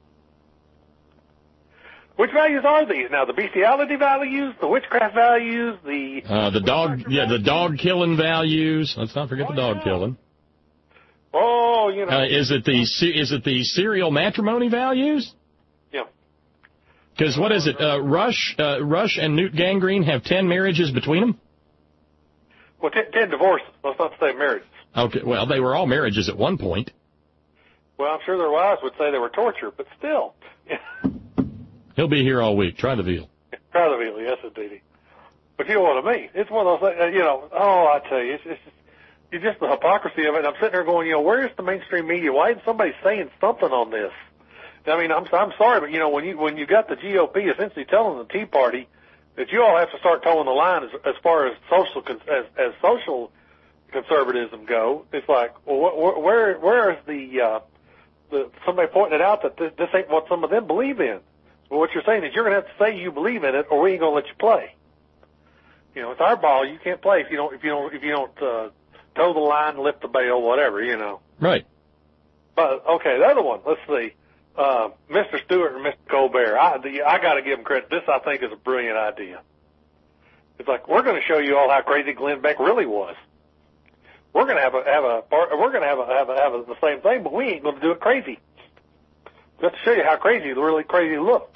Which values are these now? The bestiality values, the witchcraft values, the uh, the dog, yeah, the dog killing values. Let's not forget oh, the dog yeah. killing. Oh, you know. Uh, is it the is it the serial matrimony values? Yeah. Because what is it? Uh, Rush, uh, Rush and Newt Gingrich have ten marriages between them. Well, ten, ten divorces. Let's not say marriages. Okay, well, they were all marriages at one point. Well, I'm sure their wives would say they were torture, but still. He'll be here all week. Try the veal. Try the veal, yes, indeed. But you know what I mean? It's one of those things, you know, oh, I tell you, it's, it's, just, it's just the hypocrisy of it. And I'm sitting there going, you know, where is the mainstream media? Why isn't somebody saying something on this? I mean, I'm I'm sorry, but, you know, when you when you got the G O P essentially telling the Tea Party that you all have to start towing the line as, as far as social as, as social conservatism go, it's like, well, wh- where where is the, uh, the somebody pointing it out that this, this ain't what some of them believe in? Well, what you're saying is you're going to have to say you believe in it, or we ain't going to let you play. You know, it's our ball. You can't play if you don't if you don't if you don't uh, toe the line, lift the bail, whatever. You know. Right. But okay, the other one. Let's see. Uh, Mister Stewart and Mister Colbert. I, the, I got to give them credit. This, I think, is a brilliant idea. It's like, we're going to show you all how crazy Glenn Beck really was. We're going to have a have a we're going to have a have a, have a, the same thing, but we ain't going to do it crazy. We have to show you how crazy, really crazy looked.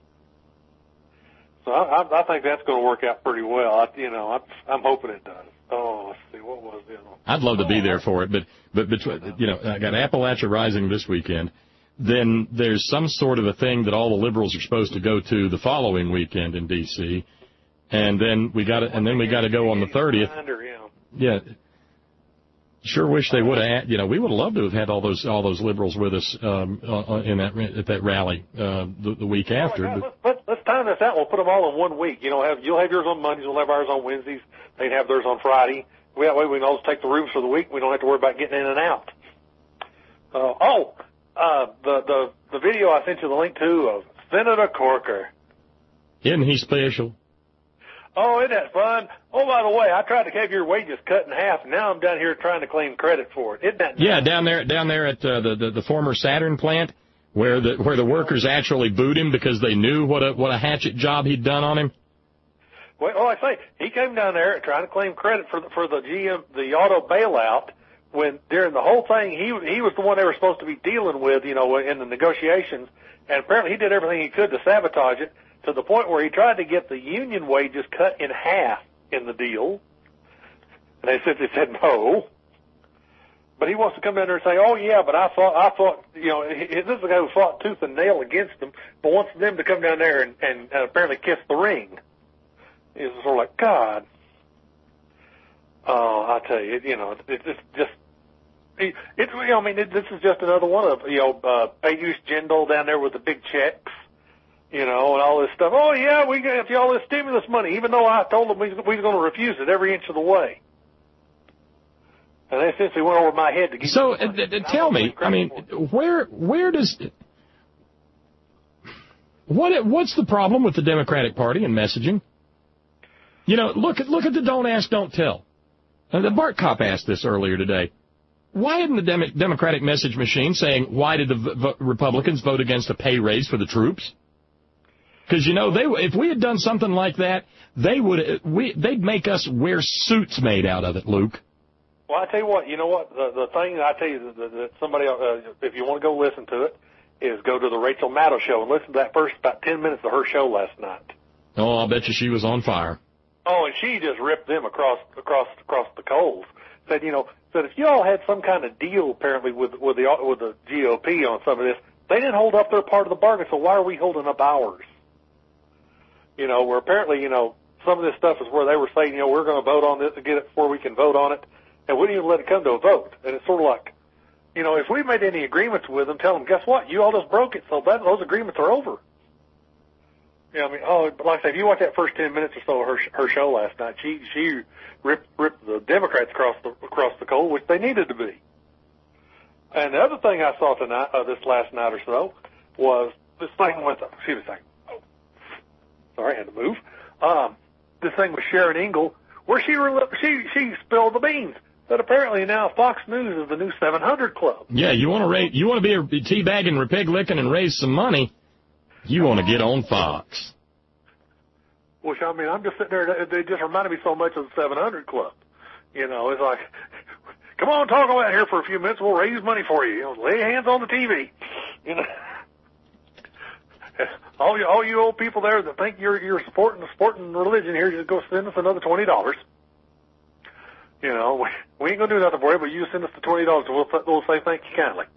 So I, I, I think that's going to work out pretty well. I, you know, I, I'm hoping it does. Oh, let's see, what was the other one? I'd love to be there for it, but but between, you know, I got Appalachia Rising this weekend. Then there's some sort of a thing that all the liberals are supposed to go to the following weekend in D C, and then we got to, and then we got to go on the thirtieth. Yeah, sure wish they would have. You know, we would have loved to have had all those all those liberals with us um, uh, in that at that rally uh, the, the week after. Well, but, let's, let's time this out. We'll put them all in one week. You know, have you'll have yours on Mondays, we'll have ours on Wednesdays. They'd have theirs on Friday. That way we can always take the rooms for the week. We don't have to worry about getting in and out. Uh, oh. Uh, the, the, the video I sent you the link to of Senator Corker. Isn't he special? Oh, isn't that fun? Oh, by the way, I tried to have your wages cut in half, and now I'm down here trying to claim credit for it. Isn't that Yeah, nice? down there, down there at uh, the, the the former Saturn plant, where the where the workers actually booed him because they knew what a what a hatchet job he'd done on him. Well, oh, I say he came down there trying to claim credit for the, for the G M the auto bailout. When during the whole thing, he he was the one they were supposed to be dealing with, you know, in the negotiations, and apparently he did everything he could to sabotage it to the point where he tried to get the union wages cut in half in the deal, and they simply said no. But he wants to come down there and say, "Oh yeah, but I thought I thought you know this is a guy who fought tooth and nail against them, but wants them to come down there and, and uh, apparently kiss the ring." It's sort of like, God. Oh, I tell you, you know, it, it's just. It, it's, you know, I mean, it, this is just another one of, you know, uh, Ayush Jindal down there with the big checks, you know, and all this stuff. Oh, yeah, we got you all this stimulus money, even though I told them we, we was going to refuse it every inch of the way. And they essentially went over my head to get So, uh, uh, tell me, I mean, where where does, what what's the problem with the Democratic Party and messaging? You know, look at look at the don't ask, don't tell. Uh, the Bart Kopp asked this earlier today. Why isn't the Dem- Democratic message machine saying, why did the v- v- Republicans vote against a pay raise for the troops? Because, you know, they if we had done something like that, they would we they'd make us wear suits made out of it, Luke. Well, I tell you what, you know what, the, the thing I tell you that, that somebody, uh, if you want to go listen to it, is go to the Rachel Maddow show and listen to that first about ten minutes of her show last night. Oh, I'll bet you she was on fire. Oh, and she just ripped them across across across the coals. Said, you know, said if you all had some kind of deal apparently with with the with the G O P on some of this, they didn't hold up their part of the bargain. So why are we holding up ours? You know, where apparently, you know, some of this stuff is where they were saying, you know, we're going to vote on this and get it before we can vote on it, and we didn't even let it come to a vote. And it's sort of like, you know, if we made any agreements with them, tell them, guess what? You all just broke it, so that those agreements are over. Yeah, I mean, oh, but like I said, if you watch that first ten minutes or so of her her show last night, she she ripped ripped the Democrats across the across the coal, which they needed to be. And the other thing I saw tonight, uh, this last night or so, was this thing with uh, excuse me a second. Oh, sorry, I had to move. Um, this thing with Sharon Ingle, where she re- she she spilled the beans that apparently now Fox News is the new seven hundred Club. Yeah, you want to raise, you want to be a teabagging, repig licking, and raise some money. You want to get on Fox. Which, I mean, I'm just sitting there, they just reminded me so much of the seven hundred Club. You know, it's like, come on, talk about here for a few minutes, we'll raise money for you. You know, lay your hands on the T V. You know, all you, all you old people there that think you're, you're supporting, supporting religion here, just go send us another twenty dollars. You know, we, we ain't going to do nothing for you, but you send us the twenty dollars and we'll, we'll say thank you kindly.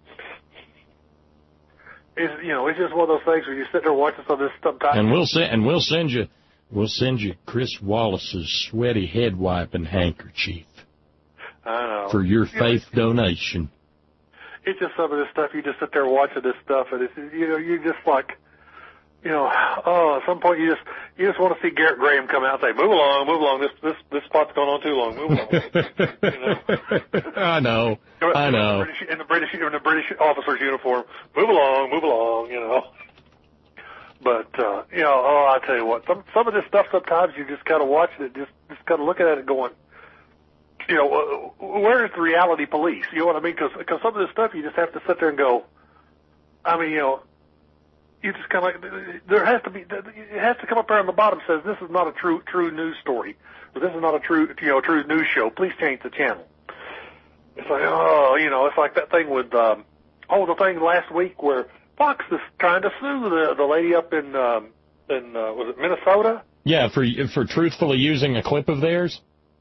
It's, you know, it's just one of those things where you sit there watching some of this stuff. And we'll send and we'll send you We'll send you Chris Wallace's sweaty head wiping handkerchief I know. for your You know, faith donation. It's just some of this stuff. You just sit there watching this stuff, and it's, you know, you're just like, you know, oh, at some point you just you just want to see Garrett Graham come out and say, "Move along, move along. This this this spot's going on too long. Move along." You know? I know, I know. In the British in the British officer's uniform, move along, move along. You know. But uh, you know, oh, I tell you what, some some of this stuff sometimes you just kind of watching it, just just kind of looking at it, going, you know, uh, where is the reality police? You know what I mean? Because because some of this stuff you just have to sit there and go. I mean, you know. You just kind of like, there has to be, it has to come up there on the bottom says this is not a true, true news story, or this is not a true, you know, true news show. Please change the channel. It's like, oh, you know, it's like that thing with, um, oh, the thing last week where Fox is trying to sue the, the lady up in, um, in, uh, was it Minnesota? Yeah, for, for truthfully using a clip of theirs.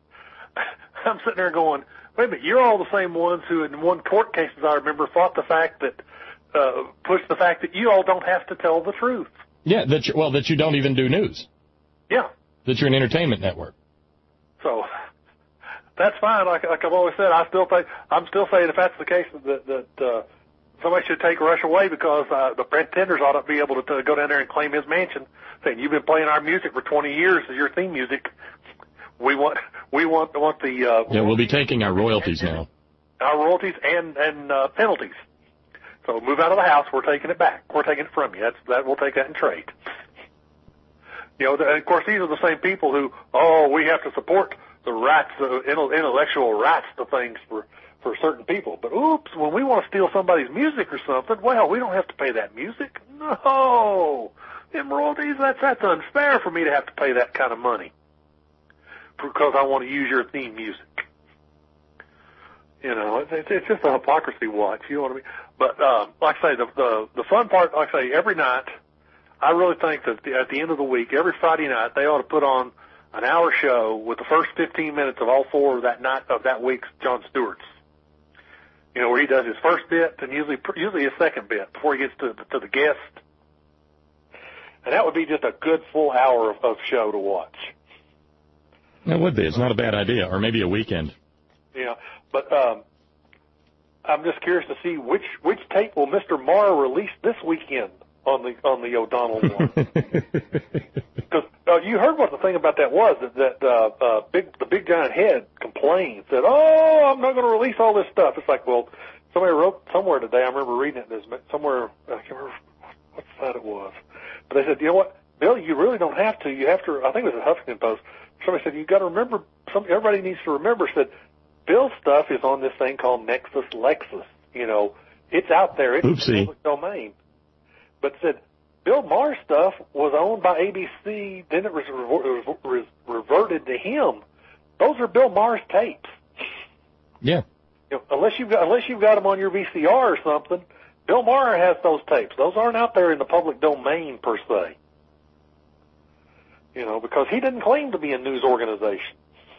I'm sitting there going, wait a minute, you're all the same ones who in one court case, as I remember, fought the fact that, Uh, push the fact that you all don't have to tell the truth. Yeah, that you, well, that you don't even do news. Yeah. That you're an entertainment network. So that's fine. Like, like I've always said, I still think I'm still saying if that's the case that that uh, somebody should take Rush away because uh, the Pretenders ought to be able to, to go down there and claim his mansion, saying you've been playing our music for twenty years as your theme music. We want we want want the uh, yeah. We'll be taking our royalties now. Our royalties and and uh, penalties. So move out of the house. We're taking it back. We're taking it from you. That's that. We'll take that in trade. You know, and of course, these are the same people who, oh, we have to support the rights, the intellectual rights to things for for certain people. But oops, when we want to steal somebody's music or something, well, we don't have to pay that music. No, them royalties. That's that's unfair for me to have to pay that kind of money because I want to use your theme music. You know, it's, it's just a hypocrisy watch. You know what I mean? But uh, like I say, the, the the fun part, like I say, every night, I really think that the, at the end of the week, every Friday night, they ought to put on an hour show with the first fifteen minutes of all four of that night of that week's Jon Stewart's. You know, where he does his first bit and usually usually his second bit before he gets to to the guest, and that would be just a good full hour of, of show to watch. That would be. It's not a bad idea, or maybe a weekend. Yeah, but um, I'm just curious to see which which tape will Mister Maher release this weekend on the on the O'Donnell one. Because uh, you heard what the thing about that was that that uh, uh, big the big giant head complained, said, "Oh, I'm not going to release all this stuff." It's like, well, somebody wrote somewhere today. I remember reading it. There's somewhere I can't remember what side it was, but they said, "You know what, Bill? You really don't have to. You have to." I think it was a Huffington Post. Somebody said, "You got to remember. Some everybody needs to remember." Said. Bill's stuff is on this thing called Nexus Lexus. You know, it's out there. It's Oopsie. public domain. But said Bill Maher's stuff was owned by A B C. Then it was re- re- reverted to him. Those are Bill Maher's tapes. Yeah. You know, unless you've got unless you've got them on your V C R or something, Bill Maher has those tapes. Those aren't out there in the public domain per se. You know, because he didn't claim to be a news organization.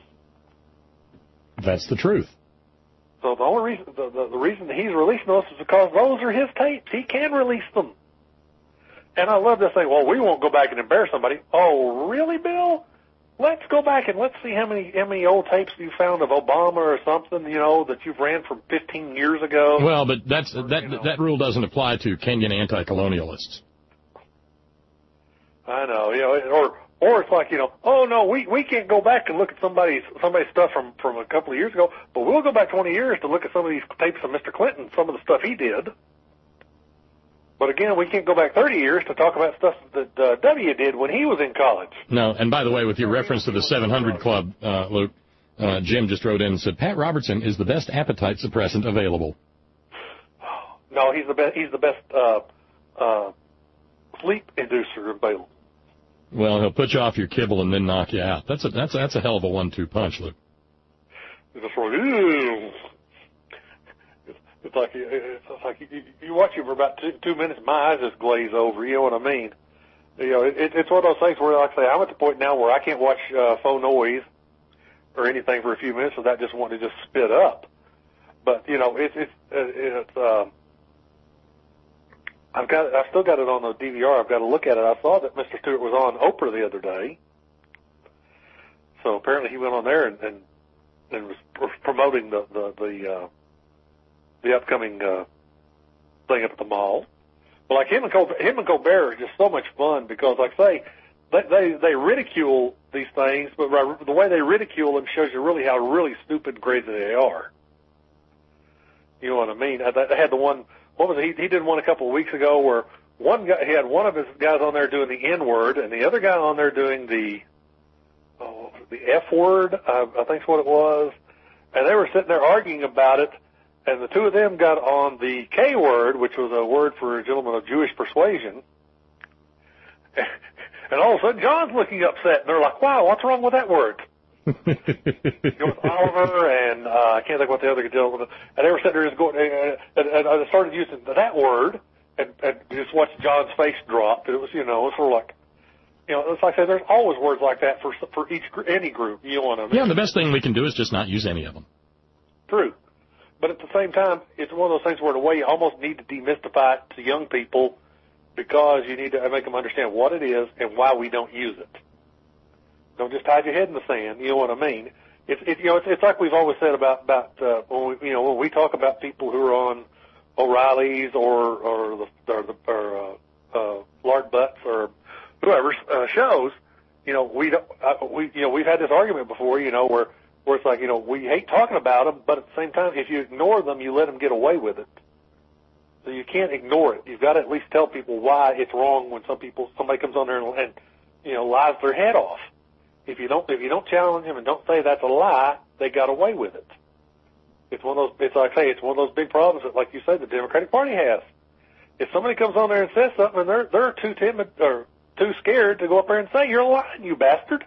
That's the truth. So the only reason, the, the, the reason that he's releasing those is because those are his tapes. He can release them. And I love this thing. Well, we won't go back and embarrass somebody. Oh, really, Bill? Let's go back and let's see how many how many old tapes you found of Obama or something, you know, that you've ran from fifteen years ago. Well, but that's that you know. that rule doesn't apply to Kenyan anti-colonialists. I know, you know, or. Or it's like, you know, oh, no, we, we can't go back and look at somebody's somebody's stuff from, from a couple of years ago, but we'll go back twenty years to look at some of these tapes of Mister Clinton, some of the stuff he did. But again, we can't go back thirty years to talk about stuff that uh, W did when he was in college. No, and by the way, with your reference to the seven hundred Club, uh, Luke, uh, Jim just wrote in and said, Pat Robertson is the best appetite suppressant available. No, he's the best, he's the best uh, uh, sleep inducer available. Well, he'll put you off your kibble and then knock you out. That's a that's a, that's a hell of a one two punch, Luke. It's just like, ew. It's, it's like it's like you, you watch it for about two, two minutes, my eyes just glaze over. You know what I mean? You know, it, it's one of those things where, like I say, I'm at the point now where I can't watch uh, faux noise or anything for a few minutes without just wanting to just spit up. But you know, it's it's it's. Um, I've got, I've still got it on the D V R. I've got to look at it. I saw that Mister Stewart was on Oprah the other day. So apparently he went on there and, and, and was pr- promoting the, the, the, uh, the upcoming, uh, thing up at the mall. But like him and Colbert, him and Colbert are just so much fun because, like I say, they, they, they ridicule these things, but the way they ridicule them shows you really how really stupid and crazy they are. You know what I mean? I, I had the one, what was it? He, he did one a couple of weeks ago where one guy, he had one of his guys on there doing the N word and the other guy on there doing the, oh, the F word, I, I think's what it was. And they were sitting there arguing about it, and the two of them got on the K word, which was a word for a gentleman of Jewish persuasion. And all of a sudden, John's looking upset, and they're like, wow, what's wrong with that word? You know, with Oliver and uh, I can't think what the other gentleman, and they were sitting there just going, and, and, and I started using that word, and, and just watched John's face drop. It was, you know, it was sort of like, you know, it's like I said, there's always words like that for for each any group. You know what I mean? Yeah, and the best thing we can do is just not use any of them. True. But at the same time, it's one of those things where the way you almost need to demystify it to young people because you need to make them understand what it is and why we don't use it. Don't just hide your head in the sand. You know what I mean? It's it, you know it's, it's like we've always said about about uh, when we you know when we talk about people who are on O'Reilly's or or the or, the, or uh, uh, Lark Butts or whoever's uh, shows. You know we don't uh, we you know we've had this argument before. You know where where it's like you know we hate talking about them, but at the same time, if you ignore them, you let them get away with it. So you can't ignore it. You've got to at least tell people why it's wrong when some people somebody comes on there and, and you know lies their head off. If you don't, if you don't challenge them and don't say that's a lie, they got away with it. It's one of those. It's like I say, it's one of those big problems that, like you said, the Democratic Party has. If somebody comes on there and says something, and they're they're too timid or too scared to go up there and say you're lying, you bastard.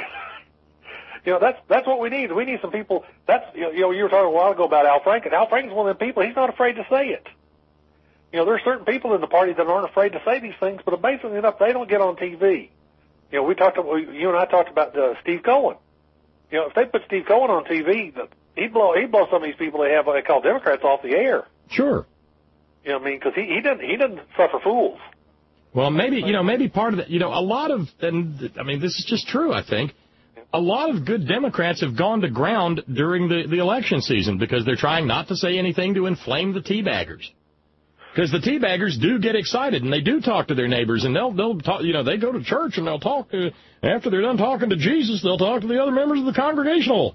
You know that's that's what we need. We need some people. That's you know, you know you were talking a while ago about Al Franken. Al Franken's one of them people. He's not afraid to say it. You know, there are certain people in the party that aren't afraid to say these things, but amazingly enough, they don't get on T V. You know, we talked. You and I talked about uh, Steve Cohen. You know, if they put Steve Cohen on T V, he'd blow he'd blow some of these people they have what they call Democrats off the air. Sure. You know what I mean? Because he he doesn't he doesn't suffer fools. Well, maybe you know maybe part of that. You know, a lot of and I mean this is just true. I think a lot of good Democrats have gone to ground during the the election season because they're trying not to say anything to inflame the teabaggers. Because the teabaggers do get excited, and they do talk to their neighbors, and they'll, they'll talk, you know, they go to church, and they'll talk to, after they're done talking to Jesus, they'll talk to the other members of the congregational.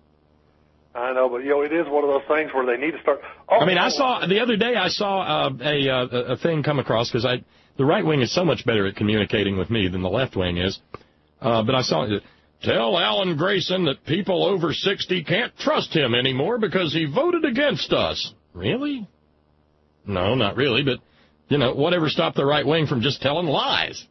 I know, but, you know, it is one of those things where they need to start. Oh, I mean, I saw, the other day I saw uh, a, uh, a thing come across, because I, the right wing is so much better at communicating with me than the left wing is, uh, but I saw it. Tell Alan Grayson that people over sixty can't trust him anymore because he voted against us. Really? No, not really, but, you know, whatever stopped the right wing from just telling lies.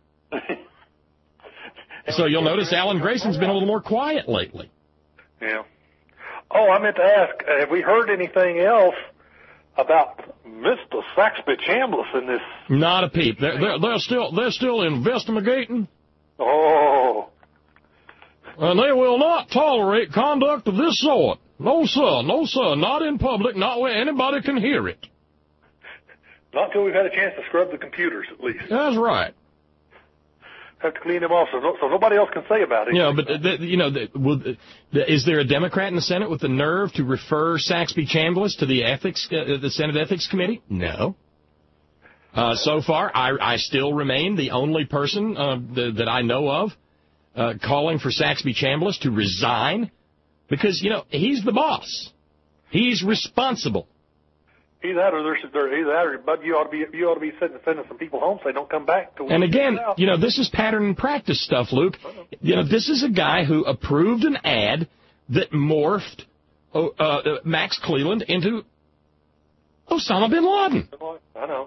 So you'll notice Alan Grayson's been a little more quiet lately. Yeah. Oh, I meant to ask, have we heard anything else about Mister Saxby Chambliss in this? Not a peep. They're, they're, they're still they're still investigating. Oh. And they will not tolerate conduct of this sort. No, sir. No, sir. Not in public. Not where anybody can hear it. Not until we've had a chance to scrub the computers, at least. That's right. Have to clean them off so, no, so nobody else can say about it. Yeah, but, the, you know, the, will, the, is there a Democrat in the Senate with the nerve to refer Saxby Chambliss to the ethics, uh, the Senate Ethics Committee? No. Uh, so far, I, I still remain the only person uh, the, that I know of uh, calling for Saxby Chambliss to resign because, you know, he's the boss. He's responsible. Either that, or there's, there, either that, or Bud, you ought to be, you ought to be sending, sending some people home so they don't come back. To and again, you know, this is pattern and practice stuff, Luke. You know, this is a guy who approved an ad that morphed uh, uh, Max Cleland into Osama bin Laden. I know.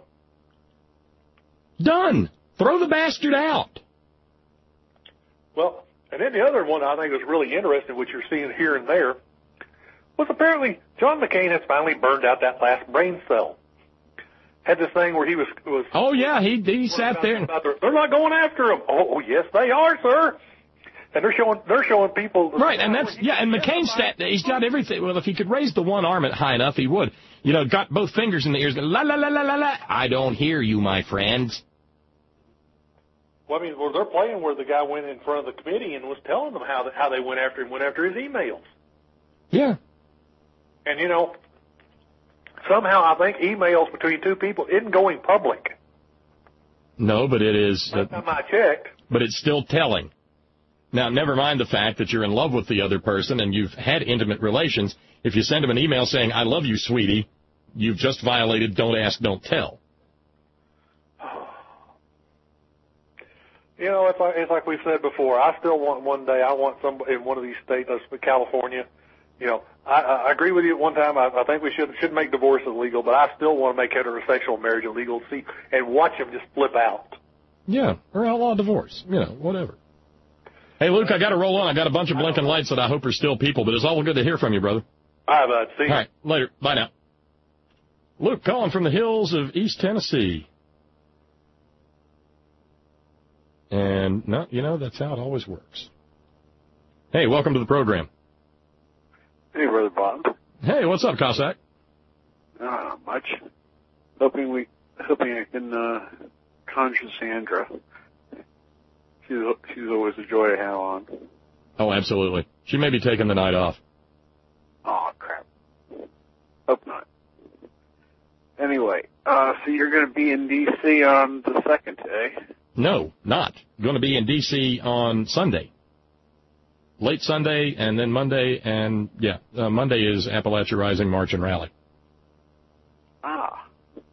Done. Throw the bastard out. Well, and then the other one I think was really interesting, which you're seeing here and there, was apparently John McCain has finally burned out that last brain cell. Had this thing where he was... was oh, yeah, he he sat there. And, their, they're not going after him. Oh, yes, they are, sir. And they're showing they're showing people... Right, and that's... Yeah, and McCain's stat, he's got everything. Well, if he could raise the one arm high enough, he would. You know, got both fingers in the ears. La, la, la, la, la, la. I don't hear you, my friends. Well, I mean, well, they're playing where the guy went in front of the committee and was telling them how how they went after him, went after his emails. Yeah. And, you know, somehow I think emails between two people isn't going public. No, but it is. Uh, Last time I checked. But it's still telling. Now, never mind the fact that you're in love with the other person and you've had intimate relations. If you send them an email saying, I love you, sweetie, you've just violated don't ask, don't tell. You know, it's like, it's like we've said before. I still want one day, I want some in one of these states, uh, California. You know, I, I agree with you at one time. I, I think we should should make divorce illegal, but I still want to make heterosexual marriage illegal. See, and watch them just flip out. Yeah, or outlaw divorce. You know, whatever. Hey, Luke, I got to roll on. I got a bunch of blinking lights that I hope are still people, but it's all good to hear from you, brother. All right, bud. See you. All right, later. Bye now. Luke calling from the hills of East Tennessee. And, no, you know, that's how it always works. Hey, welcome to the program. Hey, Brother Bob. Hey, what's up, Cossack? Not much. Hoping we, hoping I can uh, conjure Sandra. She's she's always a joy to have on. Oh, absolutely. She may be taking the night off. Oh, crap. Hope not. Anyway, uh, so you're going to be in D C on the second, eh? No, not. Going to be in D C on Sunday. Late Sunday, and then Monday, and, yeah, uh, Monday is Appalachia Rising March and Rally. Ah.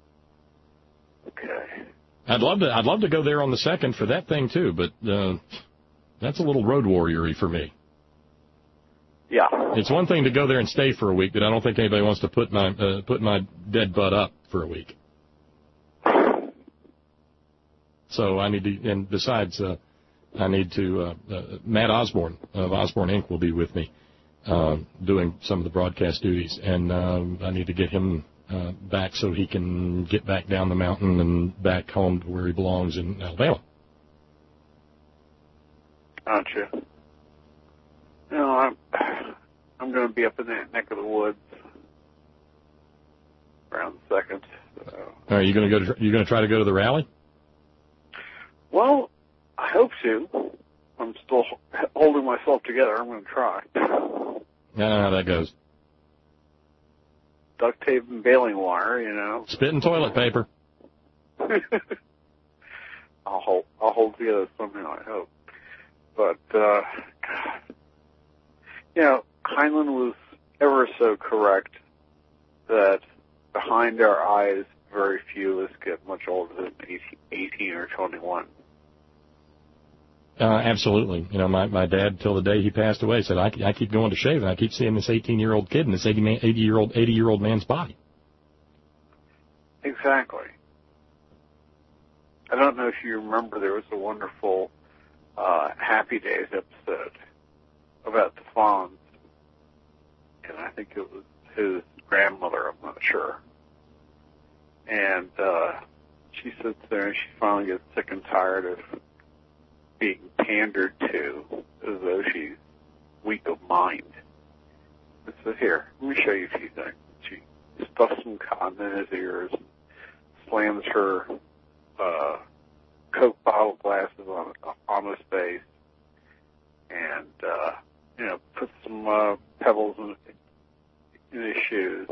Okay. I'd love to I'd love to go there on the second for that thing, too, but uh, that's a little road warrior-y for me. Yeah. It's one thing to go there and stay for a week, but I don't think anybody wants to put my uh, put my dead butt up for a week. So I need to, and besides, uh, I need to, uh, uh, Matt Osborne of Osborne Incorporated will be with me uh, doing some of the broadcast duties, and um, I need to get him uh, back so he can get back down the mountain and back home to where he belongs in Alabama. Gotcha. You know, I'm, I'm going to be up in that neck of the woods around the second. So. Are you going to go? To, you going to try to go to the rally? Well, I hope to. I'm still holding myself together. I'm going to try. I don't know how that goes. Duct tape and baling wire, you know. Spit and toilet paper. I'll hold. I'll hold together somehow. I hope. But uh, God, you know, Heinlein was ever so correct that behind our eyes, very few of us get much older than eighteen or twenty-one. Uh, absolutely. You know, my, my dad, till the day he passed away, said, I, I keep going to shave, and I keep seeing this eighteen-year-old kid in this eighty-year-old eighty-year-old man's body. Exactly. I don't know if you remember, there was a wonderful uh, Happy Days episode about the Fonz, and I think it was his grandmother, I'm not sure. And uh, she sits there and she finally gets sick and tired of being pandered to as though she's weak of mind. And so here, let me show you a few things. She stuffs some cotton in his ears, slams her uh, Coke bottle glasses on on his face, and uh, you know, puts some uh, pebbles in, in his shoes.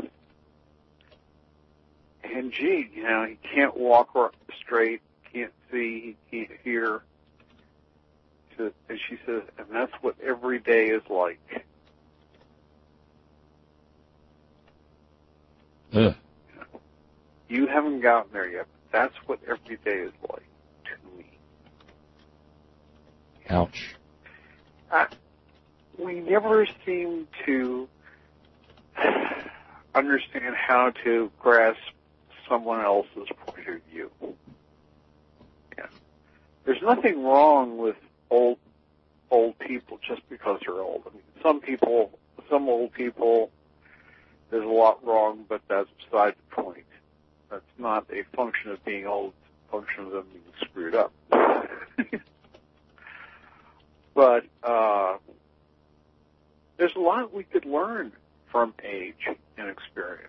And gee, you know, he can't walk straight, can't see, he can't hear. And she says, and that's what every day is like. Ugh. You haven't gotten there yet, but that's what every day is like to me. Ouch. I, we never seem to understand how to grasp someone else's point of view. Yeah. There's nothing wrong with old old people just because they're old. I mean, some people, some old people, there's a lot wrong, but that's beside the point. That's not a function of being old, it's a function of them being screwed up. But uh, there's a lot we could learn from age and experience,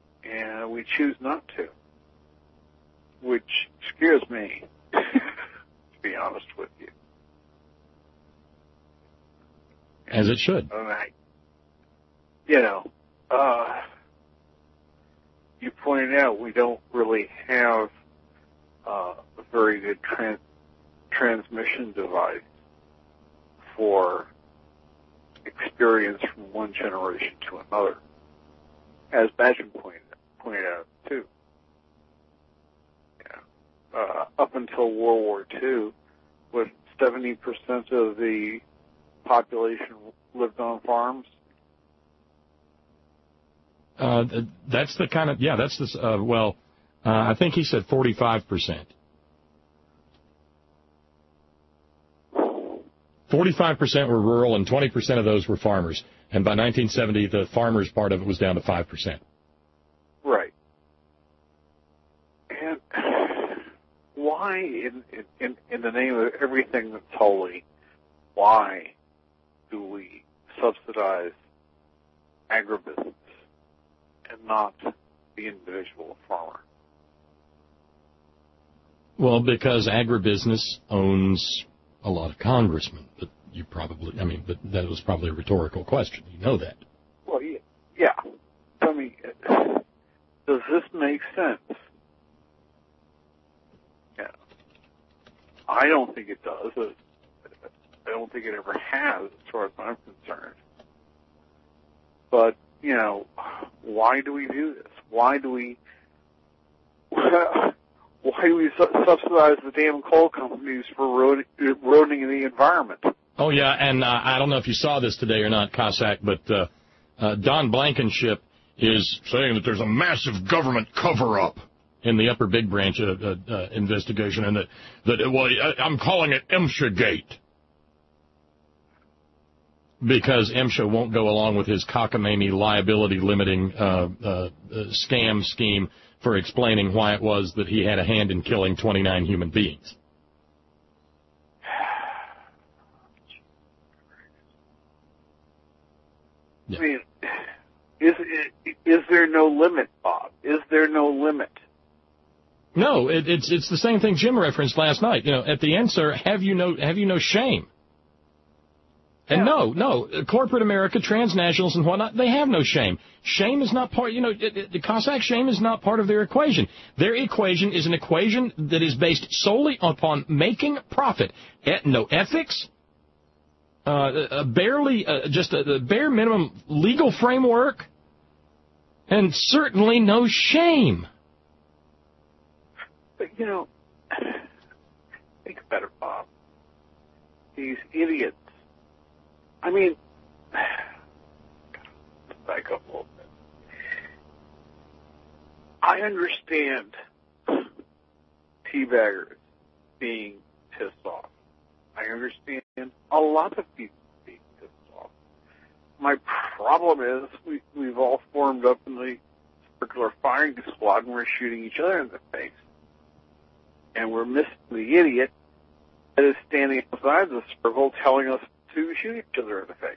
and we choose not to, which scares me. be honest with you. As it should. And I, you know, uh, you pointed out we don't really have uh, a very good trans- transmission device for experience from one generation to another, as Badgen pointed, pointed out, too. Yeah. Uh, up until World War Two, with seventy percent of the population lived on farms. Uh, that's the kind of, yeah, that's the, uh, well, uh, I think he said forty-five percent. forty-five percent were rural and twenty percent of those were farmers. And by nineteen seventy, the farmers part of it was down to five percent. Right. And why, in, in, in the name of everything that's holy, why do we subsidize agribusiness and not the individual farmer? Well, because agribusiness owns a lot of congressmen. But you probably, I mean, but that was probably a rhetorical question. You know that. Well, yeah. yeah. Tell me, does this make sense? Yeah. I don't think it does. I don't think it ever has, as far as I'm concerned. But, you know, why do we do this? Why do we, why do we su- subsidize the damn coal companies for ruining, ruining the environment? Oh, yeah, and uh, I don't know if you saw this today or not, Cossack, but uh, uh, Don Blankenship is saying that there's a massive government cover-up in the Upper Big Branch uh, uh, uh, investigation, and that, that well, I'm calling it MSHA Gate. Because MSHA won't go along with his cockamamie liability-limiting uh, uh, uh, scam scheme for explaining why it was that he had a hand in killing twenty-nine human beings. Yeah. I mean, is, is is there no limit, Bob? Is there no limit? No, it, it's it's the same thing Jim referenced last night. You know, at the end, sir, have you no have you no shame? And yeah. no, no, corporate America, transnationals and whatnot, they have no shame. Shame is not part, you know, the Cossack shame is not part of their equation. Their equation is an equation that is based solely upon making profit. No ethics, uh, a barely, uh, just a, a bare minimum legal framework, and certainly no shame. But, you know, think about it, Bob. These idiots. I mean, back up a little bit. I understand teabaggers being pissed off. I understand a lot of people being pissed off. My problem is we, we've all formed up in the circular firing squad and we're shooting each other in the face. And we're missing the idiot that is standing outside the circle telling us to shoot each other in the face.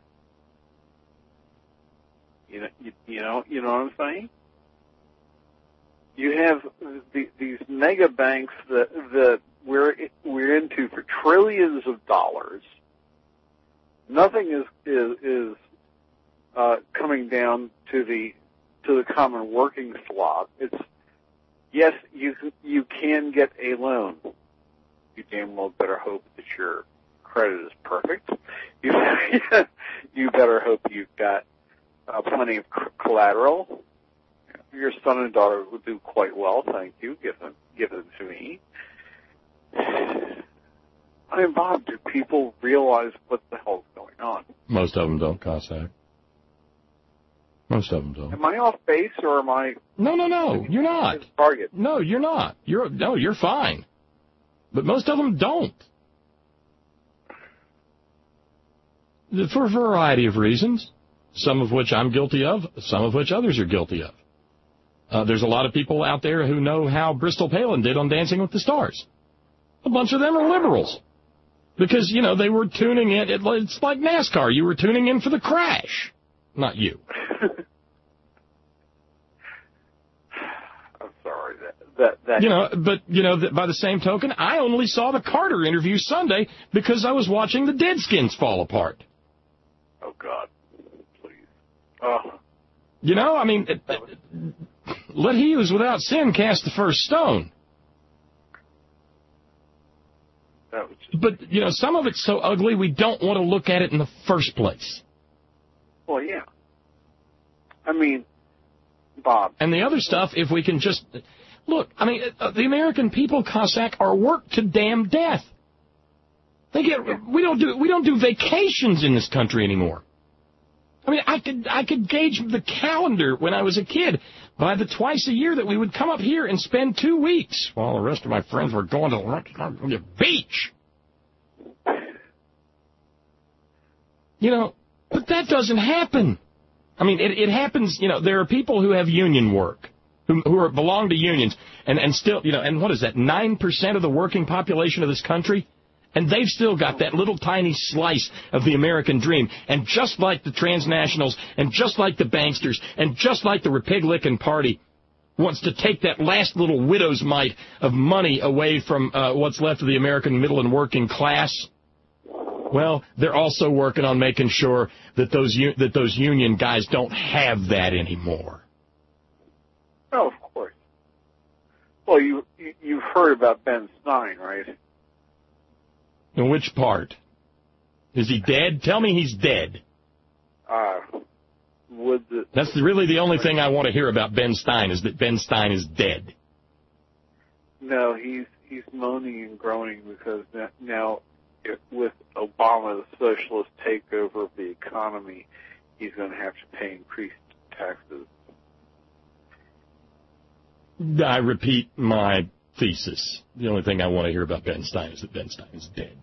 You know, you, you know, you know what I'm saying? You have the, these mega banks that that we're we're into for trillions of dollars. Nothing is is is uh, coming down to the to the common working slot. It's yes, you you can get a loan. You damn well better hope that your credit is perfect. You, you better hope you've got uh, plenty of c- collateral. Your son and daughter will do quite well, thank you. Give them, give them to me. I mean, Bob, do people realize what the hell's going on? Most of them don't, Cossack. Most of them don't. Am I off base or am I? No, no, no. You're not. Target. No, you're not. You're no, you're fine. But most of them don't. For a variety of reasons, some of which I'm guilty of, some of which others are guilty of. Uh, there's a lot of people out there who know how Bristol Palin did on Dancing with the Stars. A bunch of them are liberals. Because, you know, they were tuning in. It, it's like NASCAR. You were tuning in for the crash. Not you. I'm sorry. That that that You know, but, you know, th- by the same token, I only saw the Carter interview Sunday because I was watching the Deadskins fall apart. Oh, God. Please. Oh. You know, I mean, it, it, let he who is without sin cast the first stone. That was just, But, you know, some of it's so ugly we don't want to look at it in the first place. well, yeah. I mean, Bob. And the other stuff, if we can just... Look, I mean, uh, the American people, Cossack, are worked to damn death. They get... We don't do we don't do vacations in this country anymore. I mean, I could I could gauge the calendar when I was a kid by the twice a year that we would come up here and spend two weeks while the rest of my friends were going to the beach. You know, but that doesn't happen. I mean, it, it happens, you know, there are people who have union work, who, who are, belong to unions, and, and still, you know, and what is that, nine percent of the working population of this country? And they've still got that little tiny slice of the American dream. And just like the transnationals, and just like the banksters, and just like the Republican Party wants to take that last little widow's mite of money away from uh, what's left of the American middle and working class, well, they're also working on making sure that those u- that those union guys don't have that anymore. Oh, of course. Well, you, you you've heard about Ben Stein, right? In which part? Is he dead? Tell me he's dead. Uh, would the, That's really the only thing I want to hear about Ben Stein, is that Ben Stein is dead. no, he's he's moaning and groaning because that, now, if, with Obama, the socialist takeover of the economy, he's going to have to pay increased taxes. I repeat my thesis. The only thing I want to hear about Ben Stein is that Ben Stein is dead.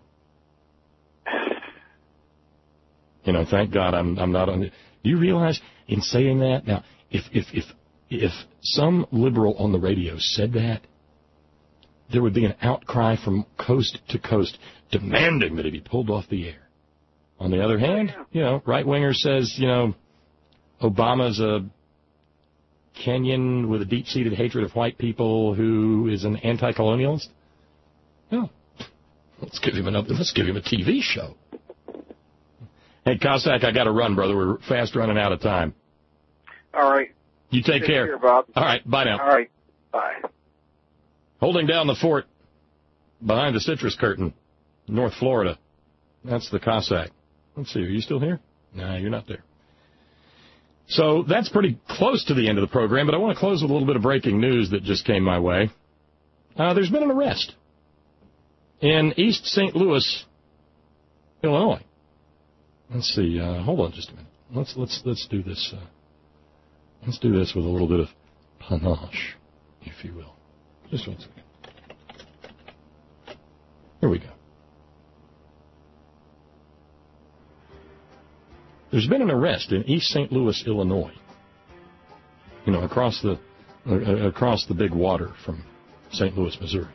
You know, thank God I'm I'm not on. Do you realize in saying that now, if if if if some liberal on the radio said that, there would be an outcry from coast to coast demanding that he be pulled off the air. On the other hand, you know, right winger says, you know, Obama's a Kenyan with a deep-seated hatred of white people who is an anti-colonialist. Oh, let's give him an let's give him a T V show. Hey, Cossack, I got to run, brother. We're fast running out of time. All right. You take, Take care. care, Bob. All right, bye now. All right. Bye. Holding down the fort behind the citrus curtain, North Florida. That's the Cossack. Let's see, are you still here? No, you're not there. So that's pretty close to the end of the program, but I want to close with a little bit of breaking news that just came my way. Uh, there's been an arrest in East Saint Louis, Illinois. Let's see. Uh, hold on just a minute. Let's let's let's do this. Uh, let's do this with a little bit of panache, if you will. Just one second. Here we go. There's been an arrest in East Saint Louis, Illinois. You know, across the uh, across the big water from Saint Louis, Missouri.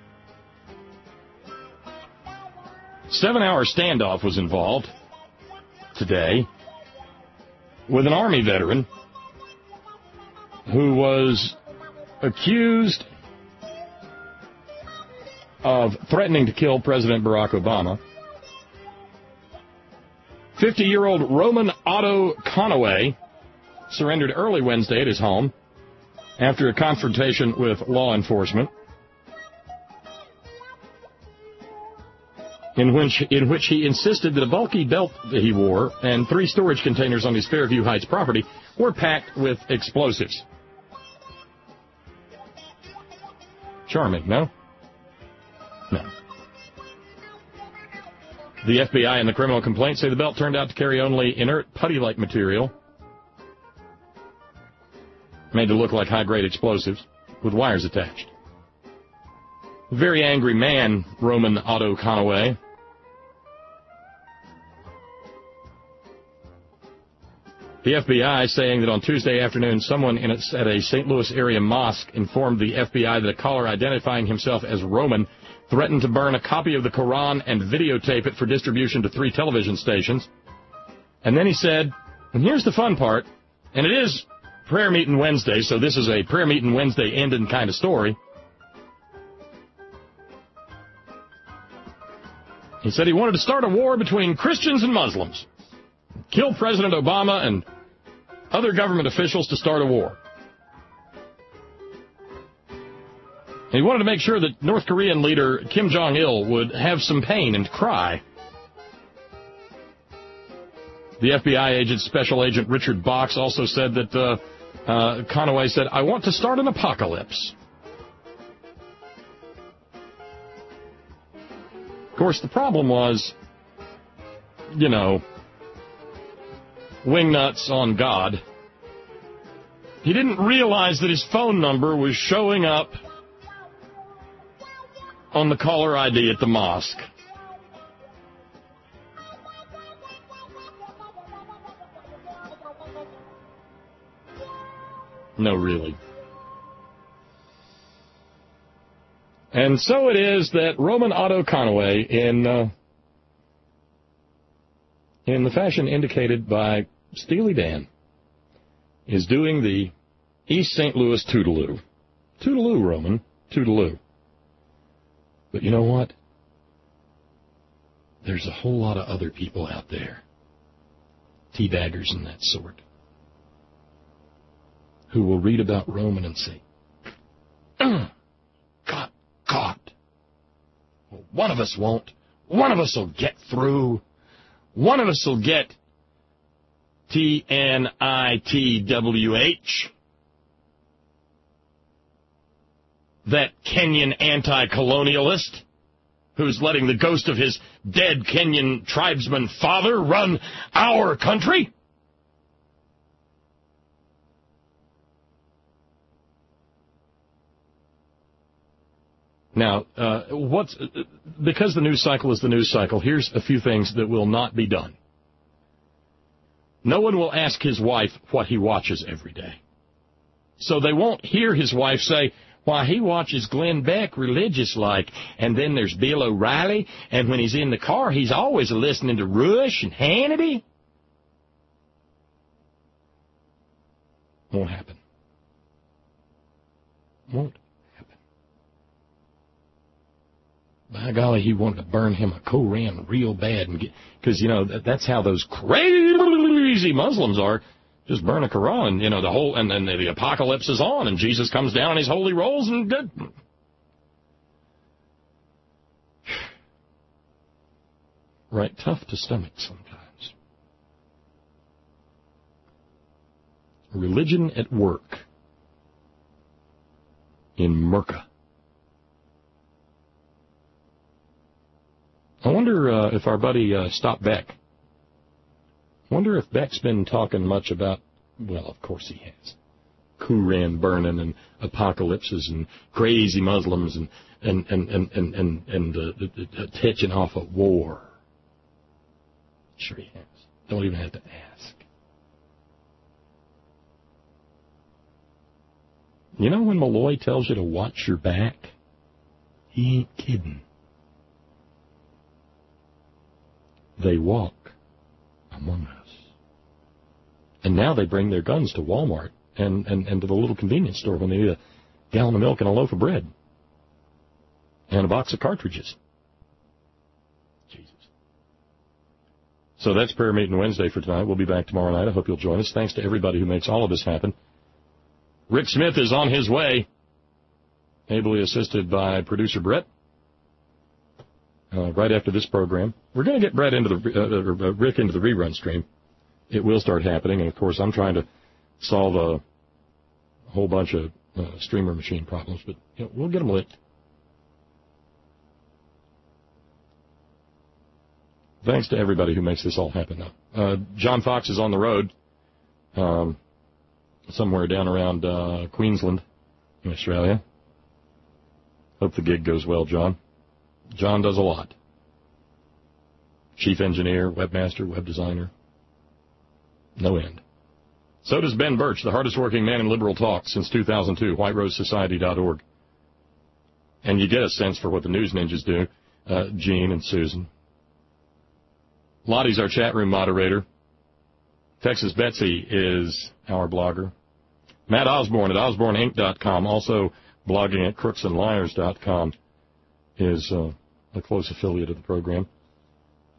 Seven-hour standoff was involved today with an Army veteran who was accused of threatening to kill President Barack Obama. fifty-year-old Roman Otto Conaway surrendered early Wednesday at his home after a confrontation with law enforcement, in which in which he insisted that a bulky belt that he wore and three storage containers on his Fairview Heights property were packed with explosives. Charming, no? No. The F B I and the criminal complaint say the belt turned out to carry only inert putty-like material made to look like high-grade explosives with wires attached. A very angry man, Roman Otto Conaway. The F B I saying that on Tuesday afternoon, someone in a, at a Saint Louis area mosque informed the F B I that a caller identifying himself as Roman threatened to burn a copy of the Quran and videotape it for distribution to three television stations. And then he said, and here's the fun part, and it is Prayer Meeting Wednesday, so this is a Prayer Meeting Wednesday ending kind of story. He said he wanted to start a war between Christians and Muslims. Kill President Obama and other government officials to start a war. He wanted to make sure that North Korean leader Kim Jong-il would have some pain and cry. The F B I agent, Special Agent Richard Box, also said that uh, uh, Conaway said, I want to start an apocalypse. Of course, the problem was, you know, wingnuts on God. He didn't realize that his phone number was showing up on the caller I D at the mosque. No, really. And so it is that Roman Otto Conaway, in uh, in the fashion indicated by Steely Dan, is doing the East Saint Louis Toodaloo. Toodaloo, Roman. Toodaloo. But you know what? There's a whole lot of other people out there, teabaggers and that sort, who will read about Roman and say, God, God. Well, one of us won't. One of us will get through. One of us will get T N I T W H. That Kenyan anti-colonialist who's letting the ghost of his dead Kenyan tribesman father run our country? Now, uh, what's, because the news cycle is the news cycle, here's a few things that will not be done. No one will ask his wife what he watches every day. So they won't hear his wife say, why, he watches Glenn Beck religious-like, and then there's Bill O'Reilly, and when he's in the car, he's always listening to Rush and Hannity. Won't happen. Won't happen. By golly, he wanted to burn him a Koran real bad, and get, because, you know, that, that's how those crazy Muslims are. Just burn a Quran, you know, the whole, and then the apocalypse is on, and Jesus comes down in his holy rolls, and good. Right, tough to stomach sometimes. Religion at work in Merca. I wonder uh, if our buddy uh, Stop Beck. Wonder if Beck's been talking much about, well, of course he has, Quran burning and apocalypses and crazy Muslims and and and and and and, and uh, the, the, the touching off of war. Sure he has. Don't even have to ask. You know when Malloy tells you to watch your back? He ain't kidding. They walk among us. And now they bring their guns to Walmart and, and, and to the little convenience store when they need a gallon of milk and a loaf of bread. And a box of cartridges. Jesus. So that's prayer meeting Wednesday for tonight. We'll be back tomorrow night. I hope you'll join us. Thanks to everybody who makes all of this happen. Rick Smith is on his way, ably assisted by producer Brett. Uh, right after this program, we're going to get Brett into the uh, uh, Rick into the rerun stream. It will start happening, and of course, I'm trying to solve a whole bunch of uh, streamer machine problems, but you know, we'll get them lit. Thanks to everybody who makes this all happen now. Uh, John Fox is on the road, um, somewhere down around uh, Queensland, in Australia. Hope the gig goes well, John. John does a lot. Chief engineer, webmaster, web designer. No end. So does Ben Birch, the hardest working man in liberal talk since two thousand two, white rose society dot org. And you get a sense for what the news ninjas do, uh, Gene and Susan. Lottie's our chat room moderator. Texas Betsy is our blogger. Matt Osborne at Osborne Inc dot com, also blogging at crooks and liars dot com, is uh, a close affiliate of the program.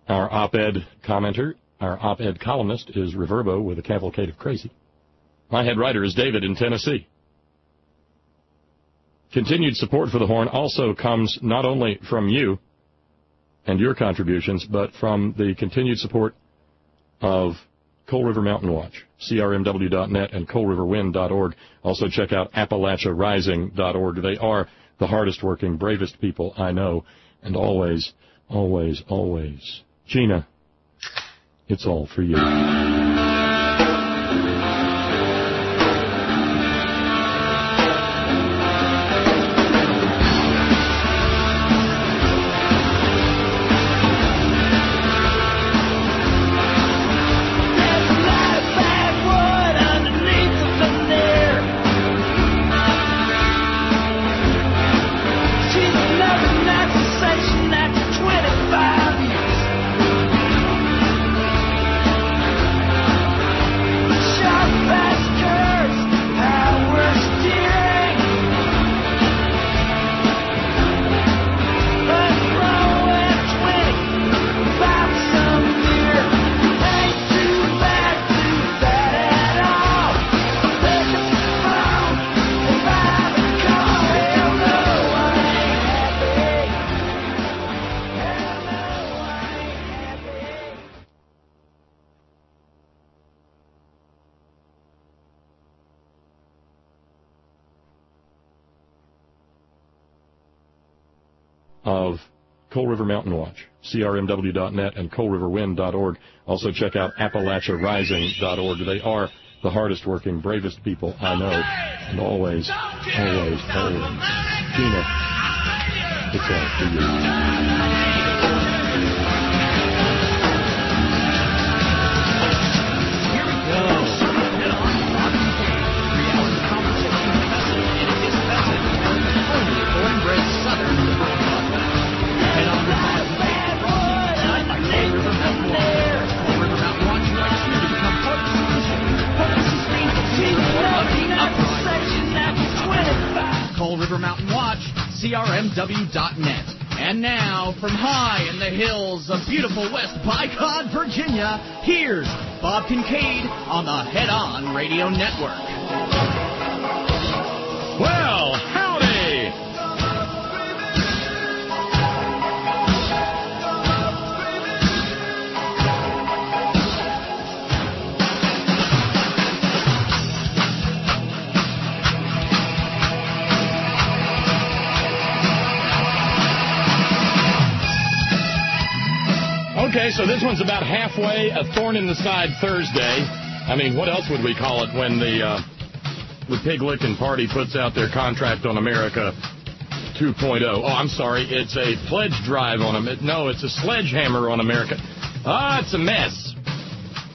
Our op-ed commenter, our op-ed columnist is Reverbo with a cavalcade of crazy. My head writer is David in Tennessee. Continued support for the Horn also comes not only from you and your contributions, but from the continued support of Coal River Mountain Watch, C R M W dot net and coal river wind dot org. Also check out Appalachia Rising dot org. They are the hardest working, bravest people I know, and always, always, always, Gina, it's all for you. Of Coal River Mountain Watch, C R M W dot net and coal river wind dot org. Also check out Appalachia Rising dot org. They are the hardest working, bravest people I know, and always, always, always, Gina, it's all for you. Coal River Mountain Watch, C R M W dot net. And now, from high in the hills of beautiful West Bicod, Virginia, here's Bob Kincaid on the Head On Radio Network. Well, howdy! Okay, so this one's about halfway, a thorn in the side Thursday. I mean, what else would we call it when the uh, the pig-licking party puts out their contract on America two point oh? Oh, I'm sorry, it's a pledge drive on them. No, it's a sledgehammer on America. Ah, it's a mess.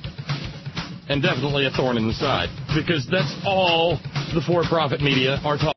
And definitely a thorn in the side, because that's all the for-profit media are talking